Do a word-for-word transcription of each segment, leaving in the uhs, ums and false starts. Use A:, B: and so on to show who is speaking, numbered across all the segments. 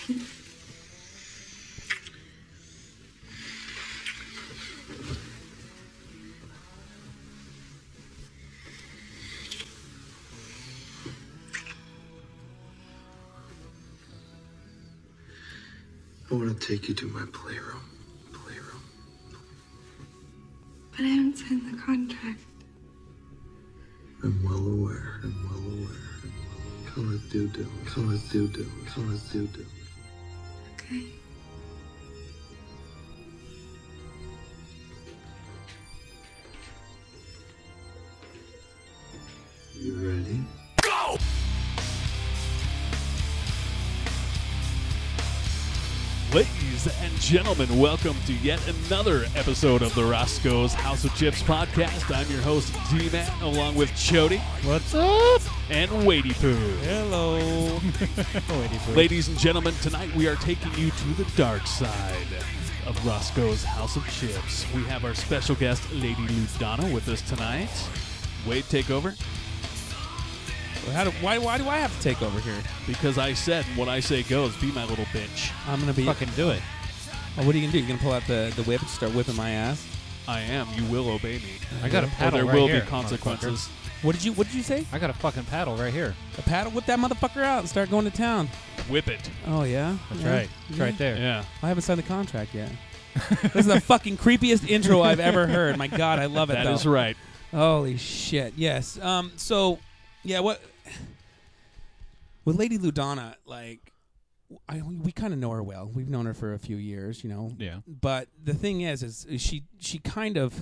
A: I want to take you to my playroom. Playroom.
B: But I haven't signed the contract.
A: I'm well aware. I'm well aware. I'm well aware. Call it doo-doo. Call it doo-doo. Call it doo-doo.
B: Okay.
A: You ready?
C: Go! Ladies and gentlemen, welcome to yet another episode of the Roscoe's House of Chips podcast. I'm your host, D-Man, along with Chody.
D: What's up?
C: And Wadey Poo.
D: Hello. Wadey Poo.
C: Ladies and gentlemen, tonight we are taking you to the dark side of Roscoe's House of Chips. We have our special guest, Lady Ludana, with us tonight. Wade, take over.
D: How do, why, why do I have to take over here?
C: Because I said what I say goes. Be my little bitch.
D: I'm going to be... Fucking do it. Oh, what are you going to do? You going to pull out the, the whip and start whipping my ass?
C: I am. You will obey me.
E: I got a paddle
C: or there
E: right
C: will
E: here,
C: be consequences.
D: What did you What did you say?
E: I got a fucking paddle right here.
D: A paddle? Whip that motherfucker out and start going to town.
C: Whip it.
D: Oh, yeah?
E: That's
D: yeah.
E: right. It's
D: yeah.
E: right there.
C: Yeah.
D: I haven't signed the contract yet. This is the fucking creepiest intro I've ever heard. My God, I love it,
C: That
D: though.
C: is right.
D: Holy shit. Yes. Um. So, yeah, what... With Lady Ludana, like, I, we kind of know her well. We've known her for a few years, you know.
E: Yeah.
D: But the thing is, is, is she she kind of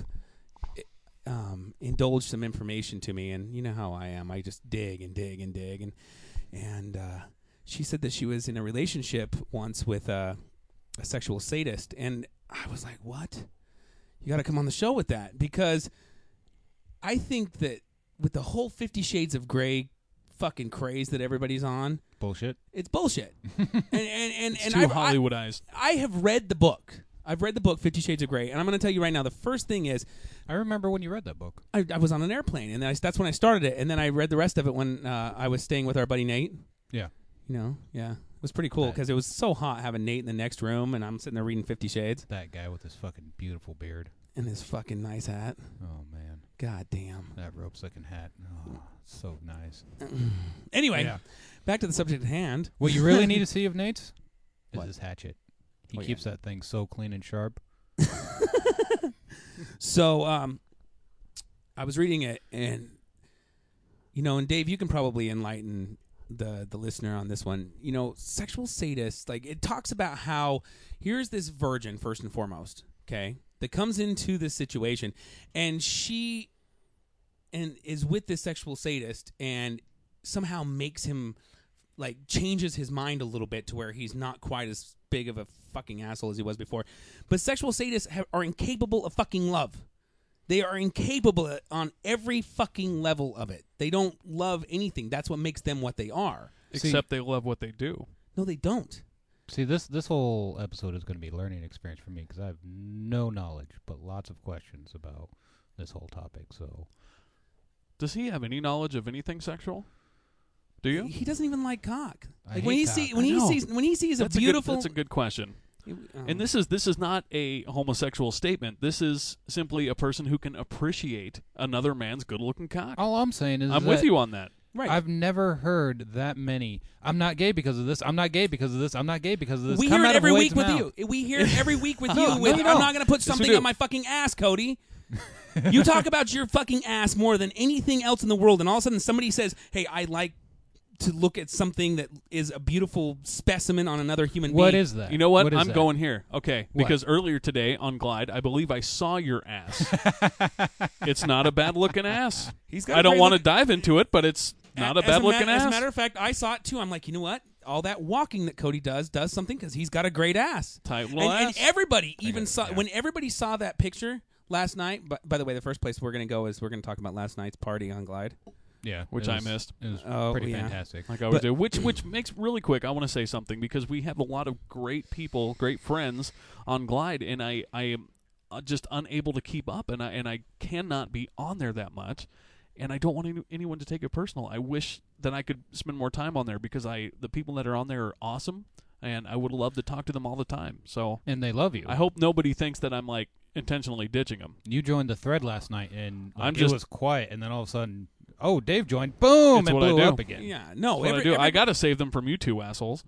D: um, indulged some information to me, and you know how I am. I just dig and dig and dig, and and uh, she said that she was in a relationship once with a, a sexual sadist, and I was like, what? You got to come on the show with that, because I think that with the whole Fifty Shades of Grey fucking craze that everybody's on,
E: Bullshit.
D: it's bullshit. and and and,
C: It's
D: and
C: too
D: I,
C: Hollywoodized.
D: I, I have read the book. I've read the book Fifty Shades of Grey, and I'm going to tell you right now. The first thing is,
E: I remember when you read that book.
D: I, I was on an airplane, and I, that's when I started it. And then I read the rest of it when uh, I was staying with our buddy Nate.
E: Yeah.
D: You know, yeah, it was pretty cool because it was so hot having Nate in the next room, and I'm sitting there reading Fifty Shades.
E: That guy with his fucking beautiful beard.
D: And his fucking nice hat.
E: Oh, man.
D: God damn.
E: That rope-sucking hat. Oh, so nice.
D: Anyway,
E: Yeah.
D: back to the subject at hand.
E: What you really need to see of Nate's is
D: What?
E: his hatchet. He
D: Oh,
E: keeps
D: yeah.
E: that thing so clean and sharp.
D: So, um, I was reading it, and, you know, and Dave, you can probably enlighten the the listener on this one. You know, sexual sadists, like, it talks about how here's this virgin, first and foremost, okay, that comes into this situation, and she and is with this sexual sadist, and somehow makes him, like, changes his mind a little bit to where he's not quite as big of a fucking asshole as he was before. But sexual sadists have, are incapable of fucking love. They are incapable on every fucking level of it. They don't love anything. That's what makes them what they are.
C: Except they love what they do.
D: No, they don't.
E: See, this this whole episode is going to be a learning experience for me because I have no knowledge but lots of questions about this whole topic. So,
C: Does he have any knowledge of anything sexual? Do you?
D: He doesn't even like cock.
E: I
D: Like
E: hate
D: when he
E: cock.
D: see
E: I
D: when he
E: know.
D: sees when he sees
C: That's
D: a beautiful.
C: A good, that's a good question.
D: um,
C: And this is this is not a homosexual statement. This is simply a person who can appreciate another man's good-looking cock.
E: all I'm saying is
C: I'm
E: that
C: with you on that.
D: right.
E: I've never heard that many. I'm not gay because of this. I'm not gay because of this. I'm not gay because of this.
D: we
E: Come
D: hear
E: out
D: it
E: of
D: every
E: Wade's
D: week with
E: mouth.
D: you. We hear it every week with
E: No,
D: you.
E: no,
D: With
E: you
D: I'm
E: don't.
D: not going to put
C: Yes, we
D: something
C: do.
D: on my fucking ass, Cody. You talk about your fucking ass more than anything else in the world, and all of a sudden somebody says, "Hey, I like to look at something that is a beautiful specimen on another human
E: What
D: being."
E: is that?
C: You know what?
E: What is
C: I'm
E: that?
C: going here. Okay.
E: What?
C: Because earlier today on Glide, I believe I saw your ass. It's not a bad-looking ass.
D: He's got
C: I
D: a
C: don't
D: great
C: want to
D: look-
C: dive into it, but it's not a
D: As ma-
C: bad-looking
D: As a
C: ass.
D: matter of fact, I saw it too. I'm like, you know what? All that walking that Cody does does something because he's got a great ass.
C: Tight little
D: and, and
C: ass.
D: everybody even
E: it,
D: saw
E: yeah.
D: when everybody saw that picture last night. But by the way, the first place we're going to go is we're going to talk about last night's party on Glide.
E: Yeah,
C: Which
E: it
C: I
E: was-
C: missed.
E: It was
D: Oh,
E: pretty
D: yeah.
E: fantastic.
C: Like I always
D: But-
C: do. Which which makes really quick. I want to say something because we have a lot of great people, great friends on Glide, and I I am uh, just unable to keep up, and I and I cannot be on there that much, and I don't want any, anyone to take it personal. I wish that I could spend more time on there because I the people that are on there are awesome. and I would love to talk to them all the time. So
E: And they love you.
C: I hope nobody thinks that I'm like intentionally ditching them.
E: You joined the thread last night, and like,
C: I'm
E: it
C: just-
E: was quiet, and then all of a sudden, oh, Dave joined. Boom!
C: It's
E: and
C: what I
E: blew
C: do.
E: up again.
D: Yeah, no.
C: That's what
D: every-
C: I do.
D: every-
C: I got to save them from you two assholes.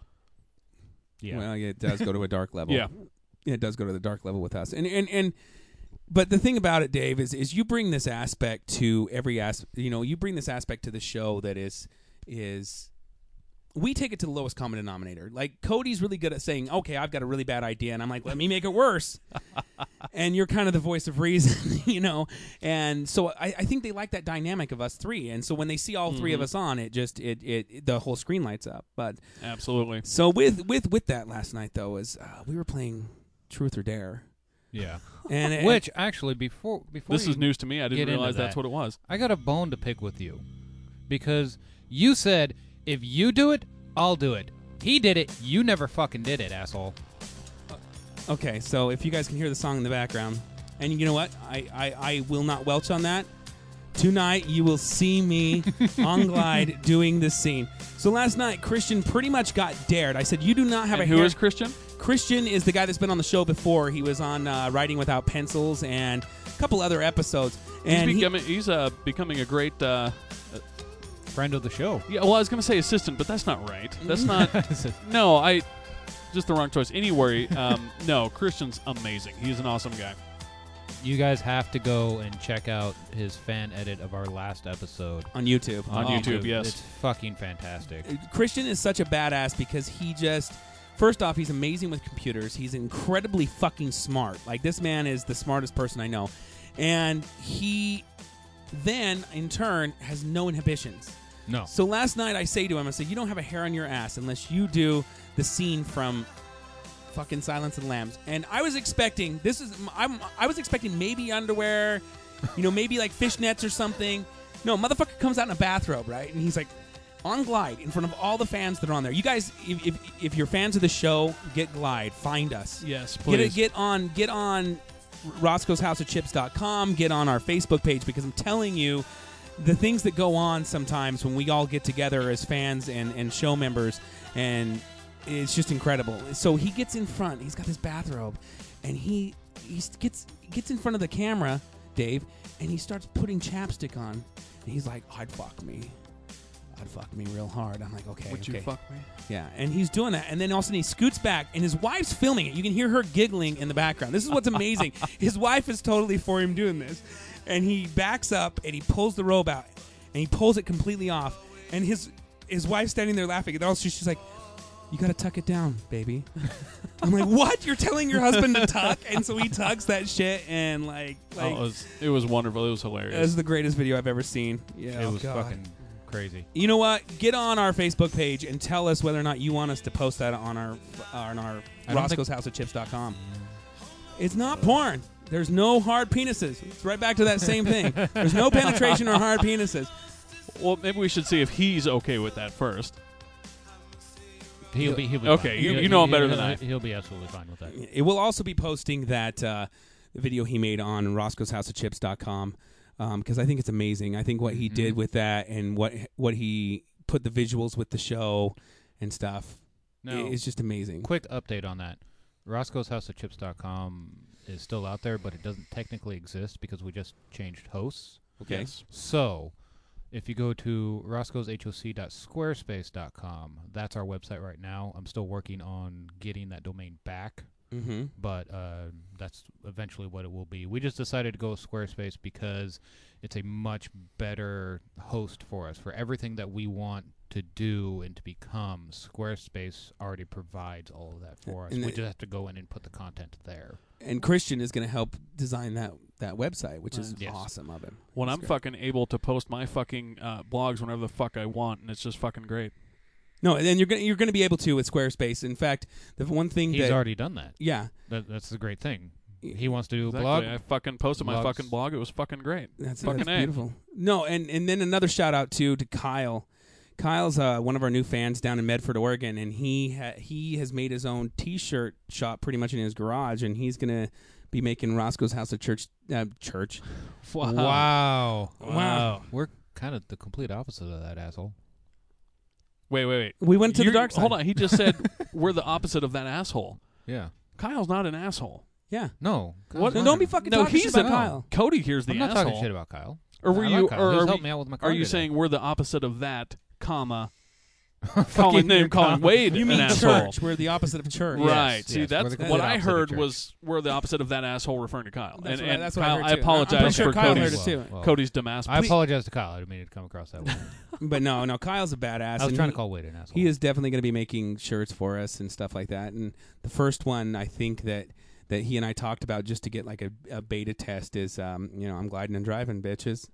E: Yeah.
D: Well, yeah, it does go to a dark level.
C: Yeah.
D: Yeah, it does go to the dark level with us. And and and but the thing about it, Dave, is is you bring this aspect to every aspect. You know, you bring this aspect to the show that is is we take it to the lowest common denominator. Like Cody's really good at saying, "Okay, I've got a really bad idea," and I'm like, "Let me make it worse." And you're kind of the voice of reason, you know. And so I, I think they like that dynamic of us three. And so when they see all three of
C: Mhm.
D: us on, it just it, it it the whole screen lights up. But
C: Absolutely.
D: so with with with that last night though is uh, we were playing Truth or Dare,
E: Yeah.
D: and it,
E: Which actually, before before
C: This
E: you
C: is news to me. I
E: get
C: didn't
E: into
C: realize that's
E: that.
C: what it was.
E: I got a bone to pick with you, because you said if you do it, I'll do it. He did it. You never fucking did it, asshole.
D: okay. So if you guys can hear the song in the background, and you know what, I I, I will not welch on that. Tonight you will see me on Glide doing this scene. So last night Christian pretty much got dared. I said you do not have
C: And
D: a
C: who
D: hair.
C: is Christian?
D: Christian is the guy that's been on the show before. He was on uh, Writing Without Pencils and a couple other episodes. And
C: he's
D: he-
C: becoming, he's uh, becoming a great. Uh,
E: Friend of the show.
C: yeah, well, I was going to say assistant, but that's not right. That's not. No, I. Just the wrong choice. Anyway, um, no, Christian's amazing. He's an awesome guy.
E: You guys have to go and check out his fan edit of our last episode
D: on YouTube.
C: On
E: Oh,
C: YouTube,
E: dude,
C: yes.
E: It's fucking fantastic.
D: Christian is such a badass because he just first off he's amazing with computers. He's incredibly fucking smart. Like this man is the smartest person I know. And he then in turn has no inhibitions.
E: No.
D: So last night I say to him, I said, "You don't have a hair on your ass unless you do the scene from fucking Silence of the Lambs." And I was expecting this is I'm I was expecting maybe underwear, you know, maybe like fishnets or something. No, motherfucker comes out in a bathrobe, right? And he's like on Glide in front of all the fans that are on there. You guys, if if, if you're fans of the show, get Glide, find us.
C: Yes,
D: Get
C: please.
D: it, get on get on Roscoe's House of Chips dot com, get on our Facebook page because I'm telling you the things that go on sometimes when we all get together as fans and, and show members, and it's just incredible. So he gets in front. He's got this bathrobe, and he he gets gets in front of the camera, Dave, and he starts putting chapstick on. And he's like, "I'd fuck me. I'd fuck me real hard." I'm like, "Okay,
C: Would
D: okay."
C: you fuck me?
D: Yeah, and he's doing that, and then all of a sudden he scoots back, and his wife's filming it. You can hear her giggling in the background. This is what's amazing. His wife is totally for him doing this, and he backs up and he pulls the robe out, and he pulls it completely off, and his his wife's standing there laughing, and also she's like, "You got to tuck it down, baby." I'm like, "What? You're telling your husband to tuck?" And so he tucks that shit, and like, like
C: oh, it was it was wonderful. It was
D: that
C: hilarious.
D: was the greatest video I've ever seen. Yeah,
E: It
D: oh
E: was
D: God.
E: fucking crazy.
D: You know what? Get on our Facebook page and tell us whether or not you want us to post that on our on our
E: I don't
D: Roscoe's House of Chips dot com. It's not porn. There's no hard penises. It's right back to that same thing. There's no penetration or hard penises.
C: Well, maybe we should see if he's okay with that first.
E: He'll be. He'll be
C: Okay,
E: fine.
C: you-
E: He'll-
C: you know him better
E: he'll-
C: than I.
E: He'll be absolutely fine with that.
D: It will also be posting that uh, video he made on Roscoe's House of Chips dot com because I think it's amazing. I think what he did with that and what what he put the visuals with the show and stuff
E: No.
D: is just amazing.
E: Quick update on that. Roscoe's House of Chips dot com is still out there, but it doesn't technically exist because we just changed hosts.
D: Okay.
C: Yes.
E: So, if you go to roscoe's hoc dot squarespace dot com, that's our website right now. I'm still working on getting that domain back,
D: Mm-hmm.
E: but uh, that's eventually what it will be. We just decided to go with Squarespace because it's a much better host for us. For everything that we want to do and to become, Squarespace already provides all of that for us.
D: And
E: We
D: the-
E: just have to go in and put the content there.
D: And Christian is going to help design that, that website, which is
E: Yes.
D: awesome of him.
C: When
D: That's
C: I'm
D: great.
C: fucking able to post my fucking uh, blogs whenever the fuck I want, and it's just fucking great.
D: No, and then you're going you're going to be able to with Squarespace. In fact, the one thing
E: He's
D: that
E: already done that.
D: yeah,
E: that. That's the great thing. He wants to do a
C: Exactly.
E: blog.
C: I fucking posted my
E: blogs.
C: fucking blog. It was fucking great.
D: that's,
C: Fucking
D: that's
C: A.
D: beautiful. No, and and then another shout out too to Kyle. Kyle's uh, one of our new fans down in Medford, Oregon, and he ha- he has made his own T-shirt shop pretty much in his garage, and he's gonna be making Roscoe's House of Church uh, church.
C: Wow.
E: Wow.
D: Wow.
E: We're kind of the complete opposite of that, asshole.
C: Wait, wait, wait.
D: We went to the
C: You're-
D: dark side.
C: Hold on. He just said we're the opposite of that asshole.
E: Yeah.
C: Kyle's not an asshole.
D: Yeah.
E: No.
C: What-
E: Kyle's
D: No,
E: not.
D: don't be fucking
C: No,
D: talking
C: he's
D: shit about
C: a-
D: Kyle.
C: Cody here's the
E: I'm not
C: asshole.
E: talking shit about Kyle.
C: Or were
E: I
C: you?
E: like Kyle.
C: Or
E: He's
C: are,
E: helped
C: we-
E: me out with my car
C: are you
E: today.
C: saying we're the opposite of that, comma,
E: Fucking
C: calling name,
E: your
C: calling
E: Kyle.
C: Wade
D: You
C: an
D: mean
C: asshole?
D: church? We're the opposite of church.
C: Right.
E: Yes,
C: See,
E: yes,
C: that's
E: we're the
C: what
E: complete
C: I
E: opposite of
C: heard
E: church.
C: was we're the opposite of that asshole referring to Kyle.
D: That's
C: and
D: what I-
C: and
D: that's what I
C: Kyle,
D: heard,
C: I
D: too. I'm
C: apologize
D: pretty sure
C: for
D: Kyle
C: Cody's,
D: heard it, too.
E: Well, well,
C: Cody's Damascus.
E: I apologize to Kyle. I didn't mean it to come across that way.
D: But no, no, Kyle's a badass.
E: I was
D: and
E: trying
D: he-
E: to call Wade an asshole.
D: He is definitely going to be making shirts for us and stuff like that. And the first one, I think that that he and I talked about just to get like a, a beta test is, um, you know, I'm gliding and driving, bitches.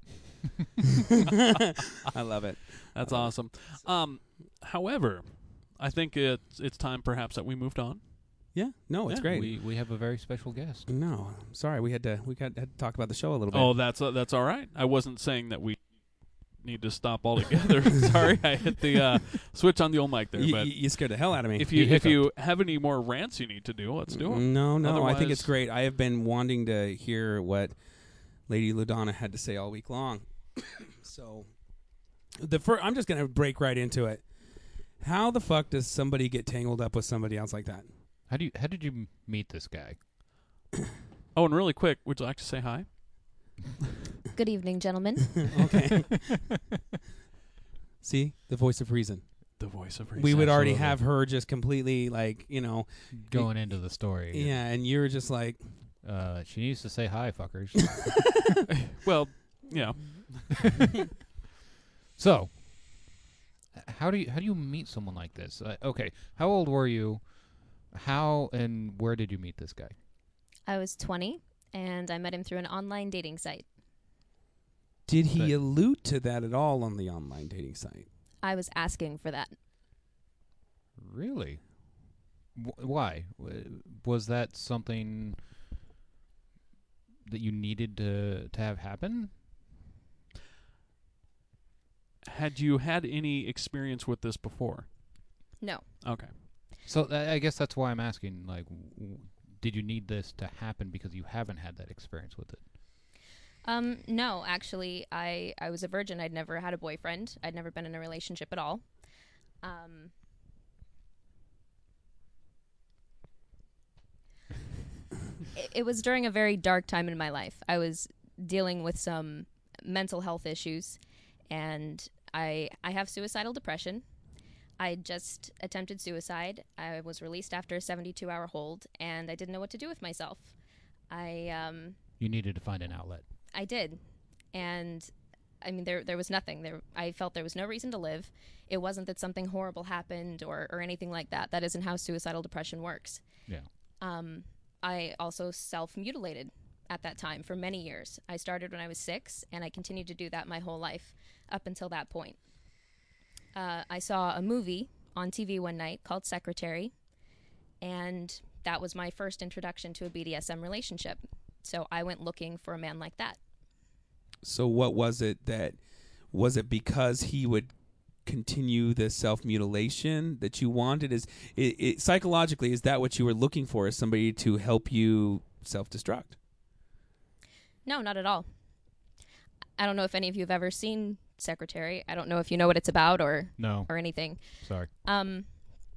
D: I love it.
C: That's awesome. Um, however, I think it's it's time perhaps that we moved on.
D: Yeah, no, it's
C: Yeah,
D: great.
E: We we have a very special guest.
D: no, I'm sorry, we had to we got had to talk about the show a little bit.
C: Oh, that's uh, that's all right. I wasn't saying that we need to stop altogether. Sorry, I hit the uh, switch on the old mic there.
D: you,
C: but
D: you- you scared the hell out of me.
C: if you
E: You
C: if you have any more rants you need to do, let's do them.
D: No, no, I think
C: Otherwise-
D: it's great. I have been wanting to hear what Lady Ludana had to say all week long. So, the fir- I'm just gonna break right into it. How the fuck does somebody get tangled up with somebody else like that?
E: How do you how did you m- meet this guy?
C: Oh, and really quick, would you like to say hi?
F: Good evening, gentlemen.
D: Okay. See, the voice of reason.
C: The voice of reason.
D: We would already
E: absolutely.
D: have her just completely like, you know,
E: Going into the story.
D: yeah, and you're just like,
E: Uh, she needs to say hi, fuckers.
C: Well, yeah.
E: So, h- how do you how do you meet someone like this? Uh, okay, how old were you? How and where did you meet this guy?
F: I was twenty, and I met him through an online dating site.
D: did he
E: Okay.
D: allude to that at all on the online dating site?
F: I was asking for that.
E: Really? W- why? W- Was that something that you needed to to have happen?
C: Had you had any experience with this before?
F: No.
C: Okay.
E: So th- I guess that's why I'm asking. Like, w- did you need this to happen because you haven't had that experience with it?
F: Um, no, actually, I, I was a virgin. I'd never had a boyfriend. I'd never been in a relationship at all. Um, it, it was during a very dark time in my life. I was dealing with some mental health issues, and I I have suicidal depression. I just attempted suicide. I was released after a seventy-two hour hold, and I didn't know what to do with myself. I um,
E: You needed to find an outlet.
F: I did, and I mean there there was nothing there. I felt there was no reason to live. It wasn't that something horrible happened or or anything like that. That isn't how suicidal depression works.
E: Yeah.
F: Um, I also self-mutilated at that time for many years. I started when I was six, and I continued to do that my whole life up until that point. Uh, I saw a movie on T V one night called Secretary, and that was my first introduction to a B D S M relationship. So I went looking for a man like that.
D: So what was it that was it because he would continue the self mutilation that you wanted? Is it, it psychologically is that what you were looking for? Is somebody to help you self destruct?
F: No, not at all. I don't know if any of you have ever seen Secretary. I don't know if you know what it's about or
E: No.
F: or anything.
E: Sorry.
F: Um,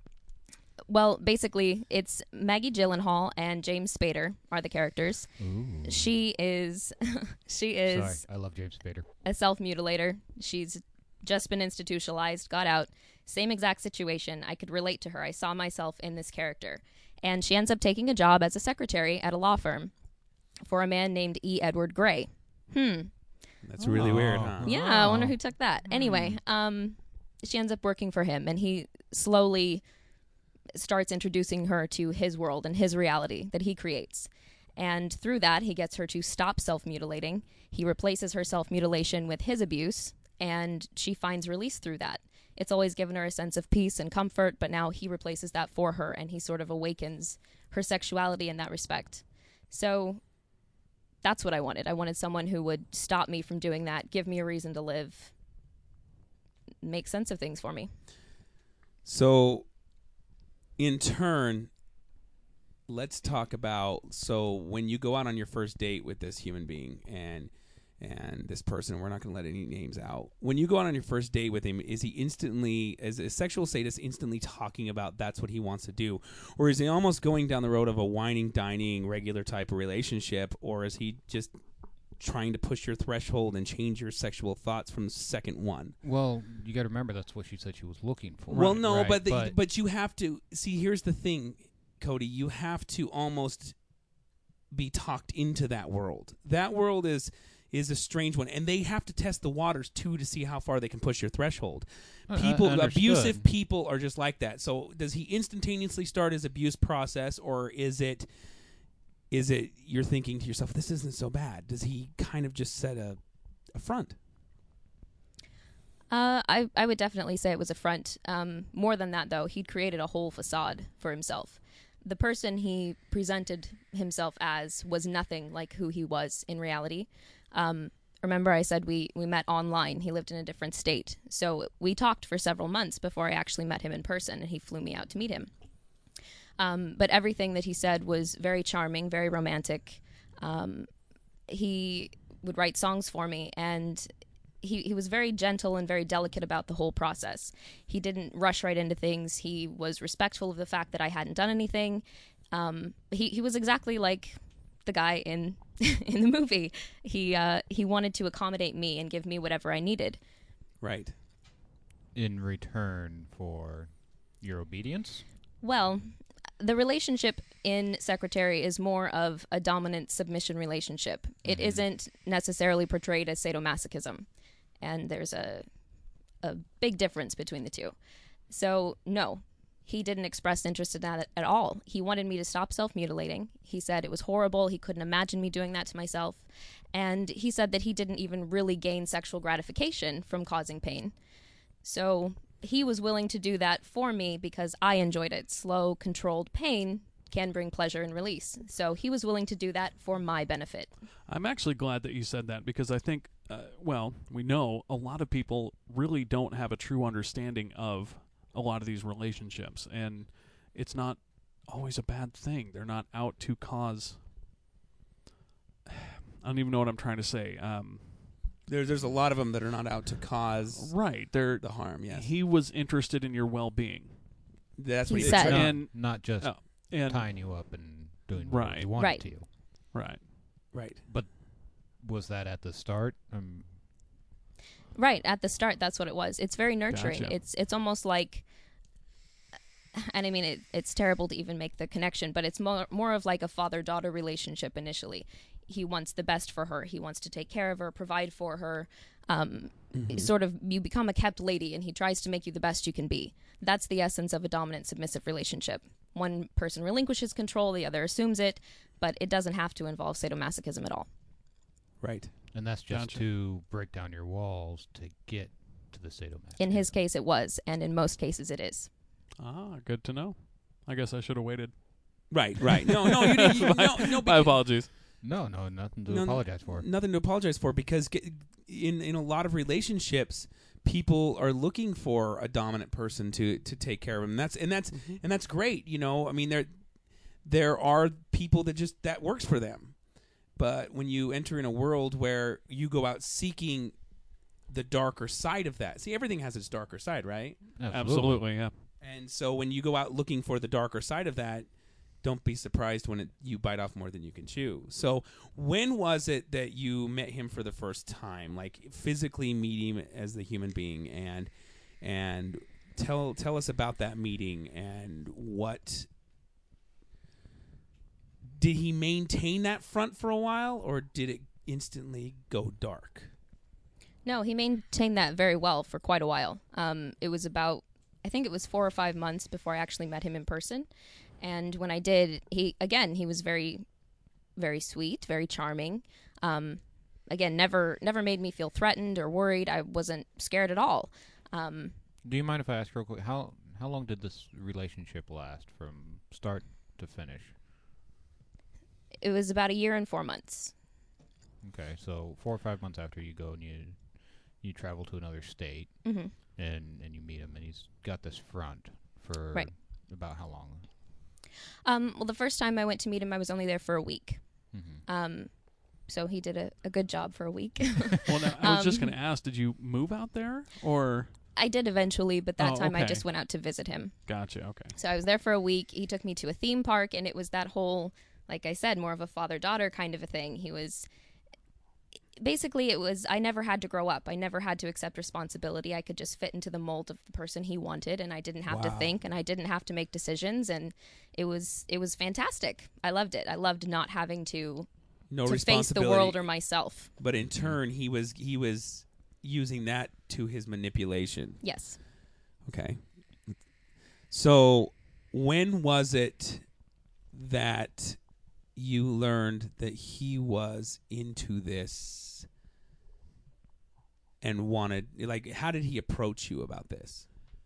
F: well, basically, it's Maggie Gyllenhaal and James Spader are the characters.
E: Ooh.
F: She is she is
E: Sorry. I love James Spader.
F: a self-mutilator. She's just been institutionalized, got out. Same exact situation. I could relate to her. I saw myself in this character. And she ends up taking a job as a secretary at a law firm for a man named E. Edward Gray. Hmm.
D: That's really weird, huh?
F: Yeah, I wonder
E: Oh.
F: who took that. Anyway, um, she ends up working for him, and he slowly starts introducing her to his world and his reality that he creates. And through that, he gets her to stop self-mutilating. He replaces her self-mutilation with his abuse, and she finds release through that. It's always given her a sense of peace and comfort, but now he replaces that for her, and he sort of awakens her sexuality in that respect. So that's what I wanted. I wanted someone who would stop me from doing that, give me a reason to live, make sense of things for me.
D: So, in turn, let's talk about so when you go out on your first date with this human being and and this person, we're not going to let any names out. When you go out on your first date with him, is he instantly, is a sexual sadist instantly talking about that's what he wants to do? Or is he almost going down the road of a whining, dining, regular type of relationship? Or is he just trying to push your threshold and change your sexual thoughts from second one?
E: Well, you got to remember that's what she said she was looking for.
D: Well, no,
E: right?
D: but, the,
E: but
D: but you have to, see, here's the thing, Cody, you have to almost be talked into that world. That world is is a strange one, and they have to test the waters too to see how far they can push your threshold.
E: Uh,
D: People,
E: understood.
D: abusive people are just like that. So, does he instantaneously start his abuse process, or is it, is it you're thinking to yourself, this isn't so bad? Does he kind of just set a, a front?
F: Uh, I I would definitely say it was a front. Um, more than that, though, he'd created a whole facade for himself. The person he presented himself as was nothing like who he was in reality. Um, remember I said we, we met online. He lived in a different state. So we talked for several months before I actually met him in person, and he flew me out to meet him. Um, but everything that he said was very charming, very romantic. Um, he would write songs for me, and he, he was very gentle and very delicate about the whole process. He didn't rush right into things. He was respectful of the fact that I hadn't done anything. Um, he, he was exactly like the guy in in the movie. He uh, he wanted to accommodate me and give me whatever I needed.
D: Right.
E: in return for your obedience?
F: Well, the relationship in Secretary is more of a dominant submission relationship. It
E: Mhm.
F: isn't necessarily portrayed as sadomasochism, and there's a a big difference between the two. So, no, he didn't express interest in that at all. He wanted me to stop self-mutilating. He said it was horrible. He couldn't imagine me doing that to myself. And he said that he didn't even really gain sexual gratification from causing pain. So he was willing to do that for me because I enjoyed it. Slow, controlled pain can bring pleasure and release. So he was willing to do that for my benefit.
C: I'm actually glad that you said that because I think, uh, well, we know a lot of people really don't have a true understanding of a lot of these relationships, and it's not always a bad thing. They're not out to cause. I don't even know what I'm trying to say. Um,
D: There, there's a lot of them that are not out to cause
C: right, they're
D: the harm. Yes,
C: he was interested in your well-being,
D: that's
F: He
D: what he
F: said-
D: said.
E: Not,
C: and
E: not just
C: oh, and
E: tying you up and doing
C: Right.
E: what you wanted
F: Right.
E: to.
C: right.
D: Right.
E: Was that at the start? Um,
F: Right, at the start, that's what it was. It's very nurturing.
C: Gotcha.
F: It's it's almost like, and I mean, it, it's terrible to even make the connection, but it's more, more of like a father-daughter relationship initially. He wants the best for her. He wants to take care of her, provide for her. Um, Sort of, you become a kept lady, and he tries to make you the best you can be. That's the essence of a dominant-submissive relationship. One person relinquishes control, the other assumes it, but it doesn't have to involve sadomasochism at all.
D: Right.
E: and that's just
C: Gotcha.
E: to break down your walls to get to the sadomasochism.
F: In his case, it was, and in most cases, it is.
C: Ah, good to know. I guess I should have waited.
D: Right. Right. No. No. You didn't. You, no. No.
C: My
D: because-
C: apologies.
E: No, no, nothing to
D: No, no,
E: apologize for.
D: Nothing to apologize for, because ge- in in a lot of relationships, people are looking for a dominant person to to take care of them. And that's and that's
C: Mm-hmm.
D: and that's great. You know, I mean, there there are people that just that works for them. But when you enter in a world where you go out seeking the darker side of that, see, everything has its darker side, right?
C: Absolutely, yeah.
D: And so when you go out looking for the darker side of that, don't be surprised when it, you bite off more than you can chew. So when was it that you met him for the first time, like physically meet him as the human being, and and tell tell us about that meeting and what did he maintain that front for a while, or did it instantly go dark?
F: No, he maintained that very well for quite a while. Um, it was about, I think it was four or five months before I actually met him in person. And when I did, he, again, he was very, very sweet, very charming. Um, again, never, never made me feel threatened or worried. I wasn't scared at all. Um,
E: Do you mind if I ask real quick, how how long did this relationship last from start to finish?
F: it was about a year and four months.
E: Okay, so four or five months after you go and you you travel to another state
F: hmm
E: and, and you meet him and he's got this front for
F: Right.
E: about how long?
F: Um, well, the first time I went to meet him, I was only there for a week.
E: Mm-hmm.
F: Um, so he did a, a good job for a week.
C: Well, now, I was just
F: Um,
C: going to ask, did you move out there or?
F: I did eventually, but that
C: Oh,
F: time I
C: okay.
F: just went out to visit him.
C: Gotcha. Okay.
F: So I was there for a week. He took me to a theme park, and it was that whole, like I said, more of a father-daughter kind of a thing. He was basically, it was, I never had to grow up. I never had to accept responsibility. I could just fit into the mold of the person he wanted, and I didn't have to
D: Wow.
F: think, and I didn't have to make decisions, and it was it was fantastic. I loved it. I loved not having to
D: No
F: to face the
D: responsibility.
F: world or myself.
D: But in turn, he was he was using that to his manipulation.
F: Yes.
D: Okay. So when was it that you learned that he was into this and wanted, like, how did he approach you about this?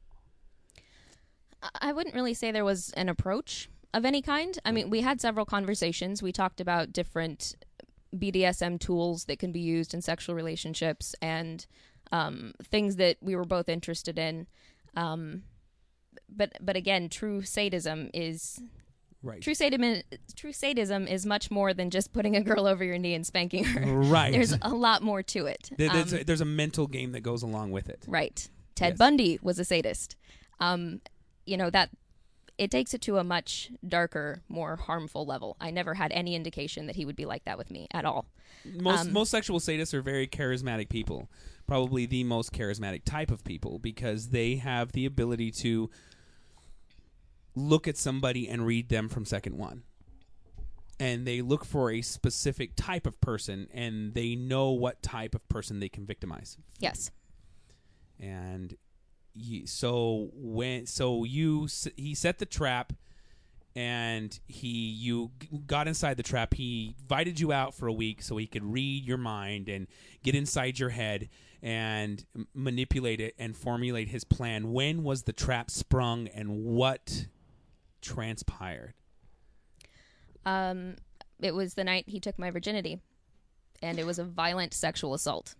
F: I- I wouldn't really say there was an approach of any kind. I mean, we had several conversations. We talked about different B D S M tools that can be used in sexual relationships and um, things that we were both interested in. Um, but but again, true sadism is
D: Right.
F: true sadism. True sadism is much more than just putting a girl over your knee and spanking her.
D: Right.
F: There's a lot more to it.
D: There- there's,
F: Um,
D: a, there's a mental game that goes along with it.
F: Right. Ted
D: Yes.
F: Bundy was a sadist. Um, you know, that it takes it to a much darker, more harmful level. I never had any indication that he would be like that with me at all.
D: Most
F: Um,
D: most sexual sadists are very charismatic people, probably the most charismatic type of people, because they have the ability to look at somebody and read them from second one. And they look for a specific type of person, and they know what type of person they can victimize.
F: Yes.
D: And he, so when so you s- he set the trap, and he you g- got inside the trap. He invited you out for a week so he could read your mind and get inside your head and m- manipulate it and formulate his plan. When was the trap sprung, and what transpired?
F: Um, it was the night he took my virginity, and it was a violent sexual assault.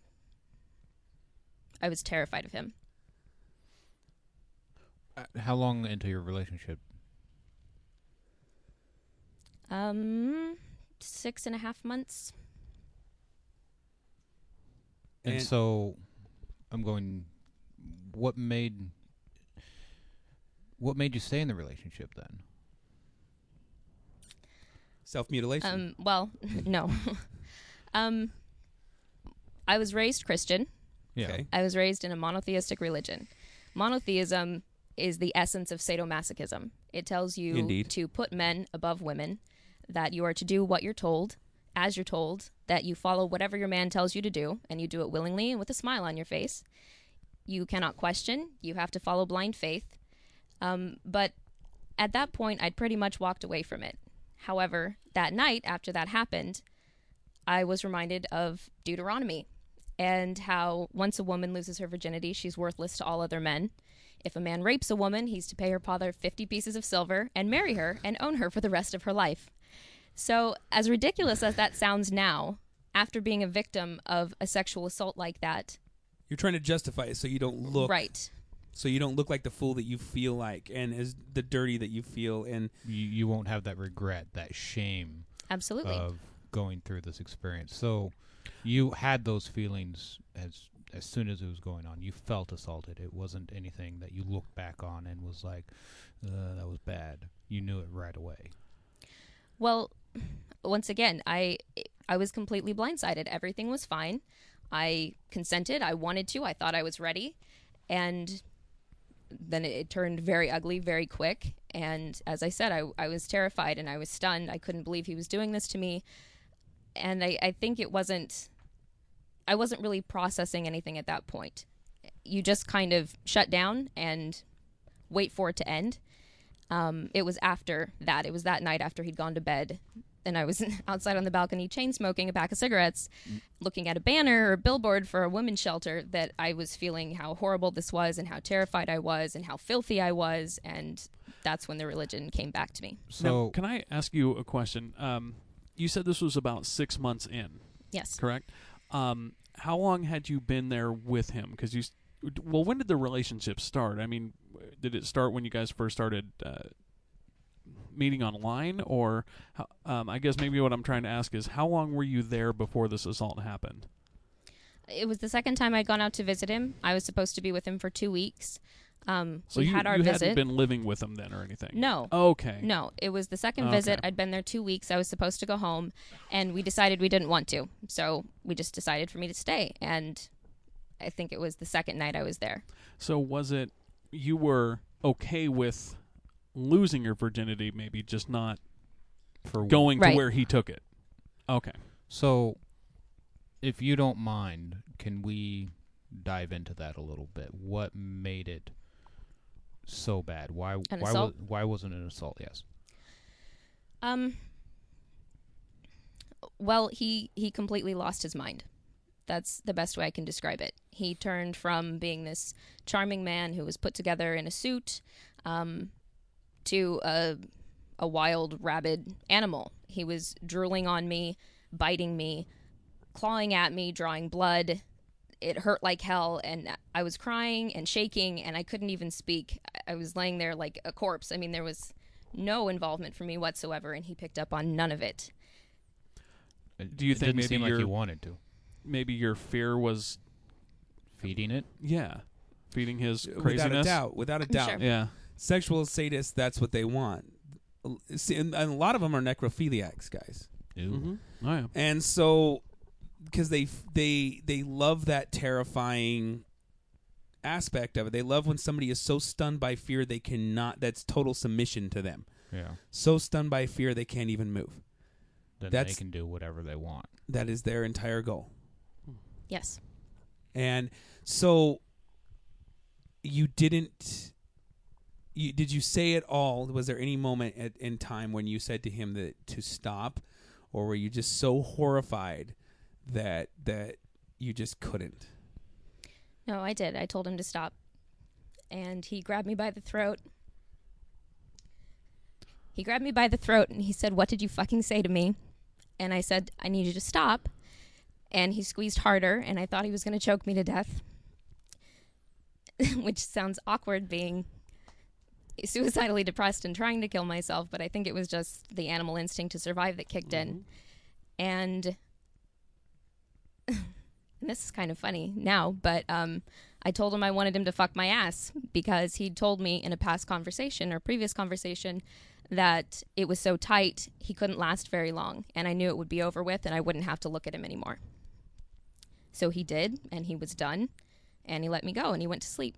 F: I was terrified of him.
E: Uh, How long into your relationship?
F: Um, six and a half months.
E: And,
D: And-
E: so, I'm going. What made what made you stay in the relationship then?
D: Self-mutilation.
F: Um, well, no. um, I was raised Christian.
E: Yeah.
D: Okay.
F: I was raised in a monotheistic religion. Monotheism is the essence of sadomasochism. It tells you
D: Indeed.
F: to put men above women, that you are to do what you're told, as you're told, that you follow whatever your man tells you to do, and you do it willingly and with a smile on your face. You cannot question. You have to follow blind faith. Um, but at that point, I'd pretty much walked away from it. However, that night after that happened, I was reminded of Deuteronomy and how once a woman loses her virginity, she's worthless to all other men. If a man rapes a woman, he's to pay her father fifty pieces of silver and marry her and own her for the rest of her life. So, as ridiculous as that sounds now, after being a victim of a sexual assault like that,
D: You're trying to justify it so you don't look
F: right,
D: so you don't look like the fool that you feel like, and as the dirty that you feel. And
E: You you won't have that regret, that shame
F: absolutely.
E: of going through this experience. So, you had those feelings as as soon as it was going on. You felt assaulted. It wasn't anything that you looked back on and was like, uh, "That was bad." You knew it right away.
F: Well, once again, I I was completely blindsided. Everything was fine. I consented. I wanted to. I thought I was ready. And then it, it turned very ugly very quick. And as I said, I, I was terrified and I was stunned. I couldn't believe he was doing this to me. And I, I think it wasn't, I wasn't really processing anything at that point. You just kind of shut down and wait for it to end. Um, it was after that. It was that night after he'd gone to bed. And I was outside on the balcony chain smoking a pack of cigarettes, looking at a banner or a billboard for a women's shelter, that I was feeling how horrible this was and how terrified I was and how filthy I was. And that's when the religion came back to me.
E: So,
C: Now, can I ask you a question? Um, you said this was about six months in,
F: Yes.
C: correct? Um, how long had you been there with him? Because you, s- well, when did the relationship start? I mean, did it start when you guys first started uh, meeting online, or how- um, I guess maybe what I'm trying to ask is how long were you there before this assault happened?
F: It was the second time I'd gone out to visit him. I was supposed to be with him for two weeks. Um,
C: So
F: we
C: you,
F: had our
C: you
F: visit.
C: hadn't been living with him then or anything?
F: No.
C: Okay.
F: No, it was the second
C: Okay.
F: visit. I'd been there two weeks. I was supposed to go home, and we decided we didn't want to. So we just decided for me to stay. And I think it was the second night I was there.
C: So was it you were okay with losing your virginity, maybe just not
E: For
C: going
F: Right.
C: to where he took it? Okay.
E: So, if you don't mind, can we dive into that a little bit? What made it so bad? Why?
F: An
E: why
F: assault?
E: Was, why wasn't it an assault? Yes.
F: Um. Well, he he completely lost his mind. That's the best way I can describe it. He turned from being this charming man who was put together in a suit, um, to a a wild, rabid animal. He was drooling on me, biting me, clawing at me, drawing blood. It hurt like hell, and I was crying and shaking, and I couldn't even speak. I was laying there like a corpse. I mean, there was no involvement from me whatsoever, and he picked up on none of it.
E: It,
C: Do you
E: it
C: think
E: didn't
C: maybe
E: seem like he
C: you're-
E: wanted to
C: Maybe your fear was,
E: feeding it?
C: yeah, feeding his craziness?
D: Without a doubt. Without a doubt.
F: Sure.
C: Yeah.
D: Sexual sadists, that's what they want. See, and and a lot of them are necrophiliacs, guys.
E: Ew.
C: Mm-hmm. Oh, yeah.
D: And so, because they they they love that terrifying aspect of it. They love when somebody is so stunned by fear they cannot. That's total submission to them.
E: Yeah.
D: So stunned by fear they can't even move.
E: Then
D: That's-
E: they can do whatever they want.
D: That is their entire goal.
F: Yes.
D: And so, you didn't. You, did you say it all? Was there any moment at, in time when you said to him that to stop, or were you just so horrified that that you just couldn't?
F: No, I did. I told him to stop. And he grabbed me by the throat. He grabbed me by the throat and he said, "What did you fucking say to me?" And I said, "I need you to stop." And he squeezed harder, and I thought he was going to choke me to death. Which sounds awkward, being suicidally depressed and trying to kill myself, but I think it was just the animal instinct to survive that kicked in. And and this is kind of funny now, but um, I told him I wanted him to fuck my ass because he'd told me in a past conversation or previous conversation that it was so tight he couldn't last very long, and I knew it would be over with and I wouldn't have to look at him anymore. So he did, and he was done, and he let me go, and he went to sleep.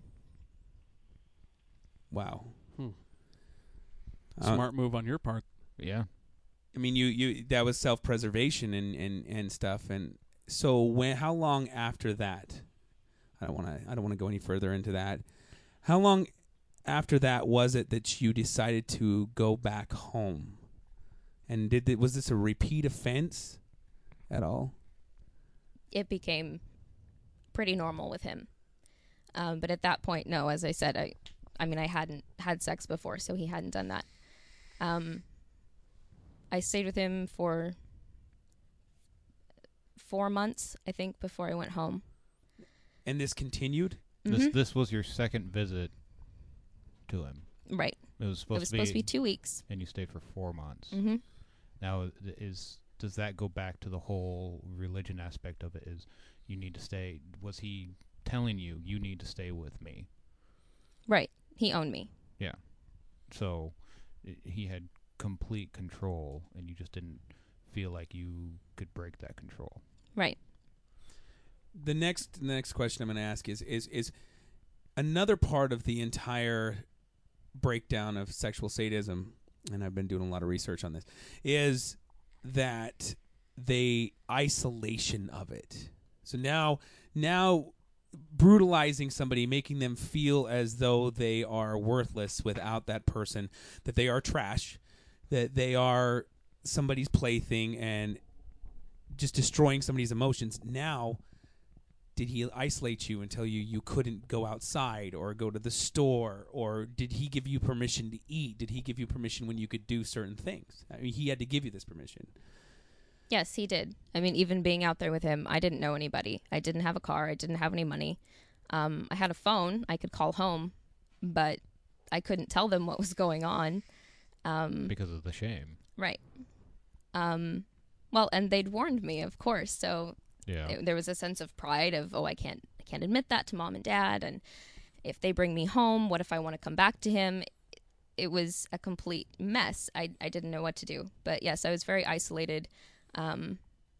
D: Wow.
C: Hmm.
D: Uh,
C: Smart move on your part.
E: Yeah.
D: I mean, you, you that was self preservation and, and, and stuff. And so, when how long after that? I don't want to. I don't want to go any further into that. How long after that was it that you decided to go back home? And did it, was this a repeat offense at all?
F: It became pretty normal with him. Um, but at that point, no, as I said, I, I mean, I hadn't had sex before, so he hadn't done that. Um, I stayed with him for four months, I think, before I went home.
D: And this continued?
E: This
F: Mhm.
E: this was your second visit to him.
F: Right.
E: It was supposed
F: It was
E: to be,
F: supposed to be two weeks.
E: and you stayed for four months.
F: Mm-hmm.
E: Now, is does that go back to the whole religion aspect of it? Is you need to stay? Was he telling you you need to stay with me?
F: Right. He owned me.
E: So i he had complete control, and you just didn't feel like you could break that control.
F: Right.
D: The next the next question I'm going to ask is is is another part of the entire breakdown of sexual sadism, and I've been doing a lot of research on this, is that the isolation of it. So now now brutalizing somebody, making them feel as though they are worthless without that person, that they are trash, that they are somebody's plaything, and just destroying somebody's emotions. Now, did he isolate you and tell you you couldn't go outside or go to the store? Or did he give you permission to eat? Did he give you permission when you could do certain things? I mean, he had to give you this permission.
F: Yes, he did. I mean, even being out there with him, I didn't know anybody. I didn't have a car. I didn't have any money. Um, I had a phone. I could call home, but I couldn't tell them what was going on. Um,
E: because of the shame.
F: right. Um, well, and they'd warned me, of course. So
E: Yeah.
F: it, there was a sense of pride of, oh, I can't, I can't admit that to mom and dad. And if they bring me home, what if I want to come back to him? It was a complete mess. I, I didn't know what to do. But yes, I was very isolated. Um,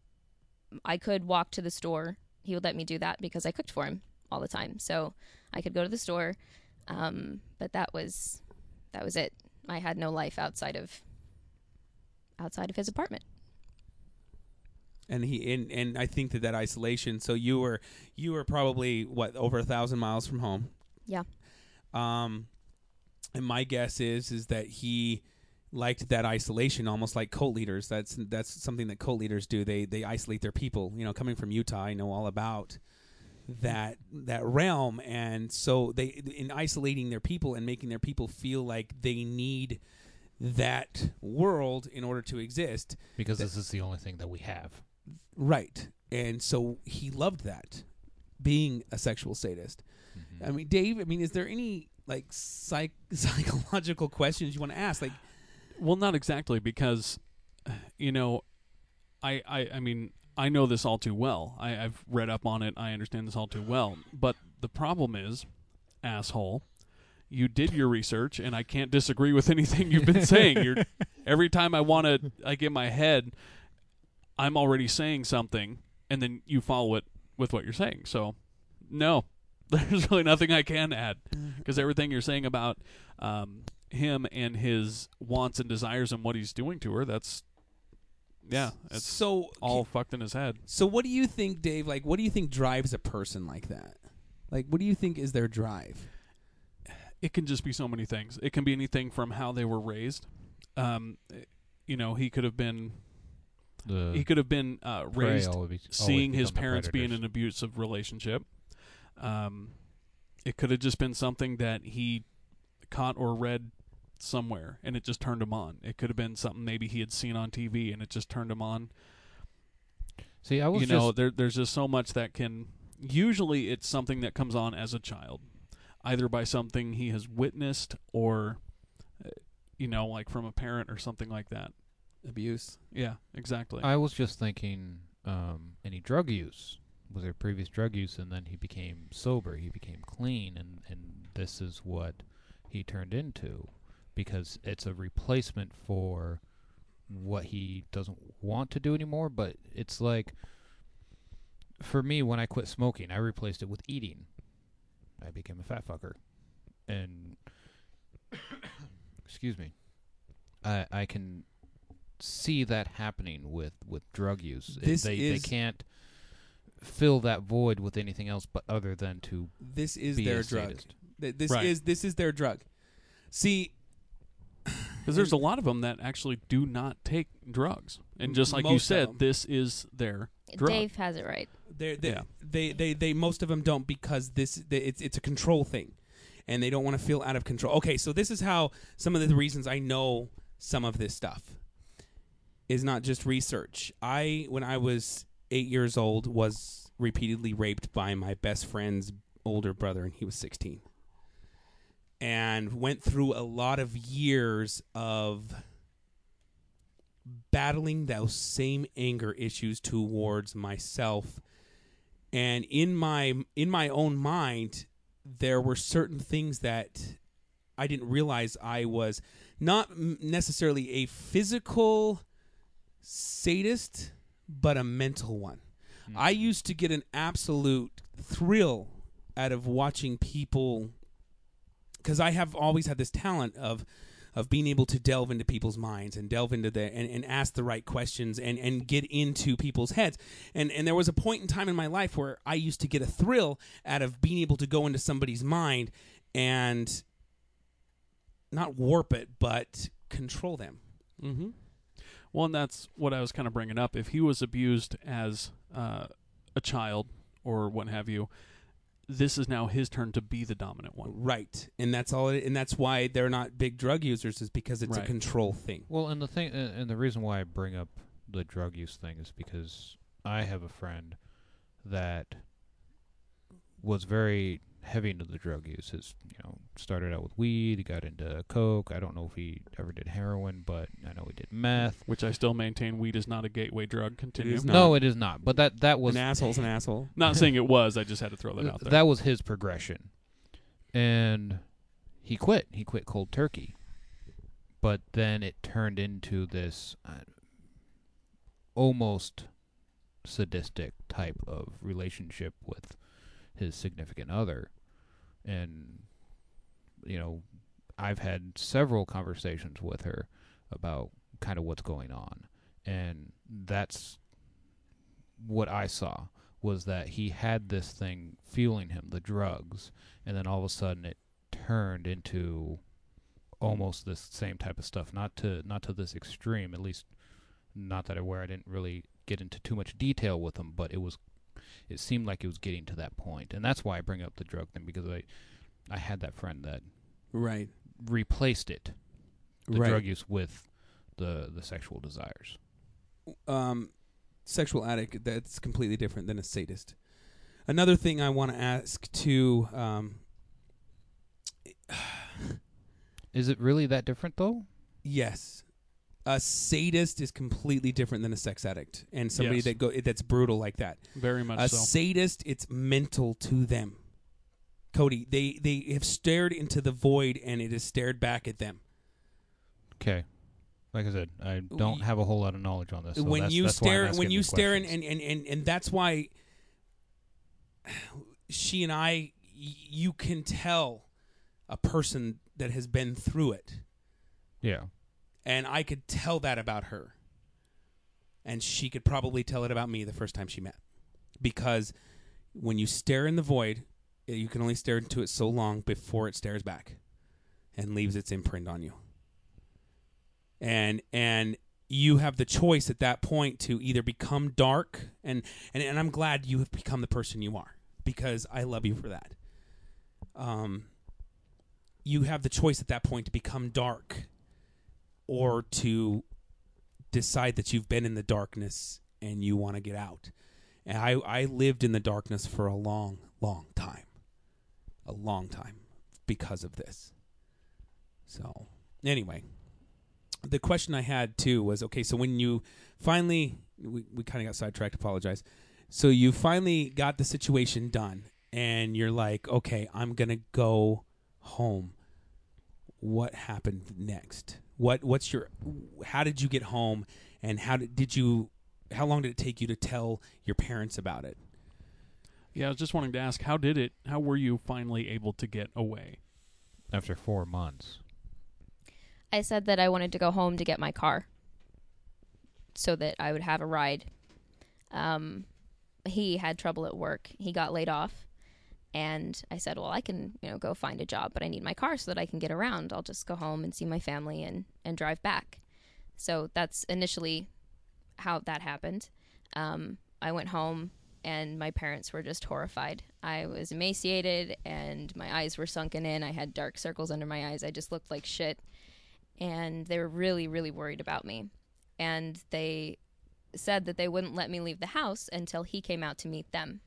F: I could walk to the store. He would let me do that because I cooked for him all the time. So I could go to the store. Um, but that was, that was it. I had no life outside of, outside of his apartment.
D: And he and, and I think that that isolation. So you were you were probably what over a thousand miles from home.
F: Yeah.
D: Um, and my guess is is that he liked that isolation, almost like cult leaders. That's that's something that cult leaders do. They they isolate their people. You know, coming from Utah, I know all about that that realm. And so they in isolating their people and making their people feel like they need that world in order to exist.
E: Because this is the only thing that we have.
D: Right. And so he loved that, being a sexual sadist.
E: Mm-hmm.
D: I mean, Dave, I mean, is there any like psych- psychological questions you want to ask? Like,
C: Well, not exactly, because, you know, I, I, I mean, I know this all too well. I, I've read up on it. I understand this all too well. But the problem is, asshole, you did your research, and I can't disagree with anything you've been saying. You're every time I want to, like in my head, I'm already saying something, and then you follow it with what you're saying. So, no, there's really nothing I can add, because everything you're saying about um, him and his wants and desires and what he's doing to her, that's, yeah, it's
D: so
C: all fucked in his head.
D: So what do you think, Dave? Like, what do you think drives a person like that? Like, what do you think is their drive?
C: It can just be so many things. It can be anything from how they were raised. Um, you know, he could have been...
E: The
C: He could have been uh,
E: prey
C: raised
E: always- always
C: seeing his
E: become the
C: parents be in
E: predators.
C: an abusive relationship. Um, it could have just been something that he caught or read somewhere, and it just turned him on. It could have been something maybe he had seen on T V, and it just turned him on.
E: See, I was
C: You
E: just
C: know, there, there's just so much that can... Usually it's something that comes on as a child, either by something he has witnessed or, uh, you know, like from a parent or something like that.
D: Abuse.
C: Yeah, exactly.
E: I was just thinking um, any drug use. Was there previous drug use, and then he became sober, he became clean, and, and this is what he turned into, because it's a replacement for what he doesn't want to do anymore. But it's like, for me, when I quit smoking, I replaced it with eating. I became a fat fucker. And, excuse me, I I can see that happening with, with drug use.
D: This
E: they,
D: is-
E: they can't fill that void with anything else but other than to
D: This is
E: be
D: their
E: a
D: drug.
E: sadist.
D: Th- This
C: Right.
D: is this is their drug. See,
C: Because there's a lot of them that actually do not take drugs, and just like you
D: Most of them.
C: said, this is their drug.
F: Dave has it right.
D: They're, they
C: Yeah.
D: they they they most of them don't, because this they, it's it's a control thing, and they don't want to feel out of control. Okay, so this is how some of the reasons I know some of this stuff is not just research. I when I was eight years old was repeatedly raped by my best friend's older brother, and he was sixteen, and went through a lot of years of battling those same anger issues towards myself. And in my in my own mind, there were certain things that I didn't realize I was not m- necessarily a physical sadist, but a mental one. I used to get an absolute thrill out of watching people, because I have always had this talent of of being able to delve into people's minds and delve into the and, and ask the right questions and, and get into people's heads. And and there was a point in time in my life where I used to get a thrill out of being able to go into somebody's mind and not warp it, but control them.
C: Mm-hmm. Well, and that's what I was kind of bringing up. If he was abused as uh, a child or what have you, this is now his turn to be the dominant one.
D: Right. And that's all it, and that's why they're not big drug users, is because it's
C: Right.
D: a control thing.
E: Well, and the thing, uh, and the reason why I bring up the drug use thing is because I have a friend that was very heavy into the drug use. His, you know, started out with weed. He got into coke. I don't know if he ever did heroin, but I know he did meth.
C: Which I still maintain weed is not a gateway drug. Continue.
D: is not.
E: No, it is not. But that that was
D: An asshole's an asshole.
C: Not saying it was. I just had to throw that
E: th-
C: out there.
E: that was his progression, and he quit. He quit cold turkey. But then it turned into this uh, almost sadistic type of relationship with his significant other. And, you know, I've had several conversations with her about kind of what's going on. And that's what I saw, was that he had this thing fueling him, the drugs, and then all of a sudden it turned into almost this same type of stuff. Not to not to this extreme, at least not that I where I didn't really get into too much detail with him, but it was it seemed like it was getting to that point. And that's why I bring up the drug thing, because I I had that friend that
D: Right.
E: replaced it, the
D: Right.
E: drug use, with the the sexual desires.
D: Um, sexual addict, that's completely different than a sadist. Another thing I want to ask too, um,
E: Is it really that different though?
D: yes, a sadist is completely different than a sex addict and somebody
C: Yes.
D: that go that's brutal like that.
C: Very much
D: A
C: so.
D: sadist, it's mental to them. Cody, they they have stared into the void and it has stared back at them.
E: Okay. Like I said, I don't
D: We-
E: have a whole lot of knowledge on this. So
D: when
E: that's,
D: you
E: that's why I'm
D: stare
E: asking
D: when you
E: these
D: stare and,
E: questions.
D: and, and, and, and that's why she and I y- you can tell a person that has been through it,
E: yeah.
D: and I could tell that about her, and she could probably tell it about me the first time she met, because when you stare in the void, you can only stare into it so long before it stares back and leaves its imprint on you. And and you have the choice at that point to either become dark, and, and, and I'm glad you have become the person you are, because I love you for that. Um, you have the choice at that point to become dark, or to decide that you've been in the darkness and you want to get out. And I, I lived in the darkness for a long, long time. A long time because of this. So, anyway, the question I had too was, okay, so when you finally, we, we kind of got sidetracked, apologize. So you finally got the situation done and you're like, okay, I'm going to go home. What happened next? What, what's your, how did you get home, and how did, did you, how long did it take you to tell your parents about it?
C: Yeah, I was just wanting to ask, how did it, how were you finally able to get away?
E: After four months.
F: I said that I wanted to go home to get my car so that I would have a ride. Um, he had trouble at work. He got laid off. And I said, well, I can, you know, go find a job, but I need my car so that I can get around. I'll just go home and see my family and, and drive back. So that's initially how that happened. Um, I went home and my parents were just horrified. I was emaciated and my eyes were sunken in. I had dark circles under my eyes. I just looked like shit. And they were really, really worried about me. And they said that they wouldn't let me leave the house until he came out to meet them.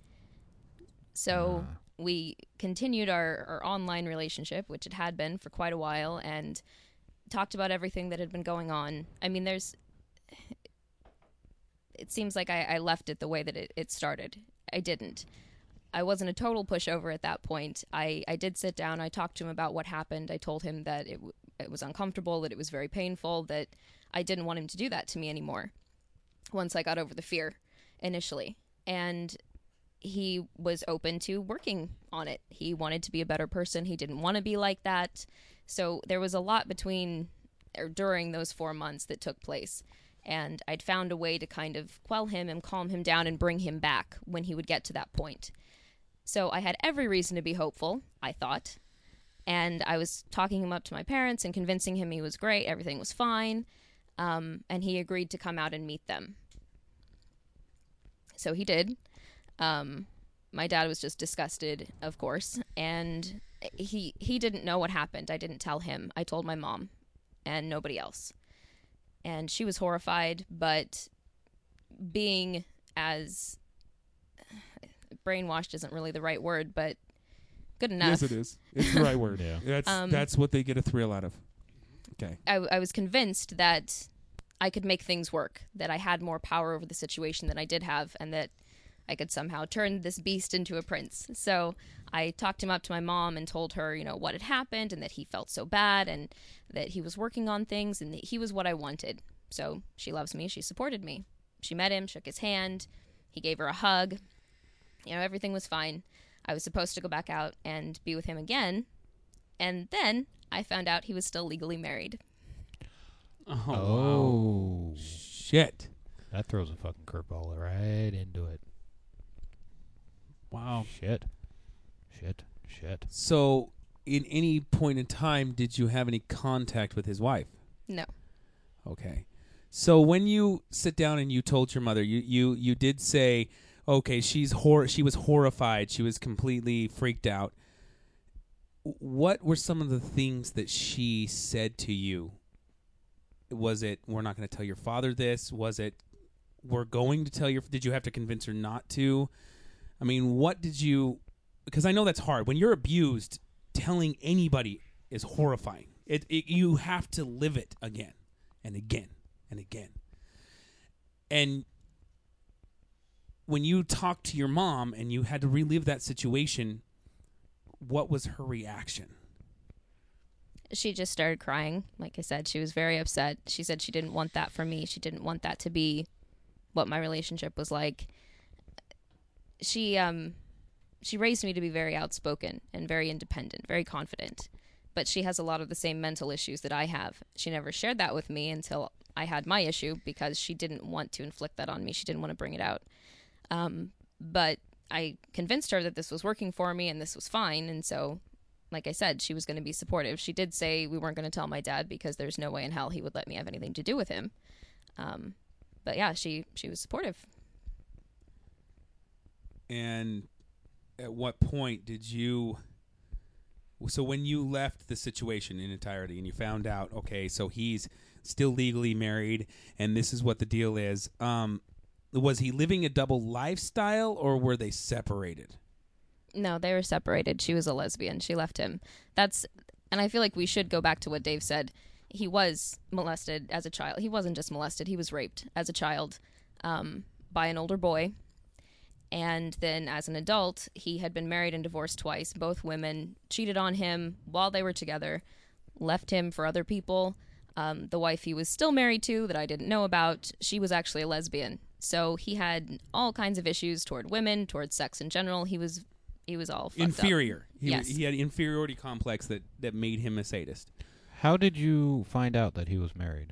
F: So
E: Uh.
F: we continued our, our online relationship, which it had been for quite a while, and talked about everything that had been going on. I mean, there's... It seems like I, I left it the way that it, it started. I didn't. I wasn't a total pushover at that point. I, I did sit down. I talked to him about what happened. I told him that it, w- it was uncomfortable, that it was very painful, that I didn't want him to do that to me anymore once I got over the fear initially. And he was open to working on it. He wanted to be a better person. He didn't want to be like that. So there was a lot between or during those four months that took place. And I'd found a way to kind of quell him and calm him down and bring him back when he would get to that point. So I had every reason to be hopeful, I thought. And I was talking him up to my parents and convincing him he was great, everything was fine. Um, and he agreed to come out and meet them. So he did. Um, my dad was just disgusted, of course. And he he didn't know what happened. I didn't tell him. I told my mom and nobody else. And she was horrified, but being as brainwashed isn't really the right word, but good enough.
D: Yes, it is. It's the right word.
E: Yeah.
D: That's
F: Um,
D: that's what they get a thrill out of. Okay.
F: I, I was convinced that I could make things work, that I had more power over the situation than I did have, and that I could somehow turn this beast into a prince. So I talked him up to my mom and told her, you know, what had happened and that he felt so bad and that he was working on things and that he was what I wanted. So she loves me. She supported me. She met him, shook his hand. He gave her a hug. You know, everything was fine. I was supposed to go back out and be with him again. And then I found out he was still legally married.
C: Oh,
E: Oh,
D: Shit.
E: that throws a fucking curveball right into it.
C: wow.
E: Shit, shit, shit.
D: So, in any point in time, did you have any contact with his wife?
F: No.
D: Okay. So when you sit down and you told your mother, you you, you did say, okay, she's hor- she was horrified. She was completely freaked out. What were some of the things that she said to you? Was it, we're not going to tell your father this? Was it, we're going to tell your, did you have to convince her not to? I mean, what did you, because I know that's hard. When you're abused, telling anybody is horrifying. It, it you have to live it again and again and again. And when you talked to your mom and you had to relive that situation, what was her reaction?
F: She just started crying. Like I said, she was very upset. She said she didn't want that for me. She didn't want that to be what my relationship was like. She um she raised me to be very outspoken and very independent, very confident. But she has a lot of the same mental issues that I have. She never shared that with me until I had my issue because she didn't want to inflict that on me. She didn't want to bring it out. Um, but I convinced her that this was working for me and this was fine. And so, like I said, she was going to be supportive. She did say we weren't going to tell my dad because there's no way in hell he would let me have anything to do with him. Um, but yeah, she, she was supportive.
D: And at what point did you... So when you left the situation in entirety and you found out, okay, so he's still legally married and this is what the deal is, um, was he living a double lifestyle or were they separated?
F: No, they were separated. She was a lesbian. She left him. That's, and I feel like we should go back to what Dave said. He was molested as a child. He wasn't just molested. He was raped as a child um, by an older boy. And then as an adult, he had been married and divorced twice. Both women cheated on him while they were together, left him for other people. Um, the wife he was still married to that I didn't know about, she was actually a lesbian. So he had all kinds of issues toward women, towards sex in general. He was he was all fucked
D: Inferior.
F: up.
D: He,
F: Yes.
D: he had an inferiority complex that, that made him a sadist.
E: How did you find out that he was married?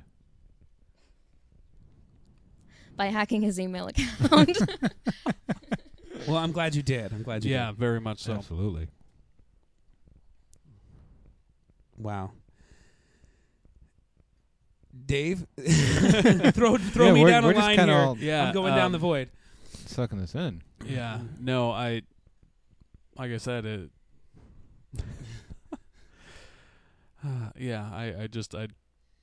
F: By hacking his email account.
D: Well, I'm glad you did. I'm glad you
C: Yeah,
D: did.
C: very much so.
E: Absolutely.
D: Wow. Dave, throw throw
E: Yeah,
D: me
E: we're-
D: down
E: we're
D: a
E: just
D: line
E: kinda
D: here.
E: all-
C: Yeah,
D: I'm going down
C: um,
D: the void.
E: Sucking this in.
C: Yeah. No, I. Like I said, it. uh, yeah, I, I just I.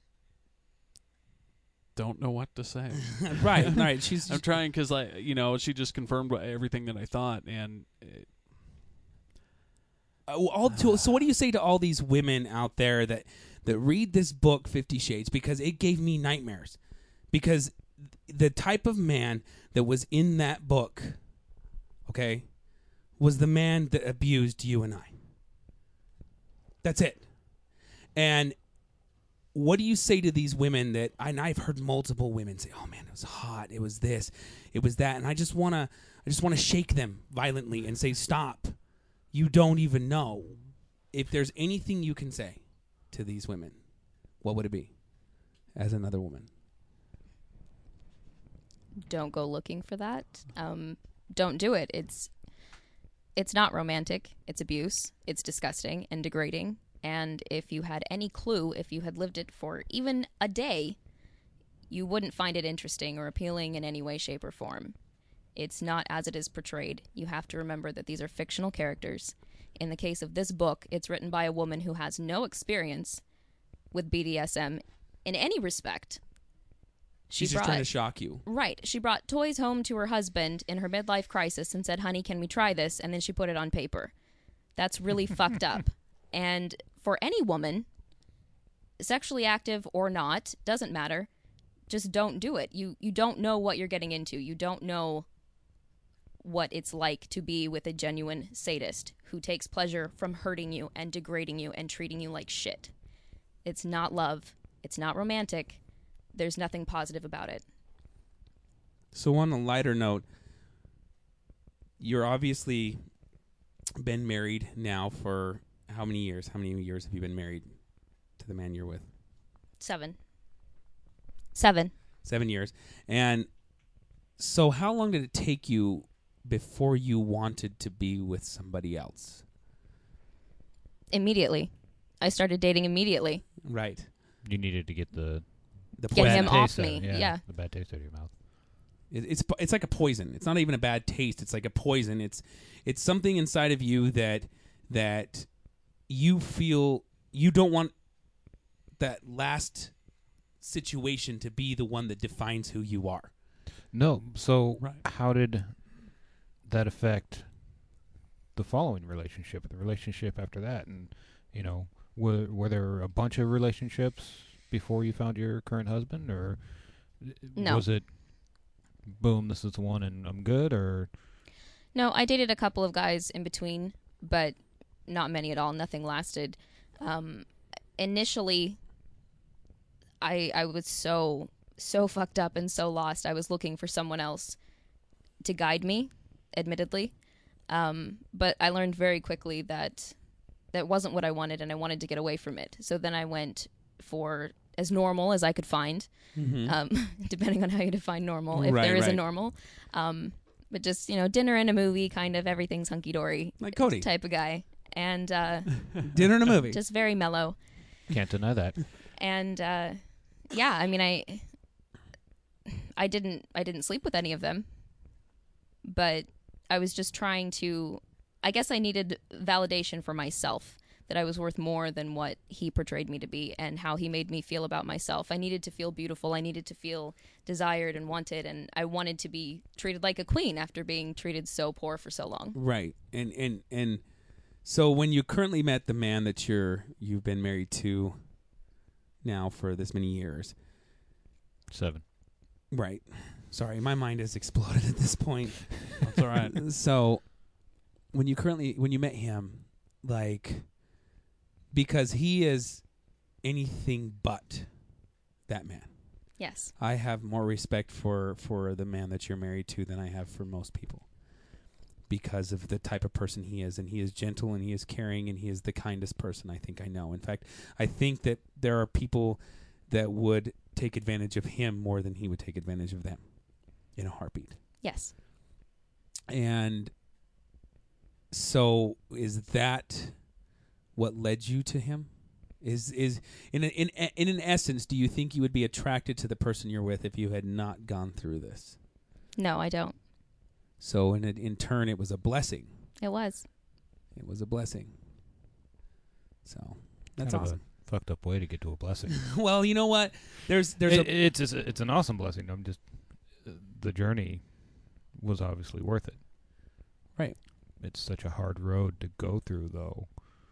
C: Don't know what to say.
D: Right, right. She's
C: I'm trying because I, you know, she just confirmed what, everything that I thought, and it,
D: Uh, all to, so what do you say to all these women out there that that read this book Fifty Shades, because it gave me nightmares, because the type of man that was in that book, okay, was the man that abused you and I. That's it. And what do you say to these women that, and I've heard multiple women say, oh man, it was hot, it was this, it was that, and I just want to I just want to shake them violently and say, stop. You don't even know. If there's anything you can say to these women, what would it be as another woman?
F: Don't go looking for that. Um, don't do it. It's it's not romantic. It's abuse. It's disgusting and degrading. And if you had any clue, if you had lived it for even a day, you wouldn't find it interesting or appealing in any way, shape, or form. It's not as it is portrayed. You have to remember that these are fictional characters. In the case of this book, it's written by a woman who has no experience with B D S M in any respect. She
D: She's just
F: brought,
D: trying to shock you.
F: Right. She brought toys home to her husband in her midlife crisis and said, honey, can we try this? And then she put it on paper. That's really fucked up. And for any woman, sexually active or not, doesn't matter. Just don't do it. You you don't know what you're getting into. You don't know what it's like to be with a genuine sadist who takes pleasure from hurting you and degrading you and treating you like shit. It's not love. It's not romantic. There's nothing positive about it.
D: So on a lighter note, you're obviously been married now for how many years? How many years have you been married to the man you're with?
F: Seven. Seven.
D: Seven years. And so how long did it take you before you wanted to be with somebody else?
F: Immediately. I started dating immediately.
D: Right.
E: You needed to get the
D: The
F: Get
D: poison.
F: him
E: bad
F: off
E: taste out of-
F: me,
E: Yeah,
F: yeah.
E: the bad taste out of your mouth.
D: It- It's it's like a poison. It's not even a bad taste. It's like a poison. It's it's something inside of you that that you feel you don't want that last situation to be the one that defines who you are.
E: No. So
C: Right.
E: how did that affect the following relationship, the relationship after that? And, you know, were, were there a bunch of relationships before you found your current husband? Or
F: No.
E: was it, boom, this is the one and I'm good? Or
F: No, I dated a couple of guys in between, but not many at all. Nothing lasted. Um, initially, I I was so so fucked up and so lost. I was looking for someone else to guide me, admittedly. Um, but I learned very quickly that that wasn't what I wanted, and I wanted to get away from it. So then I went for as normal as I could find, um, depending on how you define normal, if
D: Right,
F: there is a
D: right.
F: normal. Um, but just, you know, dinner and a movie, kind of everything's hunky-dory
D: Like Cody.
F: type of guy. And uh,
D: Dinner and a movie.
F: just very mellow.
E: can't deny that.
F: And uh, yeah, I mean, I I didn't I didn't sleep with any of them, but I was just trying to. I guess I needed validation for myself that I was worth more than what he portrayed me to be and how he made me feel about myself. I needed to feel beautiful. I needed to feel desired and wanted, and I wanted to be treated like a queen after being treated so poor for so long.
D: Right. And and and so when you currently met the man that you're you've been married to now for this many years.
E: Seven.
D: Right. Sorry, my mind has exploded at this point.
C: That's all right.
D: So when you currently when you met him, like, because he is anything but that man.
F: Yes.
D: I have more respect for for the man that you're married to than I have for most people, because of the type of person he is. And he is gentle, and he is caring, and he is the kindest person I think I know. In fact, I think that there are people that would take advantage of him more than he would take advantage of them in a heartbeat.
F: Yes.
D: And so is that what led you to him? Is is in a, in in an essence, do you think you would be attracted to the person you're with if you had not gone through this?
F: No, I don't.
D: So in a, in turn, it was a blessing.
F: It was.
D: It was a blessing. So that's
E: Kind of
D: awesome.
E: a fucked up way to get to a blessing.
D: Well, you know what? There's there's
E: It-
D: a
E: it's, it's it's an awesome blessing. I'm just uh, the journey was obviously worth it.
D: Right.
E: It's such a hard road to go through, though.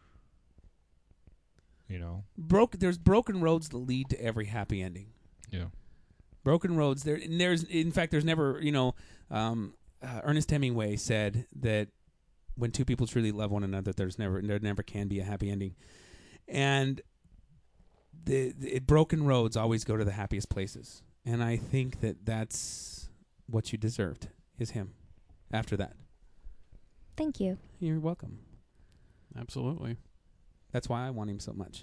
E: You know.
D: broke. There's broken roads that lead to every happy ending.
E: Yeah.
D: Broken roads. There, and there's in fact, there's never. You know, um, uh, Ernest Hemingway said that when two people truly love one another, there's never there never can be a happy ending, and the, the broken roads always go to the happiest places. And I think that that's what you deserved is him. After that,
F: Thank you.
D: you're welcome.
C: Absolutely.
D: That's why I want him so much.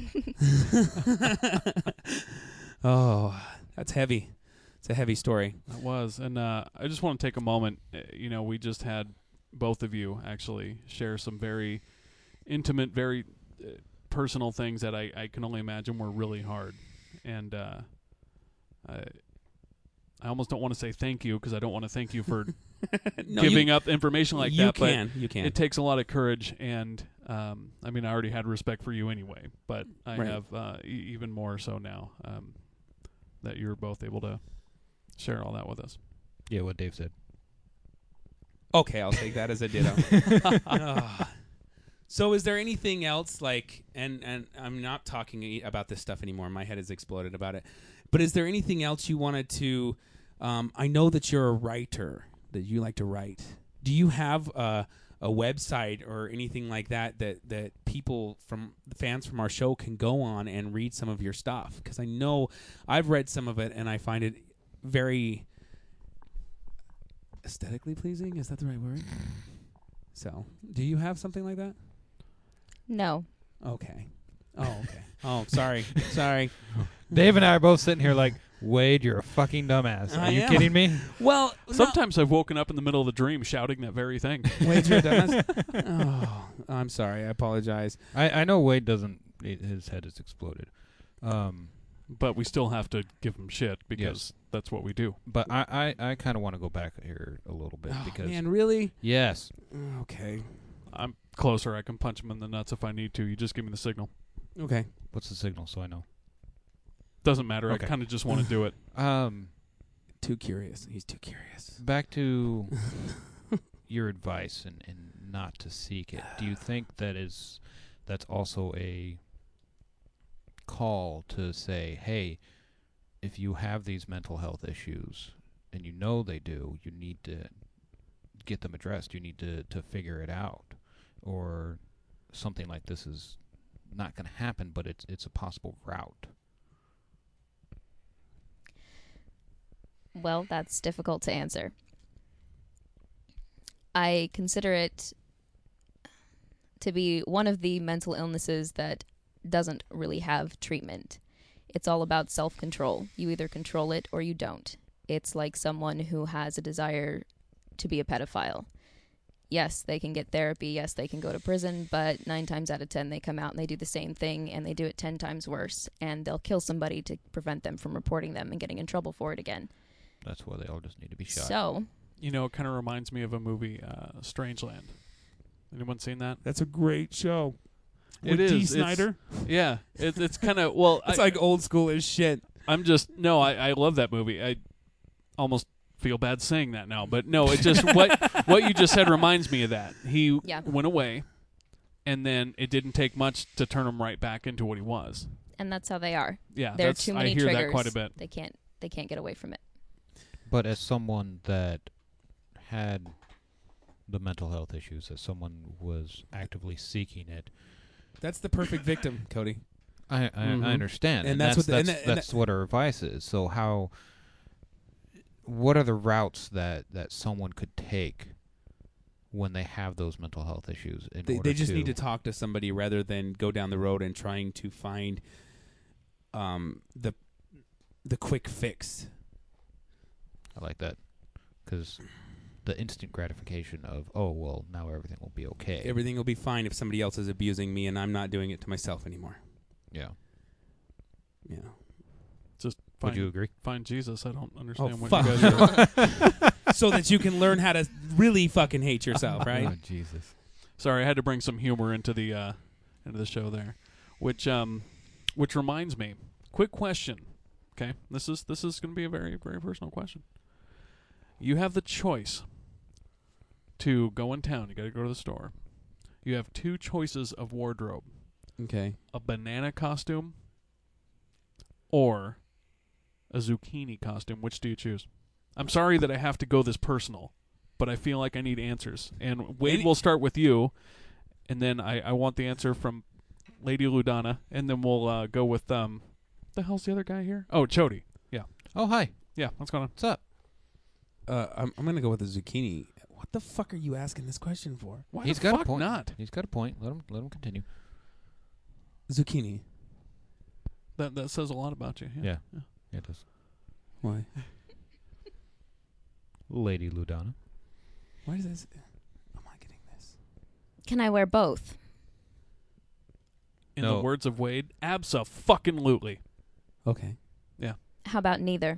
D: Oh, that's heavy. It's a heavy story.
C: That was. And uh, I just want to take a moment. Uh, You know, we just had both of you actually share some very intimate, very uh, personal things that I, I can only imagine were really hard. And uh, I, I almost don't want to say thank you because I don't want to thank you for
D: No,
C: giving
D: you,
C: up information like
D: you
C: that.
D: can. You can.
C: It takes a lot of courage. And, um, I mean, I already had respect for you anyway, but I
D: Right.
C: have uh, e- even more so now um, that you're both able to share all that with us.
E: Yeah, what Dave said.
D: Okay, I'll take that as a ditto. Ah. So is there anything else like, and, and I'm not talking e- about this stuff anymore. My head has exploded about it. But is there anything else you wanted to, um, I know that you're a writer, that you like to write. Do you have a, a website or anything like that, that that people from, the fans from our show can go on and read some of your stuff? Because I know I've read some of it and I find it very aesthetically pleasing. Is that the right word? So, do you have something like that?
F: No.
D: Okay. Oh, okay. Oh, sorry. Sorry.
E: Dave and I are both sitting here like, Wade, you're a fucking dumbass. Are
D: I
E: you
D: am.
E: kidding me?
D: Well,
C: Sometimes I've woken up in the middle of the dream shouting that very thing.
D: Wade, you're a dumbass. Oh, I'm sorry. I apologize.
E: I, I know Wade doesn't. His head has exploded. Um,
C: But we still have to give him shit because
E: Yes.
C: that's what we do.
E: but I, I, I kind of want to go back here a little bit
D: Oh,
E: because
D: man, really?
E: yes,
D: Okay.
C: I'm closer. I can punch him in the nuts if I need to. You just give me the signal.
D: Okay.
E: what's the signal so I know?
C: Doesn't matter.
E: Okay.
C: I kind of just want to do it.
E: Um,
D: Too curious. He's too curious.
E: back to your advice and, and not to seek it. Do you think that is that's also a call to say, hey, if you have these mental health issues and you know they do, you need to get them addressed. You need to, to figure it out. Or something like this is not going to happen, but it's it's a possible route.
F: Well, that's difficult to answer. I consider it to be one of the mental illnesses that doesn't really have treatment. It's all about self-control. You either control it or you don't. It's like someone who has a desire to be a pedophile. Yes, they can get therapy. Yes, they can go to prison, but nine times out of ten, they come out and they do the same thing, and they do it ten times worse, and they'll kill somebody to prevent them from reporting them and getting in trouble for it again.
E: That's why they all just need to be shot.
F: So,
C: You know, it kind of reminds me of a movie, uh, Strangeland. Anyone seen that?
D: That's a great show.
C: It
D: With
C: is.
D: Dee
C: It's-
D: Snyder.
C: Yeah, it, it's kind of well.
D: It's
C: I,
D: like old school as shit.
C: I'm just no. I, I love that movie. I almost feel bad saying that now, but no. It just what what you just said reminds me of that. He
F: Yeah.
C: went away, and then it didn't take much to turn him right back into what he was.
F: and that's how they are.
C: Yeah,
F: There are
C: that's,
F: too many
C: I hear
F: triggers.
C: that quite a bit.
F: They can't. They can't get away from it.
E: But as someone that had the mental health issues, as someone was actively seeking it,
D: That's the perfect victim, Cody.
E: I I,
C: Mhm.
E: I understand,
D: And
E: and,
D: that's
E: that's
D: what the- and
E: that's,
D: that- and
E: that's what our advice is. So how, what are the routes that, that someone could take when they have those mental health issues? In
D: They,
E: order
D: they just
E: to,
D: need to talk to somebody rather than go down the road and trying to find um, the the quick fix.
E: I like that, because the instant gratification of, oh well, now everything will be okay.
D: Everything will be fine if somebody else is abusing me and I'm not doing it to myself anymore.
E: yeah.
D: Yeah.
C: Just
E: Would
C: find,
E: you agree?
C: find Jesus. I don't understand
D: Oh,
C: what
D: fuck.
C: you guys are.
D: So that you can learn how to really fucking hate yourself, right?
E: Oh, Jesus.
C: Sorry, I had to bring some humor into the uh, into the show there, which um, which reminds me. Quick question. Okay, this is this is going to be a very very personal question. You have the choice to go in town. You got to go to the store. You have two choices of wardrobe:
D: Okay.
C: a banana costume or a zucchini costume. Which do you choose? I'm sorry that I have to go this personal, but I feel like I need answers. And Wade,
D: Any-
C: we'll start with you, and then I, I want the answer from Lady Ludana, and then we'll uh, go with um, the hell's the other guy here? Oh, Chody. Yeah,
E: Oh, hi.
C: yeah. What's going on?
E: What's up?
D: Uh, I'm, I'm going to go with the zucchini. What the fuck are you asking this question for?
C: Why
E: He's
C: the
E: got
C: fuck
E: a point.
C: not?
E: He's got a point. Let him let him continue.
D: Zucchini.
C: That that says a lot about you. Yeah.
E: Yeah. Yeah, it does.
D: Why?
E: Lady Ludana.
D: Why is this? Am I getting this?
F: Can I wear both?
C: In
E: No.
C: the words of Wade, abso-fucking-lutely.
D: Okay.
F: How about neither?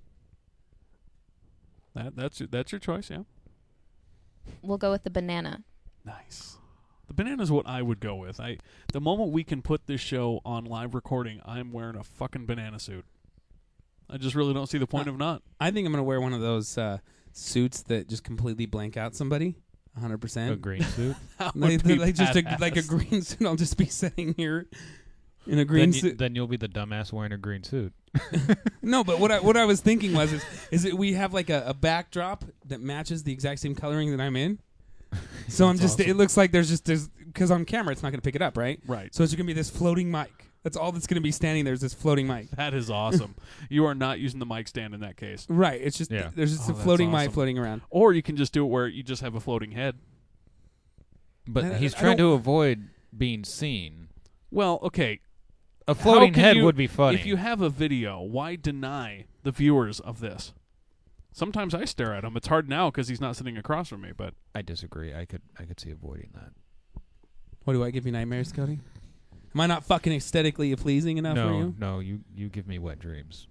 C: That that's your, that's your choice. Yeah.
F: We'll go with the banana.
C: Nice. The banana is what I would go with. I the moment we can put this show on live recording, I'm wearing a fucking banana suit. I just really don't see the point
D: Uh,
C: of not.
D: I think I'm going to wear one of those uh, suits that just completely blank out somebody. one hundred
E: A
D: percent.
E: green suit.
C: That would
D: Like,
C: be
D: like just a,
C: badass.
D: like a green suit. I'll just be sitting here in a green
E: then, you,
D: suit.
E: then you'll be the dumbass wearing a green suit.
D: No, but what I what I was thinking was is, is that we have like a, a backdrop that matches the exact same coloring that I'm in. So I'm just.
C: awesome.
D: It looks like there's just there's because on camera it's not going to pick it up, right?
C: Right.
D: So it's going to be this floating mic. That's all that's going to be standing there is this floating mic.
C: That is awesome. You are not using the mic stand in that case.
D: Right. It's just
E: Yeah.
D: there's just
C: Oh,
D: a
C: that's
D: floating mic
C: awesome.
D: floating around.
C: Or you can just do it where you just have a floating head.
E: But
D: I-
E: he's
D: I
E: trying
D: don't-
E: to avoid being seen.
C: Well, okay.
E: A floating
C: can
E: head
C: you-
E: would be funny.
C: If you have a video, why deny the viewers of this? Sometimes I stare at him. It's hard now because he's not sitting across from me, but
E: I disagree. I could I could see avoiding that.
D: What do I give you nightmares, Cody? Am I not fucking aesthetically pleasing enough
E: no,
D: for you?
E: no, you you give me wet dreams.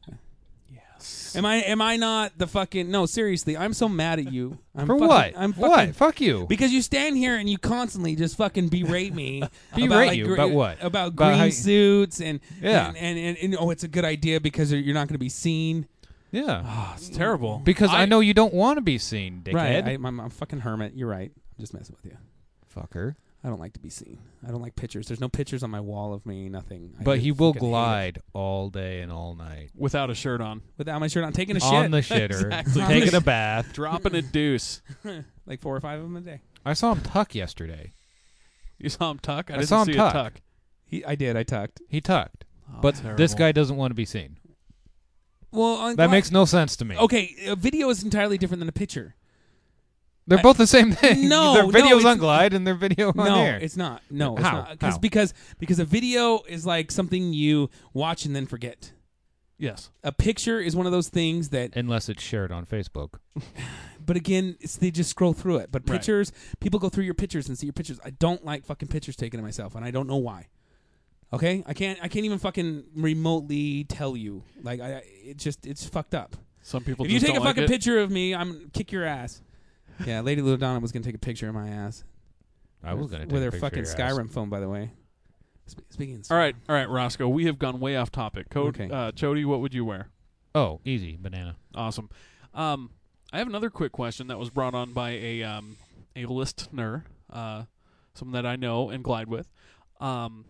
C: yes.
D: Am I am I not the fucking no? Seriously, I'm so mad at you. I'm
E: For
D: fucking,
E: what?
D: I'm fucking,
E: what? Fuck you.
D: Because you stand here and you constantly just fucking berate me.
E: Berate
D: about, like,
E: you
D: gre-
E: about what?
D: About,
E: About
D: green
E: how you-
D: suits and
E: Yeah.
D: and, and, and, and oh, it's a good idea because you're not going to be seen.
E: yeah.
C: Oh, it's terrible.
E: Because I, know you don't want to be seen, dickhead.
D: Right? I, I'm, I'm a fucking hermit. You're right. I'm just messing with you.
E: Fucker.
D: I don't like to be seen. I don't like pictures. There's no pictures on my wall of me. Nothing. I
E: But
D: just
E: he will
D: fucking hate it.
E: glide all day and all night.
C: Without a shirt on.
D: without my shirt on, taking a
E: On
D: shit.
E: the shitter.
C: Exactly.
E: Taking a bath.
C: Dropping a deuce.
D: Like four or five of them a day.
E: I saw him tuck yesterday.
C: You saw him tuck? I,
E: I
C: didn't
E: saw him
C: see
E: tuck.
C: a tuck.
D: He, I did. I tucked.
E: He tucked.
C: Oh,
E: but
C: terrible.
E: this guy doesn't want to be seen.
D: Well, on
E: That
D: Gli-
E: makes no sense to me.
D: okay. A video is entirely different than a picture.
E: They're both the same thing.
D: No,
E: their
D: no,
E: videos
D: it's-
E: on Glide and their video on
D: No,
E: air.
D: it's not. No, it's
E: How?
D: not. Cause,
E: How?
D: because because a video is like something you watch and then forget.
C: Yes.
D: A picture is one of those things that,
E: Unless it's shared on Facebook.
D: but again, it's, they just scroll through it. But
C: Right.
D: pictures, people go through your pictures and see your pictures. I don't like fucking pictures taken of myself, and I don't know why. Okay, I can't. I can't even fucking remotely tell you. Like, I, I- it just it's fucked up.
C: Some people
D: If you
C: just
D: take a
C: don't like
D: fucking
C: it.
D: picture of me, I'm kick your ass. Yeah, Lady Ludana was gonna take a picture of my ass.
E: I was going to take
D: with
E: a
D: her
E: picture
D: fucking
E: of your ass.
D: Skyrim phone, by the way. Sp- Speaking. Of
C: All right, all right, Roscoe. We have gone way off topic. Code,
D: Okay.
C: uh, Chody, what would you wear?
E: Oh, easy. Banana.
C: Awesome. Um, I have another quick question that was brought on by a um, a listener, uh, someone that I know and glide with. Um,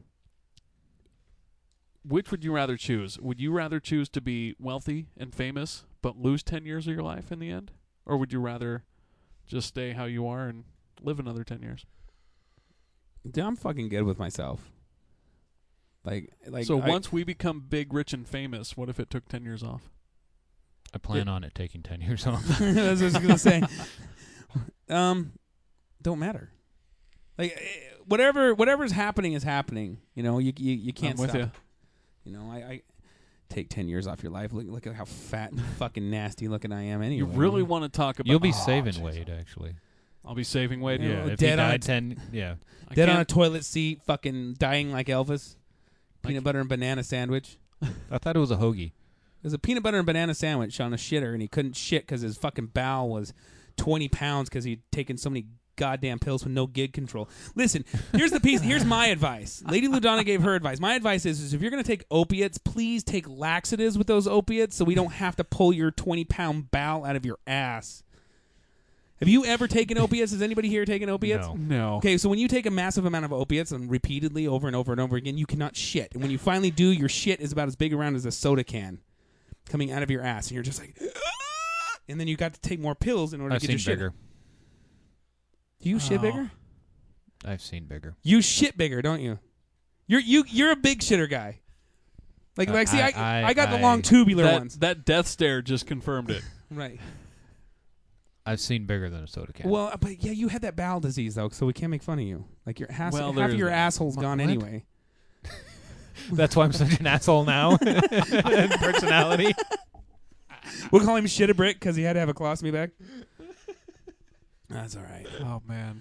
C: which would you rather choose? Would you rather choose to be wealthy and famous but lose ten years of your life in the end? Or would you rather just stay how you are and live another ten years?
D: Dude, I'm fucking good with myself. Like, like.
C: so
D: I-
C: once we become big, rich, and famous, what if it took ten years off?
E: I plan on it taking ten years off.
D: That's what I was gonna say. Um, don't matter. Like, eh, whatever, whatever's happening is happening. You know, you you, you can't
C: I'm with
D: stop.
C: you.
D: it. You know, I, I take ten years off your life. Look, look at how fat and fucking nasty looking I am. Anyway,
C: You really want to talk about?
E: You'll be
C: Oh,
E: saving
C: jeez.
E: Wade, actually.
C: I'll be saving Wade.
D: Yeah.
E: Yeah,
D: Oh,
E: if
D: dead
E: he
D: on
E: died
D: a-
E: ten... Yeah.
C: I
D: dead on a
C: can't-
D: toilet seat, fucking dying like Elvis. Peanut butter and banana sandwich.
E: I thought it was a hoagie.
D: There's a peanut butter and banana sandwich on a shitter, and he couldn't shit because his fucking bowel was twenty pounds because he'd taken so many goddamn pills with no gig control. Listen, here's the piece. Here's my advice. Lady Ludana gave her advice. My advice is, is if you're going to take opiates, please take laxatives with those opiates so we don't have to pull your twenty pound bowel out of your ass. Have you ever taken opiates? Has anybody here taken opiates?
E: No.
C: No.
D: Okay, so when you take a massive amount of opiates and repeatedly over and over and over again, you cannot shit. And when you finally do, your shit is about as big around as a soda can coming out of your ass. And you're just like, "Ah!" And then you got to take more pills in order
E: I've
D: to get
E: seen
D: your shit.
E: bigger.
D: Do you shit
C: Oh.
D: bigger?
E: I've seen bigger.
D: You shit bigger, don't you? You're you you're a big shitter guy. Like
E: Uh,
D: like see I
E: I-
D: I,
E: I-
D: got the
E: I-
D: long tubular
C: that,
D: ones.
C: that death stare just confirmed it.
D: Right.
E: I've seen bigger than a soda can.
D: Well, but yeah, you had that bowel disease though, so we can't make fun of you. Like your ass,
C: Well,
D: half
C: there
D: of
C: is
D: your
C: that.
D: asshole's gone
E: What?
D: anyway.
E: That's why I'm such an asshole now. Personality.
D: We'll call him shit a brick because he had to have a colostomy bag. That's all right.
C: Oh man.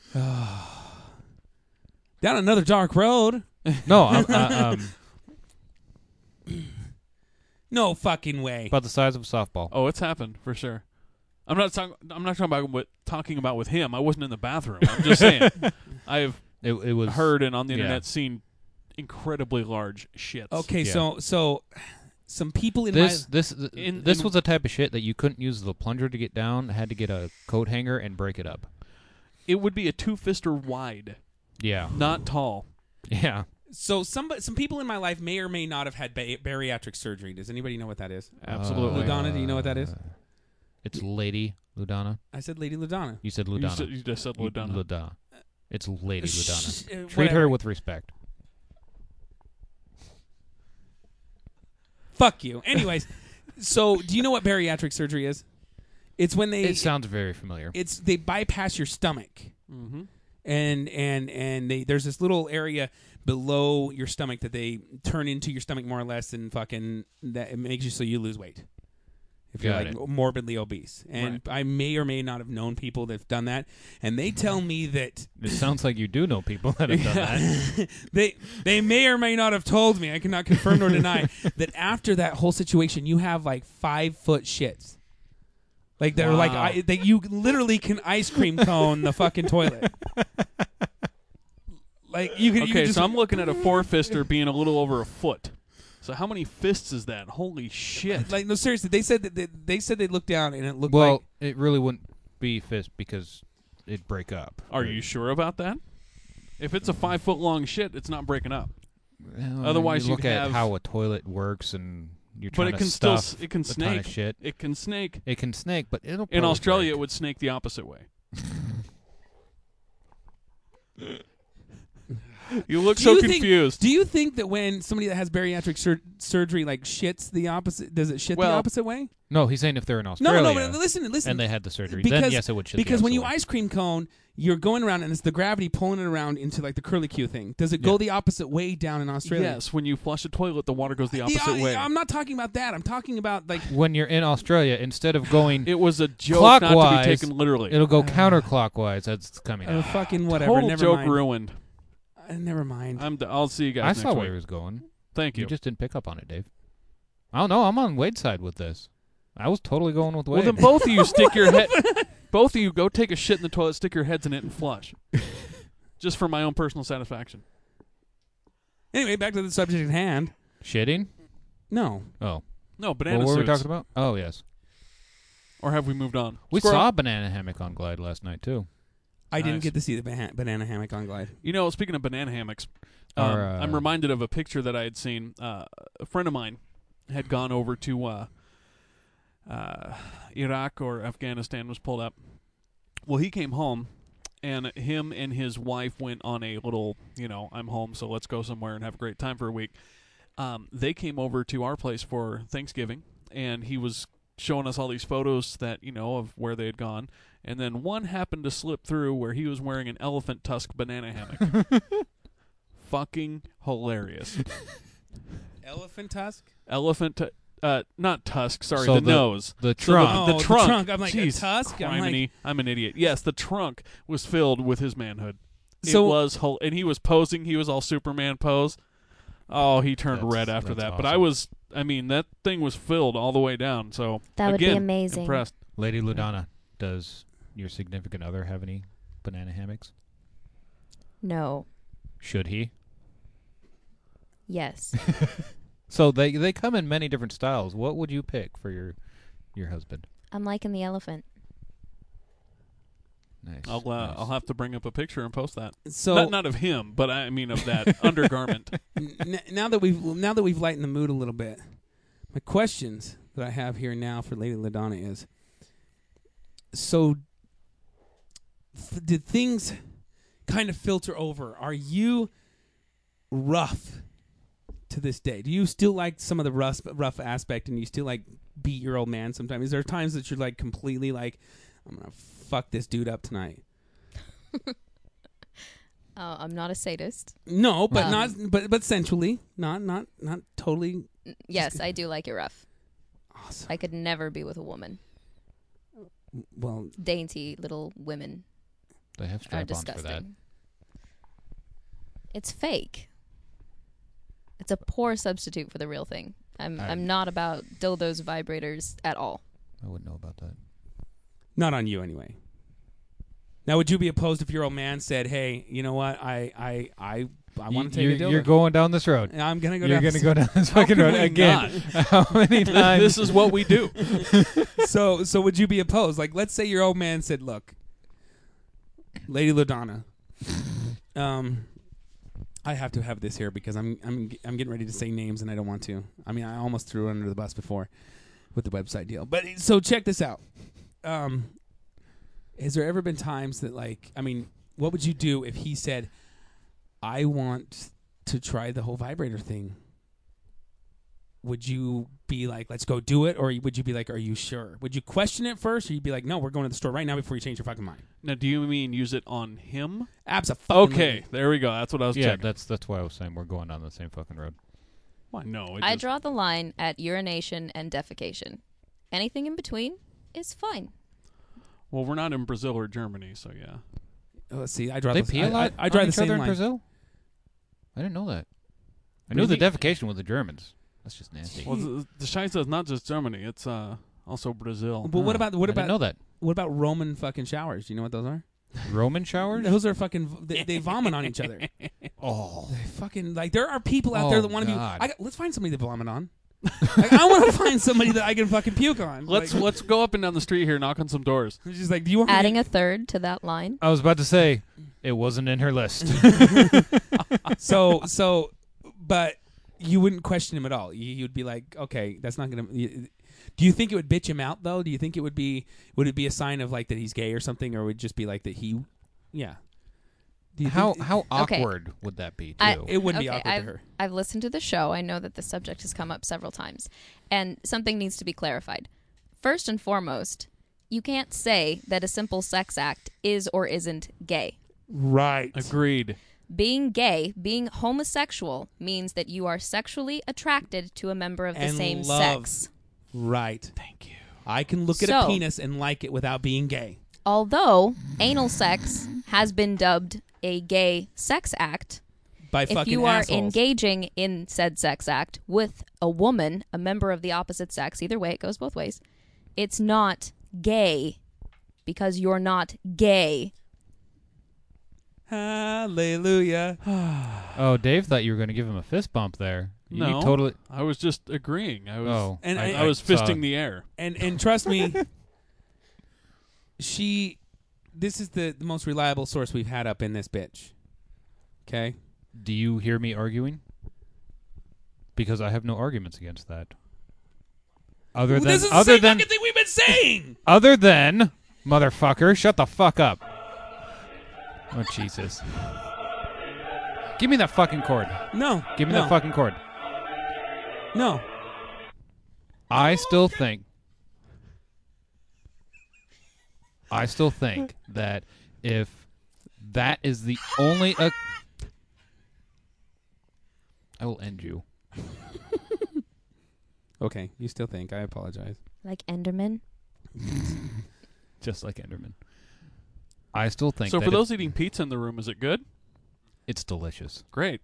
D: Down another dark road.
E: No, I'm, uh, um,
D: No fucking way.
E: about the size of a softball.
C: Oh, it's happened for sure. I'm not talking. I'm not talking about what talking about with him. I wasn't in the bathroom. I'm just saying. I've
E: It, it was
C: heard and on the
E: yeah.
C: internet seen incredibly large shits.
D: Okay,
E: Yeah.
D: so so some people in
E: This
D: my
E: this th-
C: In-
E: this
C: in-
E: was the type of shit that you couldn't use the plunger to get down. Had to get a coat hanger and break it up.
C: it would be a two-fister wide,
E: Yeah.
C: not tall.
E: Yeah.
D: So some some people in my life may or may not have had ba- bariatric surgery. Does anybody know what that is?
C: Absolutely.
D: Ludana, do you know what that is?
E: Uh, It's Lady Ludana.
D: I said Lady Ludana.
E: You said
C: You,
E: Ludana.
C: said, you just said
E: You-
C: Ludana.
E: Ludana. It's Lady
D: Sh-
E: Ludana.
D: uh,
E: Treat
D: whatever.
E: her with respect.
D: Fuck you. Anyways, so do you know what bariatric surgery is? It's when they
E: It sounds very familiar.
D: it's they bypass your stomach.
C: Mm-hmm.
D: and and and they there's this little area below your stomach that they turn into your stomach more or less, and fucking that it makes you so you lose weight if you're
E: Got
D: like
E: it.
D: morbidly obese. And I may or may not have known people that've done that, and they tell me that
E: It sounds like you do know people that have done that.
D: they they may or may not have told me, I cannot confirm nor deny, that after that whole situation you have like five foot shits. Like they're like
C: Wow.
D: I, that you literally can ice cream cone the fucking toilet. Like you can. you
C: Okay,
D: can just,
C: so I'm looking at a four-fister being a little over a foot. So how many fists is that? Holy shit.
D: like no seriously. They said that they, they said they looked down and it looked
E: Well,
D: like
E: it really wouldn't be fist because it'd break up.
C: Are you sure about that? If it's a five-foot-long shit, it's not breaking up.
E: Well,
C: Otherwise
E: you look
C: you'd
E: at
C: have-
E: how a toilet works, and you're
C: But
E: trying
C: it
E: to
C: can still
E: stuff
C: s- it can
E: a ton
C: snake.
E: of shit.
C: It can snake.
E: It can snake, but it'll.
C: In
E: probably
C: Australia,
E: break.
C: it would snake the opposite way. You look
D: Do
C: so
D: you think-
C: confused.
D: Do you think that when somebody that has bariatric sur- surgery like shits the opposite, does it shit
C: Well,
D: the opposite way?
E: No, he's saying if they're in
D: No,
E: Australia
D: no, no. But listen, listen.
E: and they had the surgery,
D: because
E: then yes, it would shit the
D: because when
E: opposite
D: you
E: way.
D: ice cream cone, you're going around and it's the gravity pulling it around into like the curlicue thing. Does it go
E: Yeah.
D: the opposite way down in Australia?
C: Yes, when you flush a toilet, the water goes the
D: The-
C: opposite
D: I,
C: way.
D: I'm not talking about that. I'm talking about like
E: when you're in Australia, instead of going,
C: It was a joke not to
E: Clockwise,
C: be taken literally.
E: it'll go counterclockwise as it's coming
D: uh,
E: out.
D: fucking whatever.
C: Total
D: never
C: joke
D: mind.
C: ruined.
D: Uh, never mind.
C: I'm. D- I'll see you guys
E: I
C: next
E: saw
C: week.
E: where he was going.
C: Thank you.
E: You just didn't pick up on it, Dave. I don't know. I'm on Wade's side with this. I was totally going with
C: well,
E: Wade.
C: then both of you stick your head. Both of you go take a shit in the toilet, stick your heads in it, and flush. Just for my own personal satisfaction.
D: Anyway, back to the subject at hand.
E: Shitting?
D: No.
E: Oh.
C: No, banana
E: What were we
C: suits.
E: talking about? Oh, yes.
C: Or have we moved on?
E: We
C: Squirrel?
E: saw a banana hammock on Glide last night, too.
D: I didn't
C: Nice.
D: get to see the ba- banana hammock on Glide.
C: You know, speaking of banana hammocks, um,
E: Our, uh,
C: I'm reminded of a picture that I had seen. Uh, a friend of mine had gone over to uh, uh, Iraq or Afghanistan, was pulled up. Well, he came home, and him and his wife went on a little, you know, I'm home, so let's go somewhere and have a great time for a week. Um, they came over to our place for Thanksgiving, and he was showing us all these photos that, you know, of where they had gone. And then one happened to slip through where he was wearing an elephant tusk banana hammock. Fucking hilarious.
D: Elephant tusk?
C: Elephant, tu- uh, not tusk, sorry,
E: So
C: the,
E: the-
C: nose.
E: The
C: So
E: trunk.
D: Oh,
C: the,
D: the
C: trunk.
D: trunk. I'm like, a
C: Jeez,
D: tusk? I'm like-
C: criminy. I'm an idiot. Yes, the trunk was filled with his manhood.
D: So-
C: it was, whole, and he was posing. He was all Superman pose. Oh, he turned
E: That's-
C: red after
E: that's
C: that. But I
E: awesome.
C: was, I mean, that thing was filled all the way down. So
F: That would be
C: again,
F: amazing.
C: Impressed.
E: Lady Ludana, does your significant other have any banana hammocks?
F: No.
E: Should he?
F: Yes.
E: So they they come in many different styles. What would you pick for your your husband?
F: I'm liking the elephant.
E: Nice.
C: I'll uh,
E: nice.
C: I'll have to bring up a picture and post that.
D: So
C: not not of him, but I mean of that undergarment.
D: n- now that we've now that we've lightened the mood a little bit, my questions that I have here now for Lady LaDonna is: so th- did things kind of filter over? Are you rough to this day? Do you still like some of the rough rough aspect, and you still like beat your old man sometimes? Is there times that you're like completely like, I'm gonna fuck this dude up tonight?
F: Uh, I'm not a sadist.
D: No, but
F: Um,
D: not but but sensually, not not not totally.
F: N- Yes, I do like it rough.
D: Awesome.
F: I could never be with a woman.
D: Well,
F: Dainty little women
E: They have
F: are
E: strap-ons for that.
F: disgusting. It's fake. It's a poor substitute for the real thing. I'm
E: I-
F: I'm not about dildos, vibrators at all.
E: I wouldn't know about that.
D: not on you anyway. Now, would you be opposed if your old man said, "Hey, you know what? I I I I want to take
E: you're,
D: a dildo.
E: You're going down this road.
D: I'm gonna go
E: You're
D: down
E: going to go down this
C: How
E: fucking
C: could
E: road
C: we
E: again. How many times?
C: This is what we do.
D: so so would you be opposed? Like, let's say your old man said, "Look, Lady LaDonna. Um, I have to have this here because I'm I'm I'm getting ready to say names and I don't want to. I mean, I almost threw her under the bus before with the website deal. But so check this out. Um, has there ever been times that, like, I mean, what would you do if he said, "I want to try the whole vibrator thing"? Would you be like, "Let's go do it," or would you be like, "Are you sure"? Would you question it first, or you'd be like, "No, we're going to the store right now before you change your fucking mind"?
C: Now, do you mean use it on him?
D: Absolutely.
C: Okay, there we go. That's what I was
E: Yeah,
C: checking.
E: that's that's why I was saying we're going down the same fucking road.
C: Why? No, it
F: I
C: just-
F: draw the line at urination and defecation. Anything in between is fine.
C: Well, we're not in Brazil or Germany, so yeah.
D: Oh, see, I draw
E: They
D: the,
E: pee
D: I,
E: a lot.
D: I, I draw
E: on
D: the
E: each
D: same
E: other in
D: line.
E: Brazil. I didn't know that. I knew the
D: Really?
E: defecation was the Germans. That's just nasty.
C: Well, the, the Scheisse is not just Germany; it's uh, also Brazil.
D: But what
E: Oh,
D: about what
E: I didn't
D: about
E: know that
D: what about Roman fucking showers? Do you know what those are?
E: Roman showers?
D: Those are fucking. They, they vomit on each other.
E: Oh,
D: They fucking like there are people out
E: Oh,
D: there that want to be.
E: God.
D: I got, let's find somebody to vomit on. Like, I want to find somebody that I can fucking puke on.
C: Let's
D: like,
C: let's go up and down the street here, knock on some doors.
D: it's just like, do you want me
F: Adding
D: to,
F: a third to that line.
E: I was about to say it wasn't in her list.
D: so so, but you wouldn't question him at all. You, you'd be like, okay, that's not gonna. You, do you think it would bitch him out though? Do you think it would be would it be a sign of like that he's gay or something, or would it just be like that he, yeah? Do you
E: how
D: think,
E: how
F: Okay.
E: awkward would that be too?
F: I-
D: it wouldn't be
F: Okay,
D: awkward
F: I've,
D: to her?
F: I've listened to the show. I know that the subject has come up several times. And something needs to be clarified. First and foremost, you can't say that a simple sex act is or isn't gay.
D: Right.
C: Agreed.
F: Being gay, being homosexual, means that you are sexually attracted to a member of the
D: And
F: same
D: love.
F: sex.
D: Right.
C: Thank you.
D: I can look at a
F: So-
D: penis and like it without being gay.
F: Although anal sex has been dubbed a gay sex act,
D: By
F: if
D: fucking
F: you are
D: assholes.
F: engaging in said sex act with a woman, a member of the opposite sex, either way, it goes both ways, it's not gay because you're not gay.
D: Hallelujah.
E: oh, Dave thought you were going to give him a fist bump there. You
C: No,
E: totally.
C: I was just agreeing. I was.
E: Oh,
D: And
C: I,
D: I-
C: was
E: saw
C: fisting
E: it.
C: the air.
D: And and trust me, she this is the, the most reliable source we've had up in this bitch. Okay?
E: Do you hear me arguing? Because I have no arguments against that. Other
D: Well,
E: than
D: this is the
E: other
D: same
E: than
D: fucking thing we've been saying.
E: other than motherfucker, shut the fuck up. Oh Jesus. Give me that fucking cord.
D: No.
E: Give me
D: no,
E: that fucking cord.
D: No.
E: I still think I still think that if that is the only uh, I will end you.
D: Okay, you still think. I apologize.
F: Like Enderman?
E: Just like Enderman. I still think
C: So
E: that
C: for
E: if-
C: those eating pizza in the room, is it good?
E: it's delicious.
C: Great.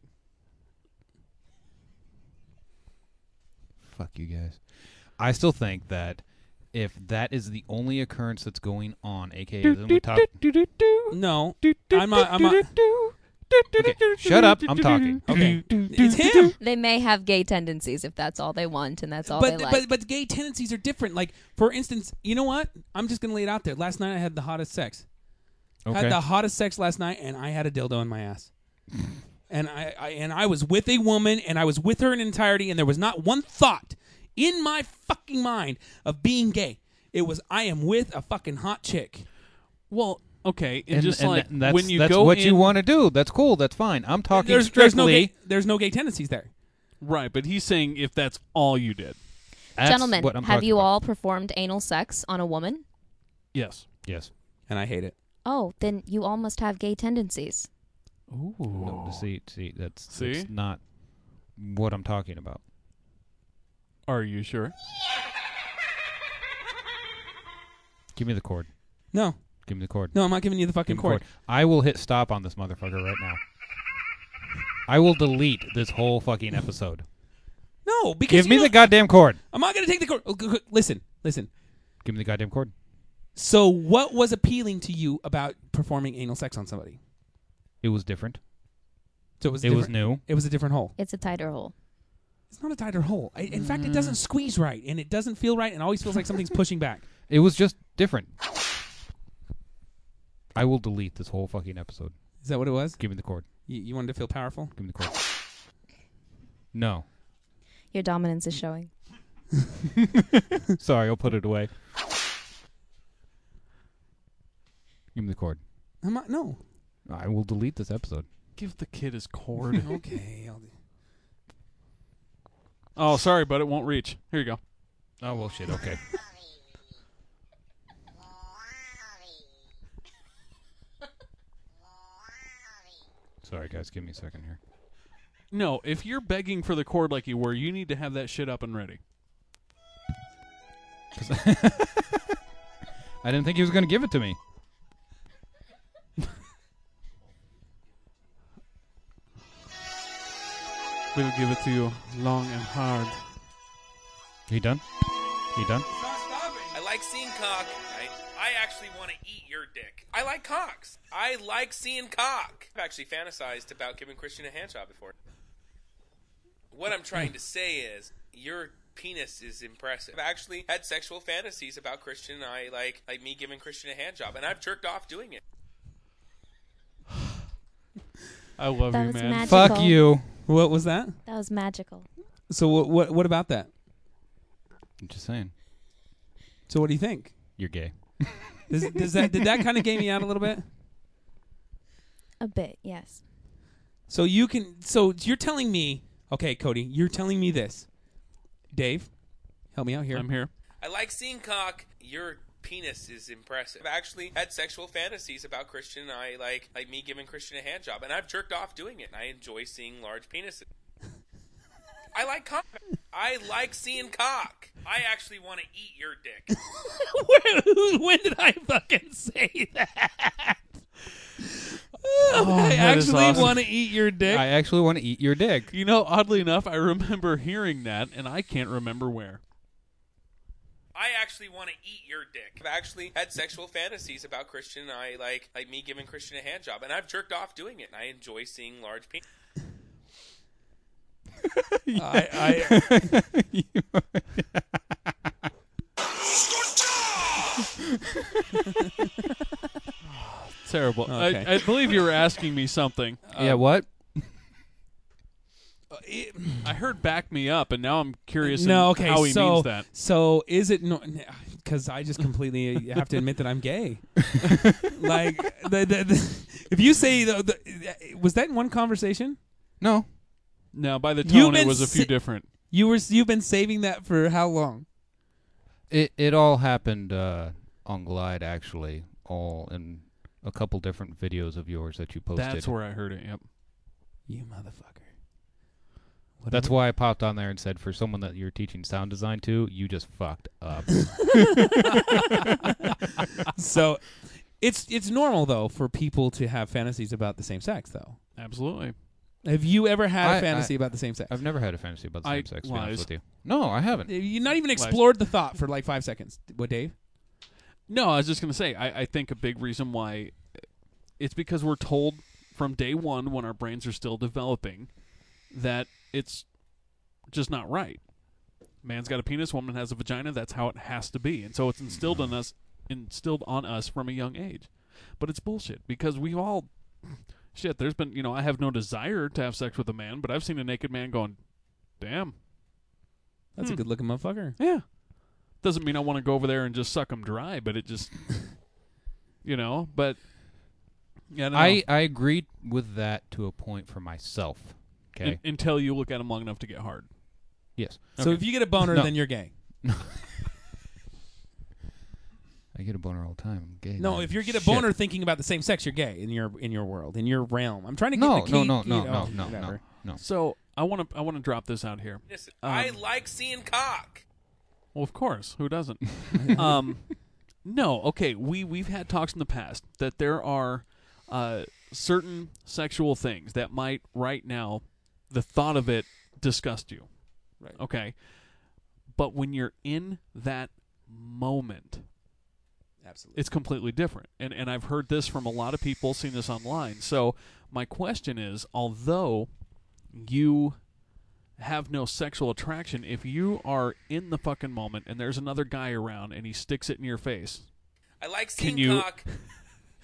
E: Fuck you guys. I still think that if that is the only occurrence that's going on, aka then we talk.
D: No. I'm not I'm not
E: Okay, shut up. I'm talking.
D: Okay. It's him.
F: They may have gay tendencies if that's all they want and that's all
D: But
F: they like.
D: but but gay tendencies are different. Like, for instance, you know what? I'm just gonna lay it out there. Last night I had the hottest sex.
E: Okay.
D: Had the hottest sex last night, and I had a dildo in my ass. and I, I and I was with a woman, and I was with her in entirety, and there was not one thought in my fucking mind of being gay. It was, I am with a fucking hot chick.
C: Well, okay, and,
E: and
C: just
E: and
C: like
E: th- that's,
C: when you
E: that's
C: go
E: what
C: in,
E: you want to do. That's cool. That's fine. I'm talking
D: There's,
E: strictly.
D: there's no gay, there's no gay tendencies there.
C: right? But he's saying if that's all you did,
E: That's
F: Gentlemen,
E: what I'm
F: have
E: talking
F: you
E: about.
F: all performed anal sex on a woman?
C: yes.
E: Yes.
D: And I hate it.
F: Oh, then you all must have gay tendencies.
C: Ooh.
E: No, see, see, that's,
C: See?
E: that's not what I'm talking about.
C: Are you sure?
E: Give me the cord.
D: No.
E: Give me the cord.
D: No, I'm not giving you the fucking
E: Give me the
D: cord.
E: I will hit stop on this motherfucker right now. I will delete this whole fucking episode.
D: No, because
E: Give
D: you
E: me
D: know-
E: the goddamn cord.
D: I'm not going to take the cord. Oh, g- g- Listen, listen.
E: Give me the goddamn cord.
D: So what was appealing to you about performing anal sex on somebody?
E: It was different.
D: So it was
E: It was
D: different-
E: new.
D: It was a different hole.
F: It's a tighter hole.
D: It's not a tighter hole. I, in fact, it
E: Mm.
D: doesn't squeeze right, and it doesn't feel right, and it always feels like something's pushing back.
E: It was just different. I will delete this whole fucking episode.
D: Is that what it was?
E: Give me the cord.
D: You, you wanted to feel powerful?
E: Give me the cord. No.
F: Your dominance is showing.
E: Sorry, I'll put it away. Give me the cord.
D: I'm not, no.
E: I will delete this episode.
C: Give the kid his cord.
D: Okay. I'll,
C: Oh, sorry, but it won't reach. Here you go.
E: Oh, well, shit. Okay. Sorry, guys. Give me a second here.
C: No, if you're begging for the cord like you were, you need to have that shit up and ready.
E: I didn't think he was going to give it to me.
C: We'll give it to you long and hard.
E: He done? He done?
G: I like seeing cock. I, I actually want to eat your dick. I like cocks. I like seeing cock. I've actually fantasized about giving Christian a hand job before. What I'm trying to say is, your penis is impressive. I've actually had sexual fantasies about Christian. I like like me giving Christian a hand job, and I've jerked off doing it.
C: I love
F: That
C: you,
F: was
C: man.
F: magical.
E: Fuck you.
D: what was that?
F: That was magical.
D: So what, what? What about that?
E: I'm just saying.
D: So what do you think?
E: You're gay.
D: Does, does that did that kind of game me out a little bit?
F: A bit, yes.
D: So you can. So you're telling me, okay, Cody, you're telling me this. Dave, help me out here.
C: I'm here.
G: I like seeing cock. Your penis is impressive. I've actually had sexual fantasies about Christian. I like like me giving Christian a hand job, and I've jerked off doing it. And I enjoy seeing large penises. I like cock. I like seeing cock. I actually want to eat your dick.
D: Where, when did I fucking say that?
C: Oh,
D: I
C: that is
D: actually
C: awesome.
D: want to eat your dick.
E: I actually want to eat your dick.
C: You know, oddly enough, I remember hearing that, and I can't remember where.
G: I actually want to eat your dick. I've actually had sexual fantasies about Christian. I like like me giving Christian a hand job, and I've jerked off doing it. And I enjoy seeing large penises.
D: I,
C: Terrible.
D: Okay.
C: I, I believe you were asking me something.
E: yeah, what?
C: I heard "back me up," and now I'm curious
D: no,
C: in
D: okay.
C: how he
D: so,
C: means that.
D: so is it no? Because I just completely have to admit that I'm gay. Like, the, the, the, if you say the, the, was that in one conversation?
E: No.
C: Now, by the
D: You've
C: tone, it
D: been
C: was a few
D: si-
C: different.
D: You were you've been saving that for how long?
E: It it all happened uh, on Glide, actually, all in a couple different videos of yours that you posted.
C: That's where I heard it. Yep.
D: You motherfucker.
E: That's why I popped on there and said, for someone that you're teaching sound design to, you just fucked up.
D: So, it's it's normal though for people to have fantasies about the same sex though.
C: Absolutely.
D: Have you ever had
E: I-
D: a fantasy
E: I-
D: about the same sex?
E: I've never had a fantasy about the
C: I
E: same sex, to be honest
C: lies.
E: with you. No, I haven't.
D: You not even explored the thought for like five seconds. What, Dave?
C: No, I was just going to say, I, I think a big reason why it's because we're told from day one when our brains are still developing that it's just not right. Man's got a penis, woman has a vagina, that's how it has to be. And so it's instilled in us instilled on us from a young age. But it's bullshit because we've all shit, there's been, you know, I have no desire to have sex with a man, but I've seen a naked man going, "Damn.
D: That's
C: Hmm.
D: a good looking motherfucker.
C: Yeah." Doesn't mean I want to go over there and just suck them dry, but it just, you know, but yeah, I, don't know.
E: I, I agreed with that to a point for myself. Okay.
C: Un- until you look at them long enough to get hard.
E: Yes.
D: So if you get a boner,
E: No.
D: then you're gay.
E: I get a boner all the time. I'm gay.
D: No,
E: man.
D: if you get a
E: Shit.
D: boner thinking about the same sex, you're gay in your in your world, in your realm. I'm trying to get
E: No,
D: the
E: no,
D: key,
E: no,
D: you
E: no,
D: know,
E: no, no,
D: whatever.
E: no, no.
C: So I want to I want to drop this out here.
G: Listen, I
C: Um,
G: like seeing cock.
C: Well, of course, who doesn't? um, no, okay. We we've had talks in the past that there are uh, certain sexual things that might right now, the thought of it disgust you.
D: Right.
C: Okay, but when you're in that moment,
D: Absolutely.
C: it's completely different. And and I've heard this from a lot of people, seen this online. So my question is, although you have no sexual attraction, if you are in the fucking moment and there's another guy around and he sticks it in your face,
G: I like
C: Can
G: seeing
C: you-
G: cock.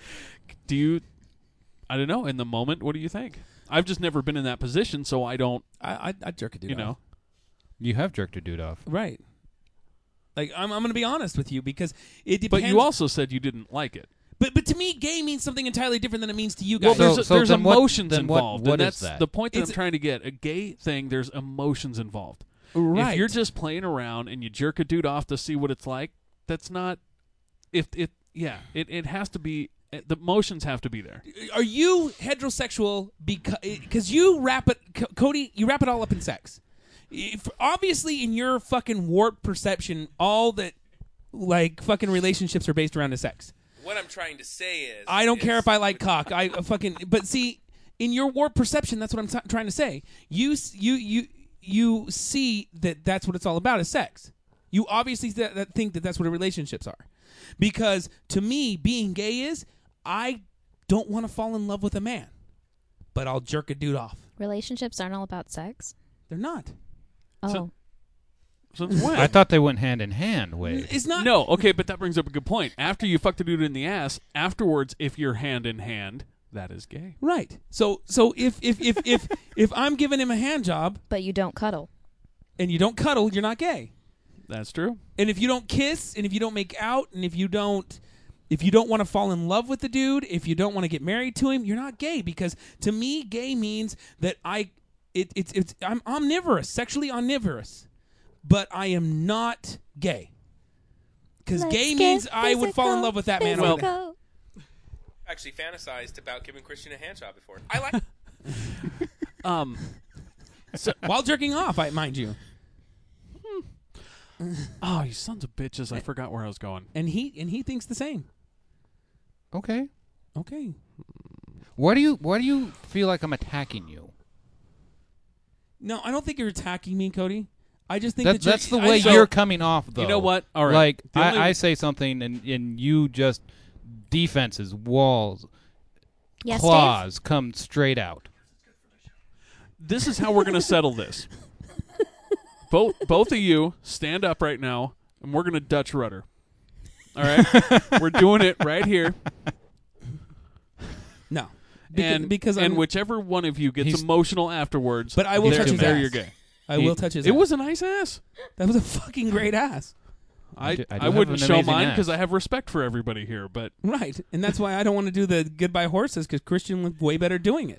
C: like, do you? I don't know. In the moment, what do you think? I've just never been in that position, so I don't.
D: I I I'd jerk a dude
C: You
D: off.
C: know.
E: You have jerked a dude off.
D: Right. Like I'm I'm going to be honest with you because it depends.
C: But you also said you didn't like it.
D: But but to me, gay means something entirely different than it means to you
C: Well,
D: guys.
C: there's
E: So-
C: a,
E: so
C: there's
E: then what-
C: emotions
E: then what-
C: involved,
E: what
C: and
E: is
C: that's
E: that?
C: the point that
D: It's-
C: I'm trying to get. A gay thing, there's emotions involved.
D: right.
C: If you're just playing around and you jerk a dude off to see what it's like, that's not. If it, yeah, it it has to be. The emotions have to be there.
D: Are you heterosexual because because you wrap it, C- Cody? You wrap it all up in sex. If, obviously, in your fucking warped perception, all that like fucking relationships are based around the sex.
G: What I'm trying to say is,
D: I don't
G: is
D: care if I like cock. I uh, fucking. But see, in your warped perception, that's what I'm t- trying to say. You s- you you you see that that's what it's all about is sex. You obviously th- that think that that's what relationships are, because to me, being gay is I don't want to fall in love with a man, but I'll jerk a dude off.
F: Relationships aren't all about sex.
D: They're not.
F: Oh,
C: So- Since when?
E: I thought they went hand in hand. Wade.
D: It's not.
C: No, okay, but that brings up a good point. After you fuck the dude in the ass, afterwards, if you're hand in hand, that is gay.
D: Right. So so if if if if if I'm giving him a hand job
F: but you don't cuddle.
D: and you don't cuddle, you're not gay.
C: That's true.
D: And if you don't kiss, and if you don't make out, and if you don't, if you don't want to fall in love with the dude, if you don't want to get married to him, you're not gay. Because to me, gay means that I, it, it's, it's, I'm omnivorous, sexually omnivorous, but I am not gay. Because gay means I would fall in love with that man.
C: Well-
D: over there.
G: actually fantasized about giving Christian a hand job before. I like.
C: Um,
D: While jerking off, I mind you.
C: oh, you sons of bitches! I forgot where I was going.
D: And he and he thinks the same.
E: Okay.
D: Okay.
E: Why do you Why do you feel like I'm attacking you?
D: No, I don't think you're attacking me, Cody. I just think
E: That,
D: that you're,
E: that's the
D: I-
E: way
D: so-
E: you're coming off, though.
C: You know what? All right.
E: Like
C: The only-
E: I, I say something and and you just defenses, walls,
F: Yes,
E: claws come straight out.
C: This is how we're going to settle this. both both of you stand up right now, and we're going to Dutch rudder. All right, we're doing it right here.
D: No, because,
C: and
D: because
C: and
D: I'm,
C: whichever one of you gets
E: He's-
C: emotional afterwards,
D: But I will
C: there,
D: touch his
C: there
D: ass.
C: you're gay.
D: I will touch his.
C: It
D: ass.
C: was a nice ass.
D: That was a fucking great ass.
C: I,
E: do- I
C: I,
E: do have
C: wouldn't
E: an
C: show
E: amazing
C: mine
E: ass.
C: because I have respect for everybody here. But
D: Right, and that's why I don't want to do the goodbye horses because Christian looked way better doing it.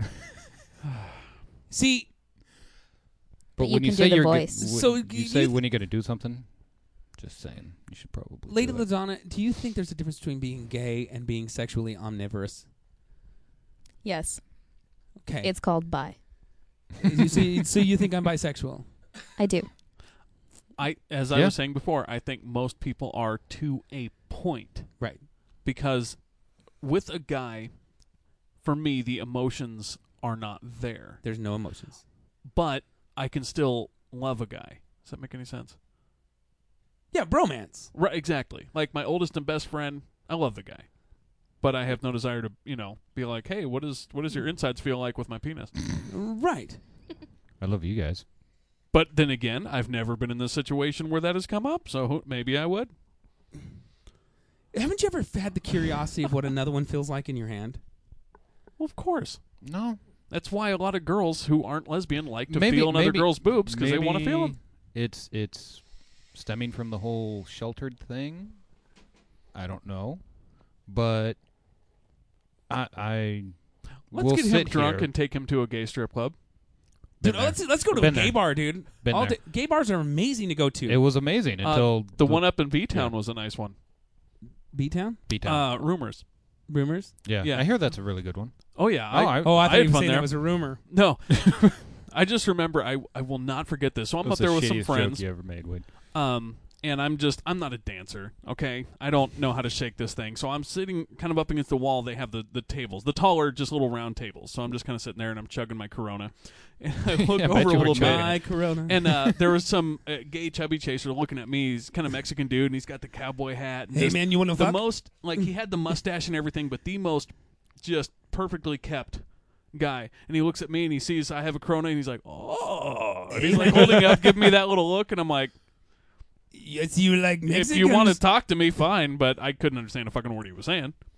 D: See,
E: But
F: you
E: when you
F: can
E: say
F: do the
E: you're
F: voice.
E: G-
D: So
E: when
D: you-
E: you say
D: you-
E: when you're going to do something, just saying, you should probably.
D: Lady
E: do it.
D: LaDonna, do you think there's a difference between being gay and being sexually omnivorous?
F: Yes,
D: Okay,
F: it's called bi.
D: You- so, you, so you think I'm bisexual?
F: I do.
C: I, as I
E: Yeah.
C: was saying before, I think most people are to a point.
D: Right.
C: Because with a guy, for me, the emotions are not there.
D: There's no emotions.
C: But I can still love a guy. Does that make any sense?
D: Yeah, bromance.
C: Right, exactly. Like my oldest and best friend, I love the guy. But I have no desire to, you know, be like, hey, what is what does your insides feel like with my penis?
D: Right.
E: I love you guys.
C: But then again, I've never been in this situation where that has come up, so who- maybe I would.
D: Haven't you ever had the curiosity of what another one feels like in your hand?
C: Well, of course.
E: No,
C: That's why a lot of girls who aren't lesbian like to
E: Maybe-
C: feel another
E: maybe-
C: girl's boobs because they want to feel
E: maybe
C: them.
E: It's it's stemming from the whole sheltered thing. I don't know, but I I
C: Let's
E: will
C: get him
E: sit
C: drunk
E: here.
C: and take him to a gay strip club.
E: Been
D: Dude,
E: there.
D: let's let's go to a
E: Been
D: gay
E: there.
D: bar, dude.
E: Been
D: All
E: there.
D: day- gay bars are amazing to go to.
E: It was amazing
C: Uh,
E: until
C: the one up in V Town
E: yeah.
C: was a nice one.
D: B Town
E: B-Town.
C: Uh, rumors.
D: rumors.
E: yeah.
C: yeah.
E: I hear that's a really good one.
C: Oh yeah.
E: Oh, I-
D: Oh, I thought
C: had
D: you were
C: fun
D: saying
C: there.
D: that was a rumor.
C: No. I just remember I I will not forget this. So I'm
E: That's
C: up there
E: the
C: with some
E: shittiest
C: friends.
E: joke you ever made, Wade.
C: Um, and I'm just, I'm not a dancer, okay? I don't know how to shake this thing. So I'm sitting kind of up against the wall. They have the, the tables, the taller, just little round tables. So I'm just kind of sitting there and I'm chugging my Corona. And I look
E: I bet
C: over a
E: you were
C: little
E: chugging
C: bit.
E: it.
D: My Corona.
C: And uh, there was some uh, gay chubby chaser looking at me. He's kind of Mexican dude, and he's got the cowboy hat. And
D: hey
C: just
D: man, you want to
C: the
D: fuck?
C: most, like, he had the mustache and everything, but the most just perfectly kept guy. And he looks at me and he sees I have a Corona, and he's like, oh. And he's like holding up, giving me that little look, and I'm like,
D: Yes, you like Mexicans.
C: if you want to talk to me, fine, but I couldn't understand a fucking word he was saying.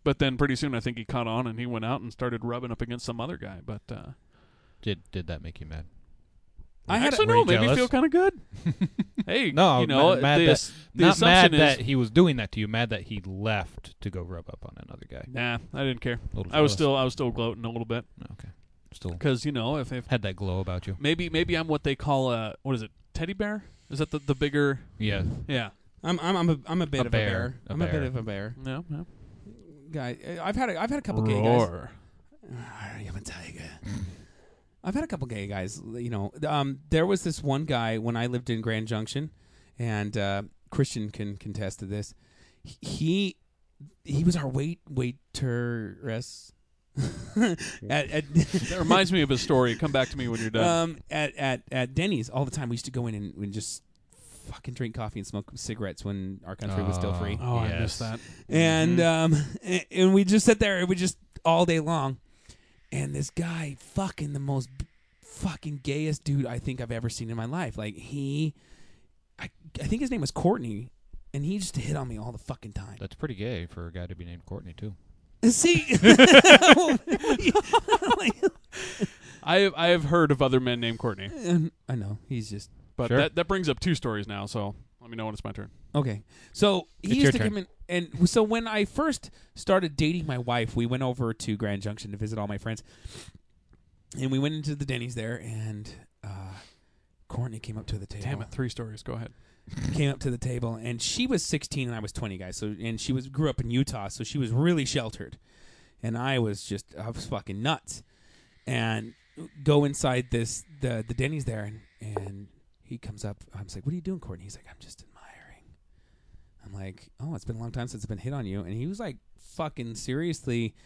C: but then pretty soon I think he caught on and he went out and started rubbing up against some other guy. But uh,
E: Did did that make you mad?
D: I had
C: actually
D: a,
C: no,
E: Were you
C: made me
E: jealous?
C: feel kind of good. Hey,
E: No,
C: you know,
E: mad, mad
C: the,
E: that,
C: ass- the
E: not mad
C: assumption is
E: that he was doing that to you. Mad that he left to go rub up on another guy.
C: nah, I didn't care.
E: A little
C: I was
E: jealous.
C: still I was still gloating a little bit
E: Okay. Still
C: because you know if, if
E: had that glow about you.
C: maybe maybe I'm what they call a what is it teddy bear? Is that the the bigger?
E: Yeah.
C: Yeah,
D: I'm I'm I'm a, I'm a bit
E: A
D: of
E: bear.
D: a bear.
E: A
D: I'm a bit
E: bear.
D: of a bear.
C: no, no.
D: Guy, I've had a, I've had a couple gay guys.
C: Roar.
D: I am a tiger. I've had a couple gay guys. You know, um, there was this one guy when I lived in Grand Junction, and uh, Christian can contest to this. He he was our wait waitress. at, at
C: That reminds me of a story. Come back to me when you're done.
D: um at, at at Denny's all the time. We used to go in and, and just fucking drink coffee and smoke cigarettes when our country was still free.
C: oh, I
E: yes.
C: missed that.
D: And
C: Mm-hmm.
D: um and, and we just sit there and we just all day long. And this guy, fucking the most b- fucking gayest dude I think I've ever seen in my life. Like he, I I think his name was Courtney, and he just hit on me all the fucking time.
E: That's pretty gay for a guy to be named Courtney too.
D: See,
C: I have, I have heard of other men named Courtney,
D: I know he's just
C: but
E: Sure.
C: that that brings up two stories now. So let me know when it's my turn.
D: okay. So he
E: It's
D: used
E: your
D: to
E: turn.
D: come in, and so when I first started dating my wife, we went over to Grand Junction to visit all my friends, and we went into the Denny's there, and uh, Courtney came up to the table.
C: Damn it, three stories. Go ahead.
D: Came up to the table, and she was sixteen and I was twenty, guys. So, and she was grew up in Utah, so she was really sheltered, and I was just I was fucking nuts. And go inside this the the Denny's there, and, and he comes up. I was like, "What are you doing, Courtney?" He's like, "I'm just admiring." I'm like, "Oh, it's been a long time since I've been hit on you," and he was like, fucking seriously,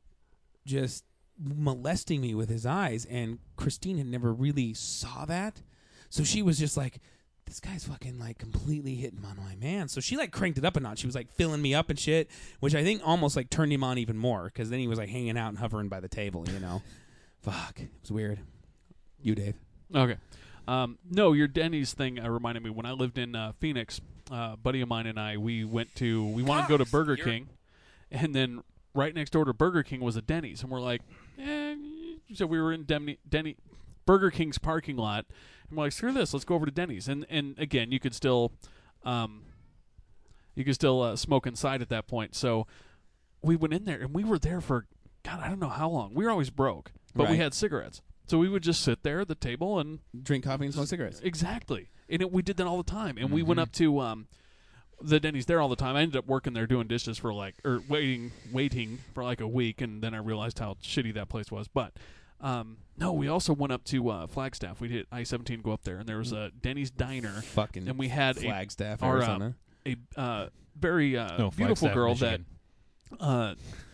D: just molesting me with his eyes. And Christine had never really saw that, so she was just like, this guy's fucking like completely hitting on my man. So she like cranked it up a notch. She was like filling me up and shit, which I think almost like turned him on even more, because then he was like hanging out and hovering by the table, you know. Fuck, it was weird. You, Dave?
C: Okay. Um, no, your Denny's thing uh, reminded me when I lived in uh, Phoenix. Uh, a buddy of mine and I, we went to we wanted to go to
G: Cox,
C: Burger
G: you're-
C: King, and then right next door to Burger King was a Denny's, and we're like, eh. So we were in Denny, Denny Burger King's parking lot, and we're like, screw this, let's go over to Denny's. And and again, you could still, um, you could still uh, smoke inside at that point. So we went in there, and we were there for God, I don't know how long. We were always broke, but we
D: Right.
C: had cigarettes. So we would just sit there at the table and
D: Drink coffee and smoke cigarettes.
C: exactly, and it, we did that all the time. And we went
E: Mhm.
C: up to um, the Denny's there all the time. I ended up working there doing dishes for like or waiting waiting for like a week, and then I realized how shitty that place was. But um, no, we also went up to uh, Flagstaff. We hit I seventeen, go up there, and there was a Denny's diner,
D: Fucking
C: and we had a
D: Flagstaff,
C: our, uh,
D: Arizona.
C: a uh, very uh,
E: No,
C: beautiful
E: Flagstaff,
C: girl
E: Michigan.
C: that uh,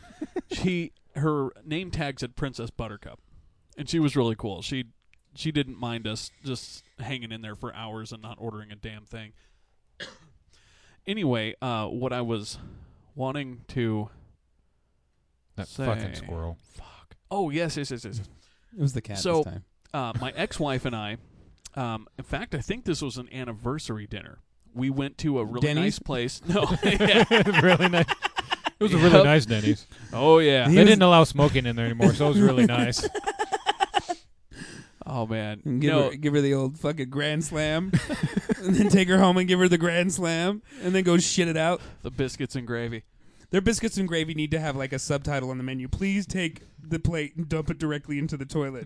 C: she her name tag said Princess Buttercup, and she was really cool. She she didn't mind us just hanging in there for hours and not ordering a damn thing. Anyway, uh, what I was wanting to
E: That
C: say,
E: fucking squirrel.
C: Fuck. Oh yes, yes, yes, yes. yes.
D: It was the cat
C: so-
D: this time.
C: Uh, my ex-wife and I, um, in fact, I think this was an anniversary dinner. We went to a really
D: Denny's?
C: nice place. No, yeah.
E: really nice. It was a
C: Yep.
E: really nice Denny's.
C: Oh yeah.
E: They didn't allow smoking in there anymore, so it was really nice.
C: Oh man.
D: And give,
C: no,
D: her, give her the old fucking grand slam, and then take her home and give her the grand slam, and then go shit it out.
C: the biscuits and gravy.
D: Their biscuits and gravy need to have like a subtitle on the menu. Please take the plate and dump it directly into the toilet.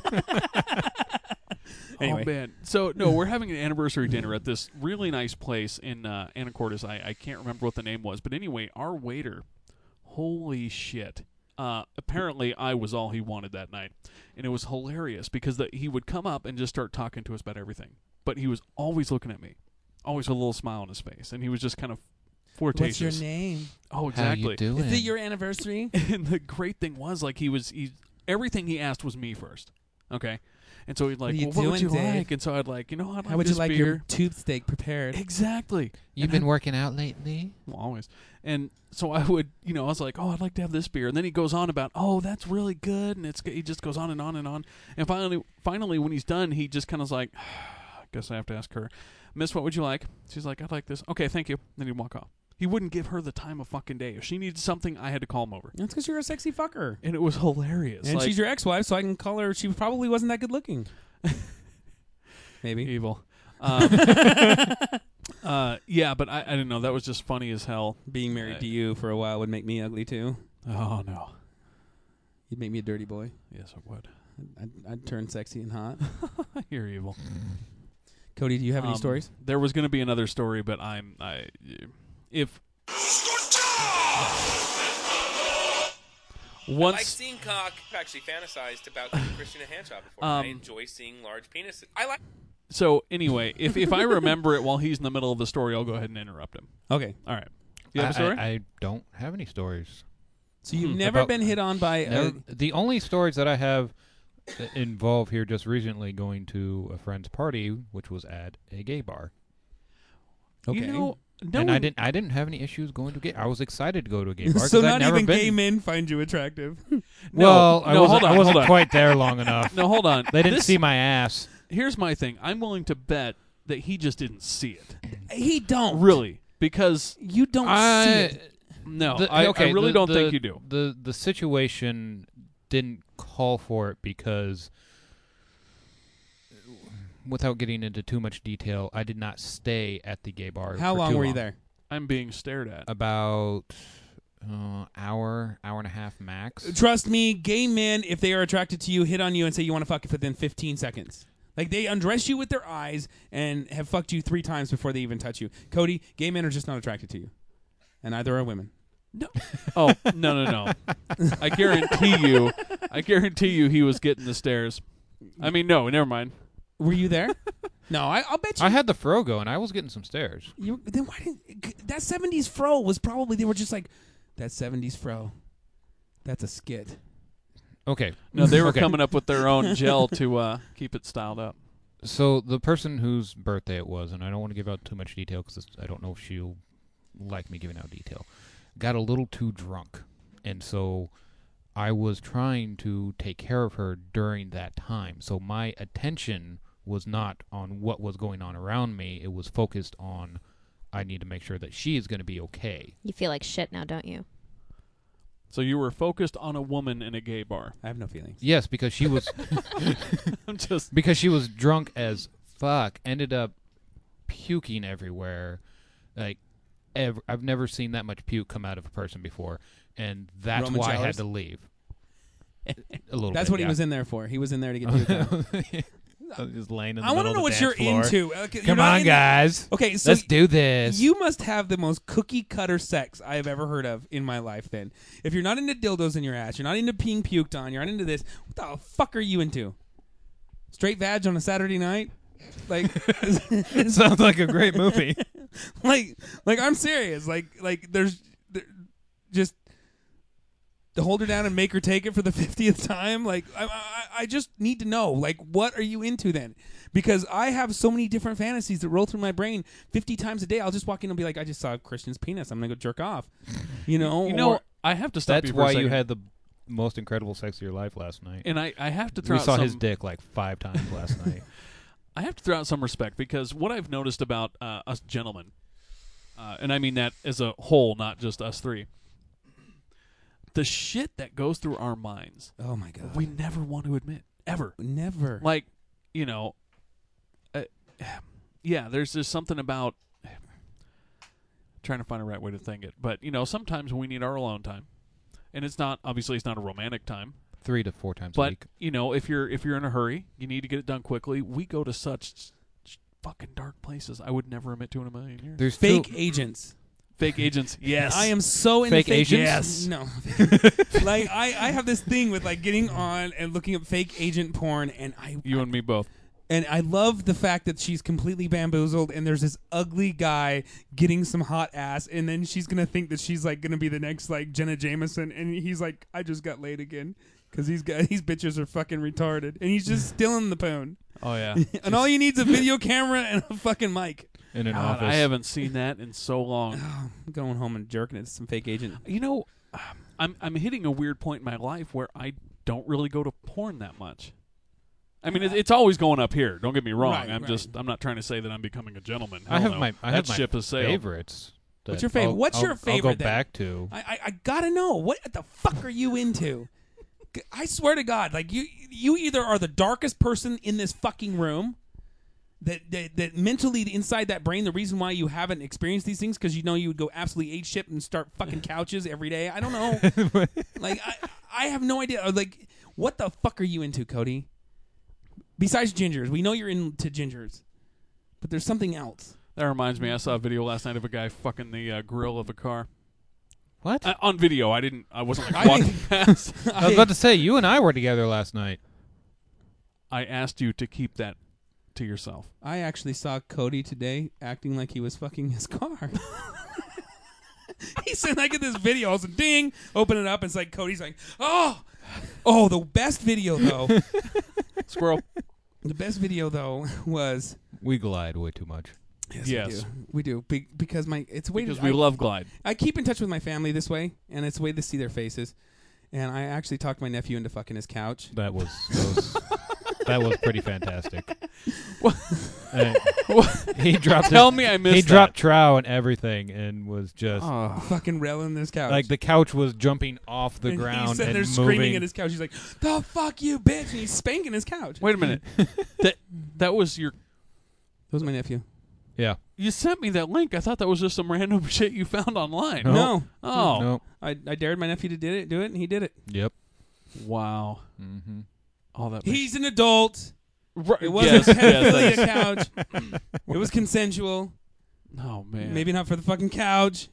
D: Anyway.
C: Oh man. So no, we're having an anniversary dinner at this really nice place in uh, Anacortes. I, I can't remember what the name was, but anyway, our waiter, holy shit. Uh, apparently, I was all he wanted that night, and it was hilarious because the, he would come up and just start talking to us about everything. But he was always looking at me, always with a little smile on his face, and he was just kind of flirtatious.
D: What's your name?
C: Oh, exactly.
E: How you doing?
D: Is it your anniversary?
C: And the great thing was, like, he was he everything he asked was me first. Okay, and so he'd like,
D: What are you
C: well, what would you
D: doing, Dave?
C: like? And so I'd like, you know, I'd like
D: How would you
C: this
D: like
C: beer.
D: your tooth steak prepared?
C: Exactly.
E: You've been working out lately?
C: Well, always. And so I would, you know, I was like, oh, I'd like to have this beer. And then he goes on about, oh, that's really good. And it's he just goes on and on and on. And finally, finally, when he's done, he just kind of like, I guess I have to ask her, Miss, what would you like? She's like, I'd like this. Okay, thank you. Then he'd walk off. He wouldn't give her the time of fucking day. If she needed something, I had to call him over.
D: That's because you're a sexy fucker.
C: And it was hilarious.
D: And
C: like,
D: she's your ex-wife, so I can call her. She probably wasn't that good looking. Maybe.
C: evil. Um, uh, yeah, but I, I didn't know. That was just funny as hell.
D: Being married
C: Uh,
D: to you for a while would make me ugly, too.
C: Oh, no.
D: You'd make me a dirty boy.
C: Yes, it would.
D: I'd, I'd turn sexy and hot.
C: You're evil.
D: Cody, do you have any
C: Um,
D: stories?
C: There was going to be another story, but I'm... I, if...
G: I like
C: Once...
G: seeing cock. I've actually fantasized about giving Christian a hand job before.
C: Um,
G: I enjoy seeing large penises. I like.
C: So, anyway, if, if I remember it while he's in the middle of the story, I'll go ahead and interrupt him.
D: Okay.
C: All right. You have a story?
E: I, I don't have any stories.
D: So you've
C: Hmm.
D: never
E: About-
D: been hit on by...
E: Never,
D: A,
E: the only stories that I have that involve here just recently going to a friend's party, which was at a gay bar.
D: okay.
C: You know, no
E: and
C: one,
E: I didn't. I didn't have any issues going to gay. I was excited to go to a gay bar.
D: so
E: 'cause I'd
D: not
E: never
D: even
E: been,
D: gay men find you attractive.
C: No,
E: Well, I
C: no,
E: wasn't,
C: hold on,
E: I wasn't
C: hold on.
E: quite there long enough.
C: No, hold on.
E: They didn't
C: This-
E: see my ass.
C: Here's my thing. I'm willing to bet that he just didn't see it.
D: He don't.
C: Really. Because,
D: You don't see
E: I,
D: it.
C: no,
E: the-
C: I,
E: okay,
C: I really
E: the-
C: don't
E: the-
C: think you do.
E: The the situation didn't call for it because, without getting into too much detail, I did not stay at the gay bar.
D: How
E: for
D: long
E: too
D: were you
E: long.
D: there?
C: I'm being stared at.
E: About uh, hour, hour and a half max.
D: Trust me, gay men, if they are attracted to you, hit on you and say you want to fuck it within fifteen seconds. Like, they undress you with their eyes and have fucked you three times before they even touch you. Cody, gay men are just not attracted to you. And neither are women.
C: Oh, no, no, no. I guarantee you, I guarantee you he was getting the stares. I mean, no, never mind.
D: Were you there? No, I, I'll bet you.
E: I had the fro going. I was getting some stares.
D: you then why didn't... That seventies fro was probably... They were just like, that seventies fro. That's a skit.
E: Okay.
C: No, they were
E: Okay.
C: coming up with their own gel to uh, keep it styled up.
E: So the person whose birthday it was, and I don't want to give out too much detail because I don't know if she'll like me giving out detail, got a little too drunk. And so I was trying to take care of her during that time. So my attention was not on what was going on around me. It was focused on, I need to make sure that she is going to be okay.
F: You feel like shit now, don't you?
C: So you were focused on a woman in a gay bar.
D: I have no feelings.
E: Yes, because she was
C: I'm just...
E: because she was drunk as fuck. Ended up puking everywhere. Like, ever, I've never seen that much puke come out of a person before, and that's
D: Roman
E: why I
D: showers?
E: had to leave. A little.
D: That's
E: bit,
D: what he
E: yeah.
D: was in there for. He was in there to get puked out.
E: I was just laying in the
D: I want to
E: middle
D: know
E: of
D: what
E: the
D: you're
E: dance floor.
D: into. Okay, you're
E: Come
D: not
E: on,
D: into-
E: guys.
D: Okay, so
E: Let's do this.
D: you must have the most cookie cutter sex I have ever heard of in my life. Then, if you're not into dildos in your ass, you're not into being puked on, you're not into this. What the fuck are you into? Straight vag on a Saturday night? Like,
E: It sounds like a great movie.
D: like, like I'm serious. Like, like there's there, just to hold her down and make her take it for the fiftieth time. Like, I, I, I just need to know. Like, what are you into then? Because I have so many different fantasies that roll through my brain fifty times a day. I'll just walk in and be like, I just saw Christian's penis. I'm gonna go jerk off. You know.
C: You know,
D: or-
C: I have to stop
E: That's
C: you for a
E: why you
C: second.
E: had the most incredible sex of your life last night.
C: And I, I have to throw
E: We
C: out
E: saw
C: some,
E: his dick like five times last night.
C: I have to throw out some respect because what I've noticed about uh, us gentlemen, uh, and I mean that as a whole, not just us three, the shit that goes through our minds,
D: oh my god,
C: we never want to admit, ever.
D: never.
C: Like, you know, uh, yeah, there's just something about trying to find a right way to think it. But, you know, sometimes we need our alone time. And it's not, obviously it's not a romantic time.
E: Three to four times a
C: But
E: week.
C: you know, if you're if you're in a hurry, you need to get it done quickly. We go to such s- s- fucking dark places. I would never admit to in a million years.
E: There's
D: Fake
E: two,
D: agents.
C: Fake agents, yes.
D: I am so into
E: Fake
D: fake
E: agents?
C: Yes.
D: No, like I, I have this thing with like getting on and looking up fake agent porn, and I
C: You and me both.
D: and I love the fact that she's completely bamboozled, and there's this ugly guy getting some hot ass, and then she's gonna think that she's like gonna be the next like Jenna Jameson, and he's like, I just got laid again. Because these guys, these bitches are fucking retarded, and he's just stealing the phone.
C: Oh yeah.
D: And all you need is a video camera and a fucking mic.
E: in an
C: God,
E: office.
C: I haven't seen that in so long.
D: I'm going home and jerking it to some fake agent.
C: You know, I'm I'm hitting a weird point in my life where I don't really go to porn that much. I mean, it, it's always going up here. Don't get me wrong.
D: Right,
C: I'm
D: right.
C: just I'm not trying to say that I'm becoming a gentleman.
E: I
C: Hell
E: have
C: no.
E: my I
C: that
E: have my
C: ship has sailed.
E: favorites. That
D: What's your favorite?
E: I'll-
D: What's
E: I'll-
D: your favorite?
E: I'll go
D: then?
E: back to.
D: I, I I gotta know what the fuck are you into? I swear to God, like you you either are the darkest person in this fucking room. That, that that mentally inside that brain, the reason why you haven't experienced these things because you know you would go absolutely ape shit and start fucking couches every day. I don't know. Like I I have no idea. Like what the fuck are you into, Cody? Besides gingers, we know you're into gingers, but there's something else.
C: That reminds me, I saw a video last night of a guy fucking the uh, grill of a car.
E: What?
C: Uh, on video, I didn't. I wasn't like
D: I
C: walking
D: think-
C: past.
E: I was about to say, you and I were together last night.
C: I asked you to keep that to yourself.
D: I actually saw Cody today acting like he was fucking his car. He said, I get this video. I was like, ding, open it up. It's like Cody's like, oh, oh, the best video though.
C: Squirrel.
D: The best video though was
E: We glide way too much.
D: yes,
C: Yes.
D: we do, we do Be- because my it's a way
C: Because
D: to,
C: we
D: I,
C: love Glide.
D: I keep in touch with my family this way, and it's a way to see their faces. And I actually talked my nephew into fucking his couch.
E: That was that was, that was pretty fantastic.
C: What?
E: And he dropped.
C: Tell
E: it,
C: me I missed
E: He
C: that.
E: dropped trow and everything, and was just
C: Oh.
D: Fucking railing this couch.
E: like the couch was jumping off the
D: and
E: ground
D: he's sitting
E: and
D: there
E: moving.
D: screaming at his couch. He's like, "The fuck you, bitch!" And he's spanking his couch.
C: Wait a minute. that that was your.
D: That was my nephew.
E: yeah.
C: You sent me that link. I thought that was just some random shit you found online.
E: No.
D: No,
C: Oh.
E: No.
D: I, I dared my nephew to did it, do it, and he did it.
E: Yep.
C: Wow.
E: Mm-hmm.
C: All that. makes-
D: He's an adult.
C: Right.
D: It wasn't
C: yes,
D: pedophilia
C: yes,
D: couch. It was consensual.
C: Oh man.
D: Maybe not for the fucking couch.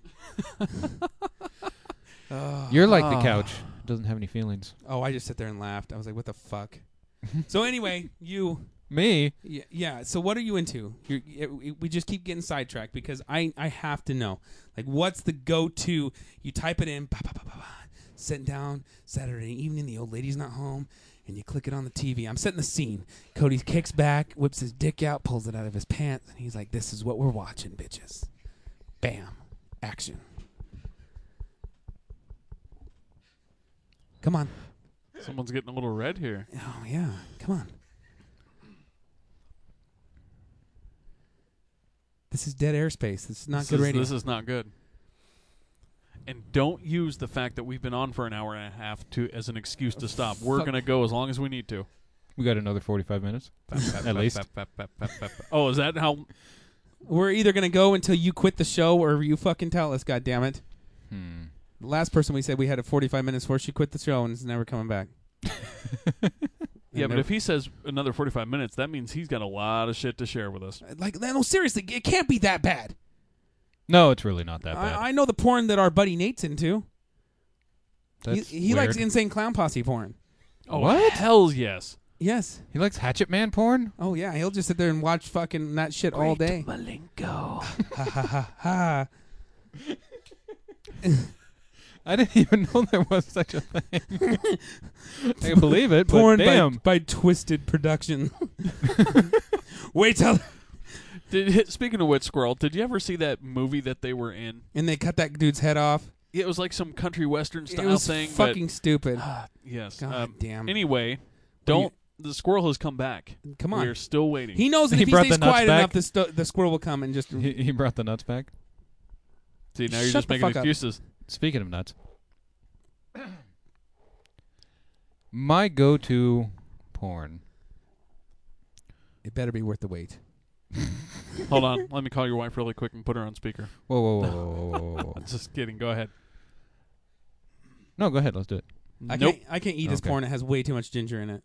D: oh,
E: You're like the
C: Ah.
E: couch. Doesn't have any feelings.
D: oh, I just sit there and laughed. I was like, "What the fuck?" So anyway, you,
E: Me?
D: yeah, yeah. So what are you into? You're, y- we just keep getting sidetracked because I, I have to know, like, what's the go-to? You type it in, bah, bah, bah, bah, bah, sitting down Saturday evening, the old lady's not home, and you click it on the T V. I'm setting the scene. Cody kicks back, whips his dick out, pulls it out of his pants, and he's like, "This is what we're watching, bitches." Bam, action. Come on.
C: Someone's getting a little red here.
D: Oh yeah, come on. This is dead airspace. This is not
C: this
D: good
C: is,
D: radio.
C: This is not good. And don't use the fact that we've been on for an hour and a half to as an excuse to stop. We're
D: Fuck.
C: gonna go as long as we need to.
E: We got another forty-five minutes. At least.
C: Oh, is that how?
D: We're either gonna go until you quit the show or you fucking tell us. God damn it!
E: Hmm.
D: The last person we said we had a forty-five minutes for, she quit the show and is never coming back.
C: Yeah,
D: And
C: but
D: never-
C: if he says another forty-five minutes, that means he's got a lot of shit to share with us.
D: like no, seriously, it can't be that bad.
E: No, it's really not that bad.
D: I, I know the porn that our buddy Nate's into. He,
E: That's
D: he likes
E: weird.
D: Insane Clown Posse porn.
C: Oh,
E: What?
C: hell yes.
D: Yes.
E: He likes Hatchet Man porn?
D: Oh yeah, he'll just sit there and watch fucking that shit all day.
C: Malenko.
D: Ha ha ha ha.
E: I didn't even know there was such a thing. I can believe it, but
D: Porn
E: damn.
D: by, by Twisted Production. Wait till
C: Did, speaking of which, Squirrel, did you ever see that movie that they were in?
D: and they cut that dude's head off.
C: It was like some country western
D: It
C: style
D: was
C: thing.
D: fucking stupid.
C: But, yes.
D: God
C: um,
D: damn.
C: Anyway,
D: What do
C: don't. The squirrel has come back.
D: Come on.
C: We're still waiting.
D: He knows that
E: He
D: if he
E: brought
D: stays
E: the nuts
D: quiet
E: back?
D: enough, the, sto- the squirrel will come and just.
E: He, he brought the nuts back.
C: See, now you're
D: Shut
C: just
D: the
C: making
D: fuck up.
C: excuses.
E: Speaking of nuts, my go-to porn.
D: It better be worth the wait.
C: Hold on. Let me call your wife really quick and put her on speaker.
E: Whoa, whoa, whoa, whoa, whoa, whoa, whoa.
C: Just kidding. Go ahead.
E: No, go ahead. Let's do it.
D: I
C: nope.
D: can't. I can't eat his
E: Okay.
D: porn. It has way too much ginger in it.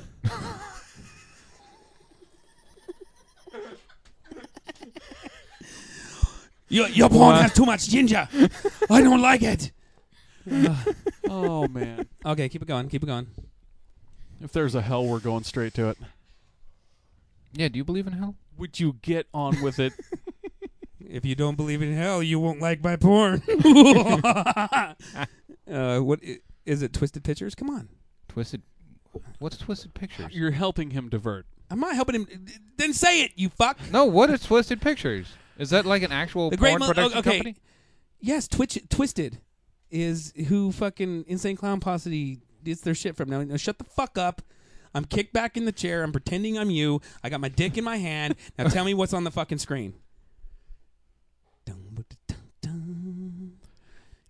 D: your your porn
E: What?
D: has too much ginger. I don't like it.
C: Oh, man.
D: Okay, keep it going. Keep it going.
C: If there's a hell, we're going straight to it.
E: Yeah, do you believe in hell?
C: Would you get on with it?
D: If you don't believe in hell, you won't like my porn. uh, what i- is it? Twisted Pictures? Come on.
E: Twisted. What's Twisted Pictures?
C: You're helping him divert.
D: I'm not helping him. Then say it, you fuck.
E: No, what is Twisted Pictures? Is that like an actual
D: The Great
E: porn
D: Mo-
E: production
D: okay.
E: company?
D: Yes, Twitch Twisted is who fucking Insane Clown Posse gets their shit from. Now, now shut the fuck up. I'm kicked back in the chair. I'm pretending I'm you. I got my dick in my hand. Now tell me what's on the fucking screen.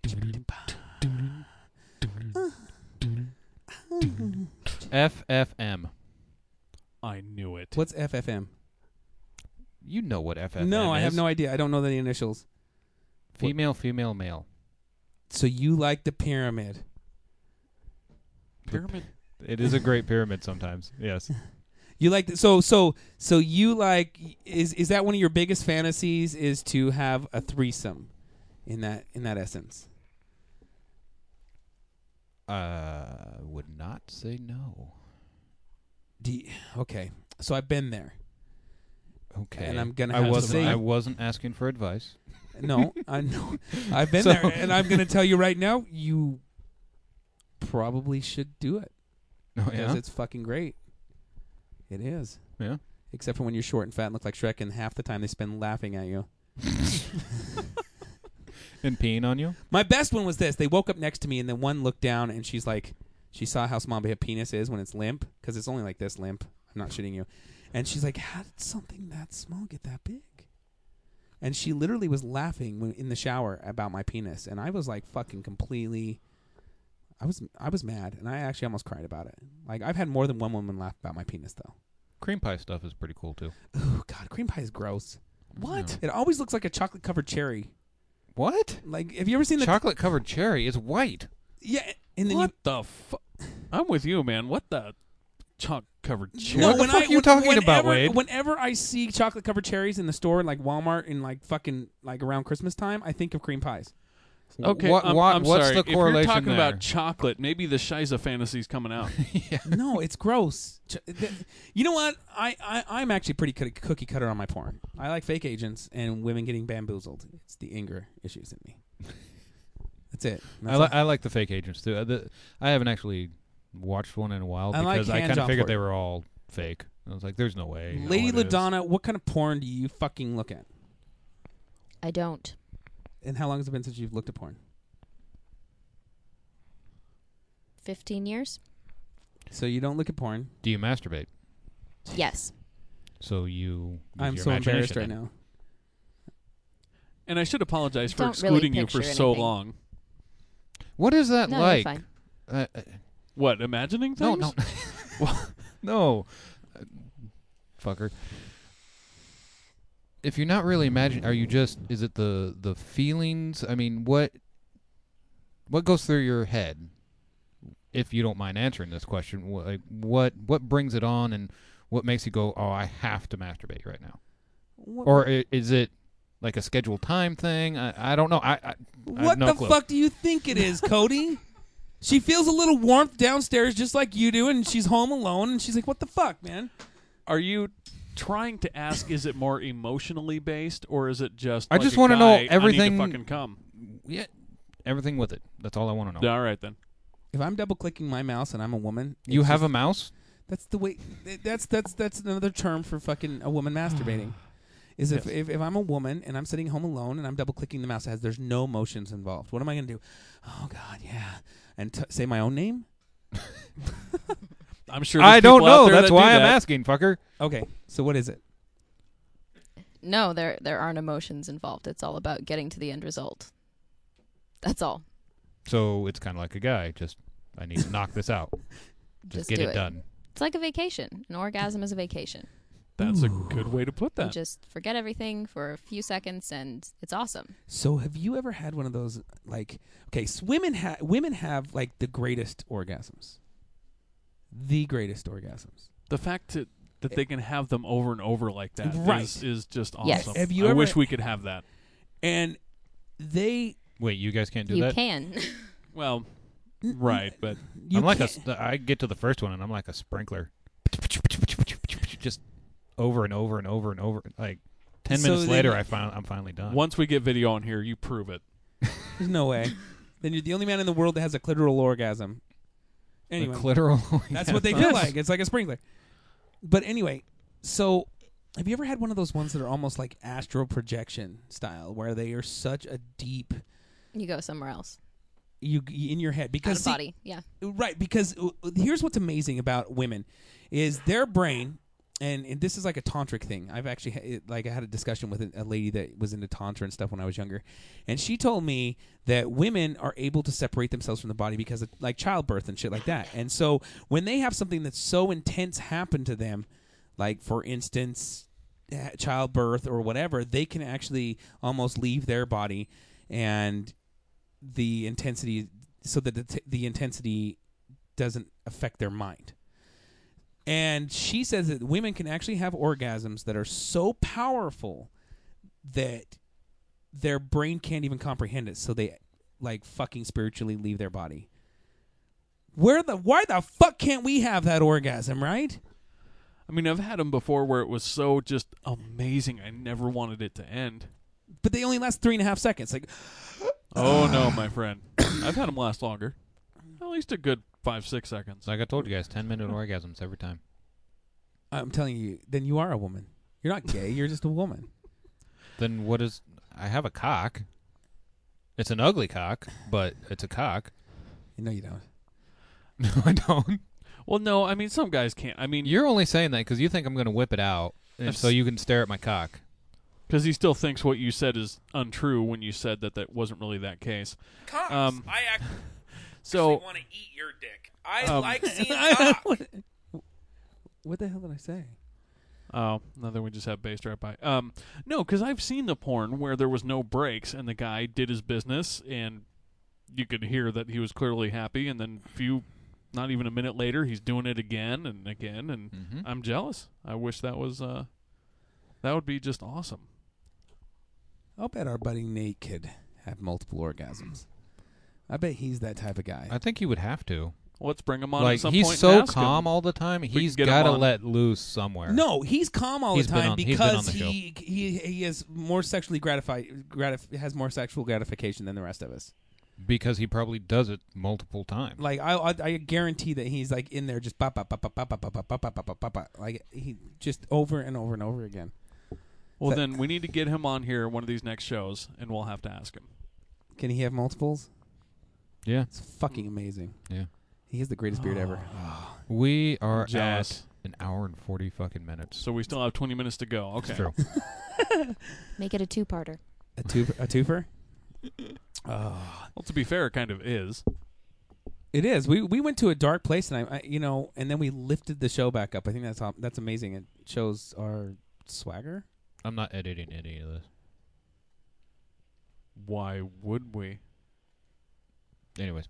E: F F M.
C: I knew it.
D: What's F F M?
E: You know what F F M is.
D: No, I have no idea. I don't know the initials.
E: Female, female, male.
D: So you like the pyramid?
C: Pyramid.
E: It is a great pyramid sometimes. Yes.
D: You like th- so so so you like is is that one of your biggest fantasies is to have a threesome in that in that essence?
E: Uh, would not say no.
D: Do you, okay, so I've been there.
E: Okay.
D: And I'm gonna
E: I
D: have to
E: wasn't.
D: say-
E: I wasn't asking for advice.
D: No, I know I've been
E: So-
D: there, and I'm going to tell you right now, you probably should do it
E: Oh
D: because
E: yeah.
D: it's fucking great. It is,
E: Yeah.
D: except for when you're short and fat and look like Shrek, and half the time they spend laughing at you.
E: And peeing on you.
D: My best one was this. They woke up next to me, and then one looked down, and she's like, she saw how small my penis is when it's limp, because it's only like this limp. I'm not shitting you. And she's like, how did something that small get that big? And she literally was laughing when, in the shower about my penis. And I was like fucking completely, I was I was mad. And I actually almost cried about it. Like, I've had more than one woman laugh about my penis, though.
E: Cream pie stuff is pretty cool too.
D: Oh, God, cream pie is gross.
E: What?
D: It always looks like a chocolate-covered cherry.
E: What?
D: Like, have you ever seen the...
E: Chocolate covered cherry is white.
D: Yeah, and then
C: What
D: you...
C: the fuck? I'm with you, man. What the chalk covered cherry?
D: No,
E: What the
D: when
E: fuck
D: I,
E: are you
D: when-
E: talking about,
D: whenever-
E: Wade?
D: Whenever I see chocolate covered cherries in the store, like Walmart, in like fucking like around Christmas time, I think of cream pies.
C: Okay,
E: What-
C: I'm,
E: what-
C: I'm
E: what's
C: sorry.
E: the
C: If you're
E: correlation
C: talking
E: there?
C: about chocolate, maybe the Shiza fantasy's coming out.
D: No, it's gross. Ch- th- You know what? I, I I'm actually pretty cookie cookie cutter on my porn. I like fake agents and women getting bamboozled. It's the anger issues in me. That's it.
E: I,
D: That's
E: li-
D: all.
E: I like the fake agents too. Uh, the, I haven't actually watched one in a while
D: I like
E: because I
D: hand
E: kind of
D: job
E: figured
D: for
E: they
D: it.
E: were all fake. I was like, "There's no way."
D: Lady
E: No, it is.
D: LaDonna, what kind of porn do you fucking look at?
F: I don't.
D: And how long has it been since you've looked at porn?
F: Fifteen years.
D: So you don't look at porn.
E: Do you masturbate?
F: Yes.
E: So you. use
D: I'm
E: your
D: so embarrassed
E: imagination
D: right
E: then.
D: now.
C: And I should apologize for
F: Don't really
C: excluding you for
F: picture
C: so
F: anything.
C: long.
E: What is that
F: No, you're
E: like?
F: fine.
E: Uh, uh,
C: What, imagining
E: no,
C: things?
E: no, no, Uh, fucker. If you're not really imagining, are you just? Is it the the feelings? I mean, what what goes through your head? If you don't mind answering this question, what like, what what brings it on, and what makes you go, "Oh, I have to masturbate right now,"
D: What,
E: or i- is it like a scheduled time thing? I, I don't know. I, I, I have
D: what
E: no
D: the
E: clue.
D: fuck do you think it is, Cody? She feels a little warmth downstairs just like you do, and she's home alone, and she's like, what the fuck, man?
C: Are you trying to ask, is it more emotionally based, or is it just
E: I
C: like
E: just
C: a
E: wanna know
C: guy,
E: everything-
C: I need to fucking come.
E: Yeah, everything with it. That's all I want to know.
C: All right, then.
D: If I'm double clicking my mouse and I'm a woman,
E: You
D: it's
E: have
D: just-
E: a mouse?
D: That's the way. That's that's that's another term for fucking a woman masturbating. Is if,
C: Yes.
D: if if I'm a woman and I'm sitting home alone and I'm double clicking the mouse, it has there's no motions involved. What am I gonna do? Oh God, yeah, and t- say my own name.
C: I'm sure
E: I
C: there's
E: don't
C: people out
E: know.
C: there
E: That's
C: that do
E: why I'm
C: that.
E: asking, fucker.
D: Okay, so what is it?
F: No, there there aren't emotions involved. It's all about getting to the end result. That's all.
E: So it's kind of like a guy. Just, I need to knock this out. Just,
F: Just
E: get
F: do
E: it,
F: it.
E: done.
F: It's like a vacation. An orgasm is a vacation.
C: That's a good way to put
F: You
C: that.
F: just forget everything for a few seconds, and it's awesome.
D: So have you ever had one of those like? Okay, so women have women have like the greatest orgasms. The greatest orgasms.
C: The fact that, that they can have them over and over like that is
D: Right.
C: is just awesome.
F: Yes.
D: Have you
C: I
D: ever-
C: wish we could have that.
D: And they
E: Wait, you guys can't do
F: you
E: that?
F: can.
C: Well, right, but
D: you
E: I'm like a.
D: can't-
E: s- I get to the first one and I'm like a sprinkler. Just over and over and over and over. Like ten
D: So
E: minutes
D: then-
E: later, I found I'm finally done.
C: once we get video on here, you prove it.
D: There's no way. Then you're the only man in the world that has a clitoral orgasm.
E: The
D: Anyway,
E: clitoral.
D: that's what they feel like. It's like a sprinkler. But anyway, so have you ever had one of those ones that are almost like astral projection style, where they are such a deep
F: You go somewhere else.
D: you in your head
F: Out
D: because
F: of
D: see,
F: body. Yeah.
D: right because uh, here's what's amazing about women is their brain and, and this is like a tantric thing. I've actually ha- like I had a discussion with a, a lady that was into tantra and stuff when I was younger, and she told me that women are able to separate themselves from the body because of like childbirth and shit like that. And so when they have something that's so intense happen to them, like for instance, eh, childbirth or whatever, they can actually almost leave their body, and the intensity, so that the, t- the intensity doesn't affect their mind. And she says that women can actually have orgasms that are so powerful that their brain can't even comprehend it, so they like fucking spiritually leave their body. Where the why the fuck can't we have that orgasm, right?
C: I mean, I've had them before where it was so just amazing. I never wanted it to end.
D: But they only last three and a half seconds. Like,
C: Oh no, my friend. I've had them last longer. At least a good five, six seconds.
E: Like I told you guys, ten minute orgasms every time.
D: I'm telling you, then you are a woman. You're not gay. You're just a woman.
E: Then what is? I have a cock. It's an ugly cock, but it's a cock.
D: No, you don't.
E: No, I don't.
C: Well, no, I mean, some guys can't. I mean,
E: You're only saying that because you think I'm going to whip it out, and so you can stare at my cock.
C: because he still thinks what you said is untrue when you said that that wasn't really that case.
G: Cocks.
C: Um,
G: I actually
C: So,
G: want to eat your dick. I
C: Um,
G: like seeing cock.
D: what, what the hell did I say?
C: oh, no, then we just have bass right by. Um, no, because I've seen the porn where there was no breaks and the guy did his business, and you could hear that he was clearly happy, and then few, not even a minute later, he's doing it again and again, and
E: Mhm.
C: I'm jealous. I wish that was, uh, that would be just awesome.
D: I'll bet our buddy Nate could have multiple orgasms. I bet he's that type of guy.
E: I think you would have to.
C: Let's bring him on
E: Like
C: at some
E: he's
C: point
E: so
C: and ask
E: calm
C: him.
E: all the time.
C: can
E: He's
C: get him
E: got to
C: on.
E: let loose somewhere.
D: No, he's calm all
E: He's
D: the
E: been
D: time
E: on- he's been on
D: because
E: the show.
D: he he he is more sexually gratified, gratif- has more sexual gratification than the rest of us.
E: Because he probably does it multiple times.
D: Like I I, I guarantee that he's like in there just ba ba ba ba ba ba ba ba ba ba ba ba ba, like he just over and over and over again.
C: Well,
D: So-
C: then we need to get him on here one of these next shows, and we'll have to ask him.
D: Can he have multiples?
E: Yeah.
D: It's fucking amazing.
E: Yeah.
D: He has the greatest beard ever.
E: We are
C: Jealous.
E: at an hour and forty fucking minutes.
C: So we still have twenty minutes to go. Okay.
E: It's true.
F: Make it a two-parter.
D: A two a twofer?
C: Well, to be fair, it kind of is.
D: It is. We we went to a dark place, and I, I you know, and then we lifted the show back up. I think that's all, that's amazing. It shows our swagger.
E: I'm not editing any of this.
C: Why would we?
E: Anyways,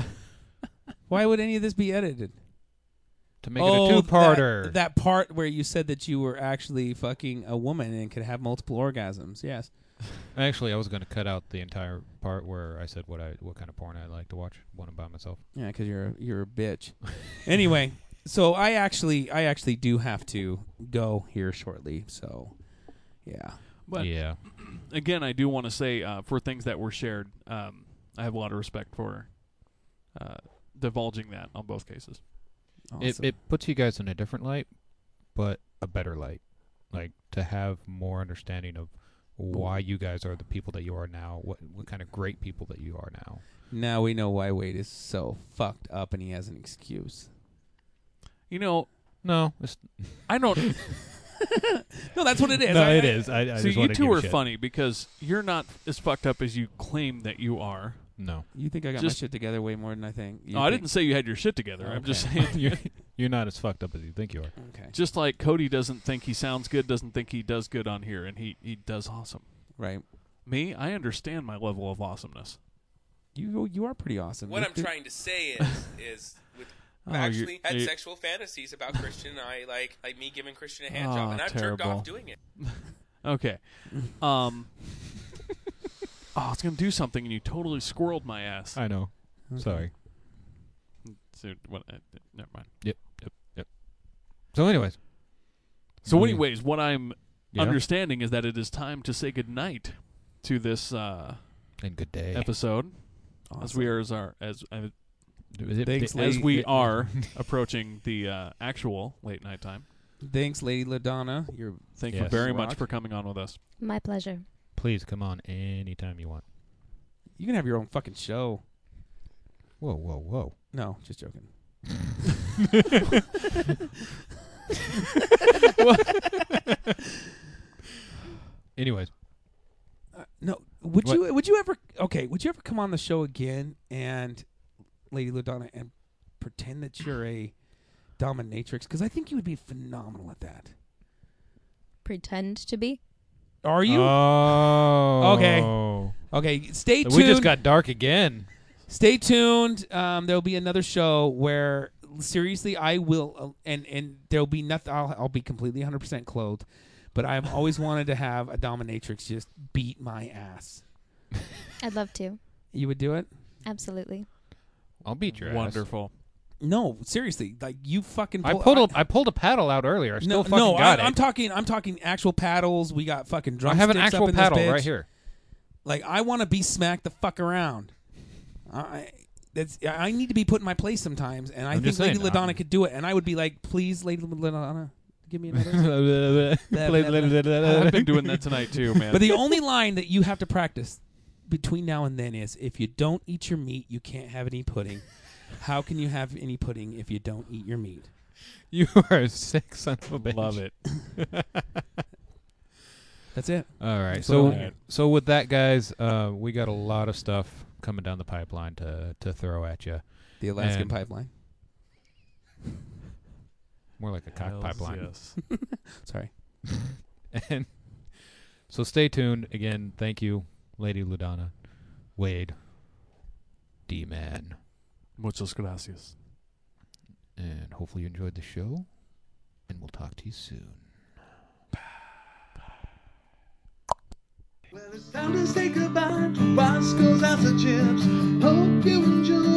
D: Why would any of this be edited?
E: to make
D: oh,
E: it a two-parter.
D: That, that part where you said that you were actually fucking a woman and could have multiple orgasms. Yes.
E: Actually, I was going to cut out the entire part where I said what I what kind of porn I like to watch when I'm by myself.
D: Yeah, because you're a, you're a bitch. Anyway, so I actually I actually do have to go here shortly. So, yeah.
C: But
E: yeah.
C: again, I do want to say uh, for things that were shared, um, I have a lot of respect for uh, divulging that on both cases.
E: It
D: Awesome.
E: it puts you guys in a different light, but a better light. Like to have more understanding of why you guys are the people that you are now, what what kind of great people that you are now.
D: Now we know why Wade is so fucked up and he has an excuse.
C: You know,
E: No, it's,
C: I don't.
D: No, that's what it is.
E: no,
D: I-
E: it
D: I-
E: is. I, I
C: so
E: just
C: you
E: wanted to
C: two
E: give a
C: are
E: shit.
C: funny because you're not as fucked up as you claim that you are.
E: No,
D: You think I got
C: Just-
D: my shit together way more than I think. You
C: No, I
D: think-
C: didn't say you had your shit together. I'm just
D: Okay.
C: saying.
E: you're you're not as fucked up as you think you are.
D: Okay.
C: Just like Cody doesn't think he sounds good, doesn't think he does good on here, and he, he does awesome.
D: Right.
C: Me, I understand my level of awesomeness.
D: You you are pretty awesome.
G: What
D: You
G: I'm
D: think-
G: trying to say is, is with
C: Oh,
G: actually
C: you-
G: had
C: you-
G: sexual fantasies about Christian. And I like like me giving Christian a hand
C: Oh,
G: job, and I've jerked
C: terrible.
G: off doing it.
C: Okay. Um. oh, I was gonna do something, and you totally squirreled my ass.
E: I know.
D: Okay.
E: Sorry.
C: So, what, uh, never mind.
E: Yep. Yep. Yep. So, anyways.
C: So,
E: Yeah.
C: anyways, what I'm
E: Yeah.
C: understanding is that it is time to say goodnight to this uh,
E: And good day.
C: episode,
D: Awesome.
C: as we are as our as uh,
E: Is it-
D: Thanks,
E: it-
C: as
D: Lady-
C: we are approaching the uh, actual late night time.
D: Thanks, Lady LaDonna. You're
C: Thank
E: Yes.
C: you very
D: Rock.
C: much for coming on with us.
F: My pleasure.
E: Please come on anytime you want.
D: you can have your own fucking show.
E: Whoa, whoa, whoa.
D: No, just joking.
E: Anyways,
D: Uh, no, would
E: What?
D: you would you ever okay? Would you ever come on the show again and Lady LaDonna and pretend that you're a dominatrix? Because I think you would be phenomenal at that.
F: Pretend to be.
D: Are you?
E: Oh.
D: Okay. Okay, stay tuned.
E: We just got dark again.
D: Stay tuned. Um, there'll be another show where seriously, I will, uh, and and there'll be nothing. I'll, I'll be completely one hundred percent clothed, but I've always wanted to have a dominatrix just beat my ass.
F: I'd love to.
D: You would do it?
F: Absolutely.
E: I'll beat your ass.
C: Wonderful.
D: No, seriously, like you fucking.
E: I
D: pull-
E: pulled a I pulled a paddle out earlier. I still
D: no,
E: fucking
D: no,
E: got
D: I,
E: it.
D: I'm talking. I'm talking actual paddles. We got fucking
E: I
D: drumsticks.
E: have an
D: up
E: actual
D: in this
E: paddle
D: bitch.
E: right here.
D: Like I want to be smacked the fuck around. I that's I need to be put in my place sometimes, and I
E: I'm
D: think
E: just
D: Lady
E: saying,
D: LaDonna
E: um,
D: could do it, and I would be like, please, Lady LaDonna, give me another.
C: I've been doing that tonight too, man.
D: But the only line that you have to practice between now and then is, if you don't eat your meat, you can't have any pudding. How can you have any pudding if you don't eat your meat?
E: You are a sick son of a bitch.
C: Love it.
D: That's it.
E: All right.
D: That's
E: So
D: what I had.
E: so with that, guys, uh, we got a lot of stuff coming down the pipeline to to throw at you.
D: The Alaskan
E: And-
D: pipeline.
E: More like a cock
C: Hells
E: pipeline.
C: yes.
D: Sorry.
E: And so stay tuned. Again, thank you, Lady LaDonna, Wade, D-Man,
C: Muchas gracias.
E: and hopefully you enjoyed the show. And we'll talk to you soon.
A: Well, it's time to say goodbye to Roscoe's House of Chips. Hope you enjoy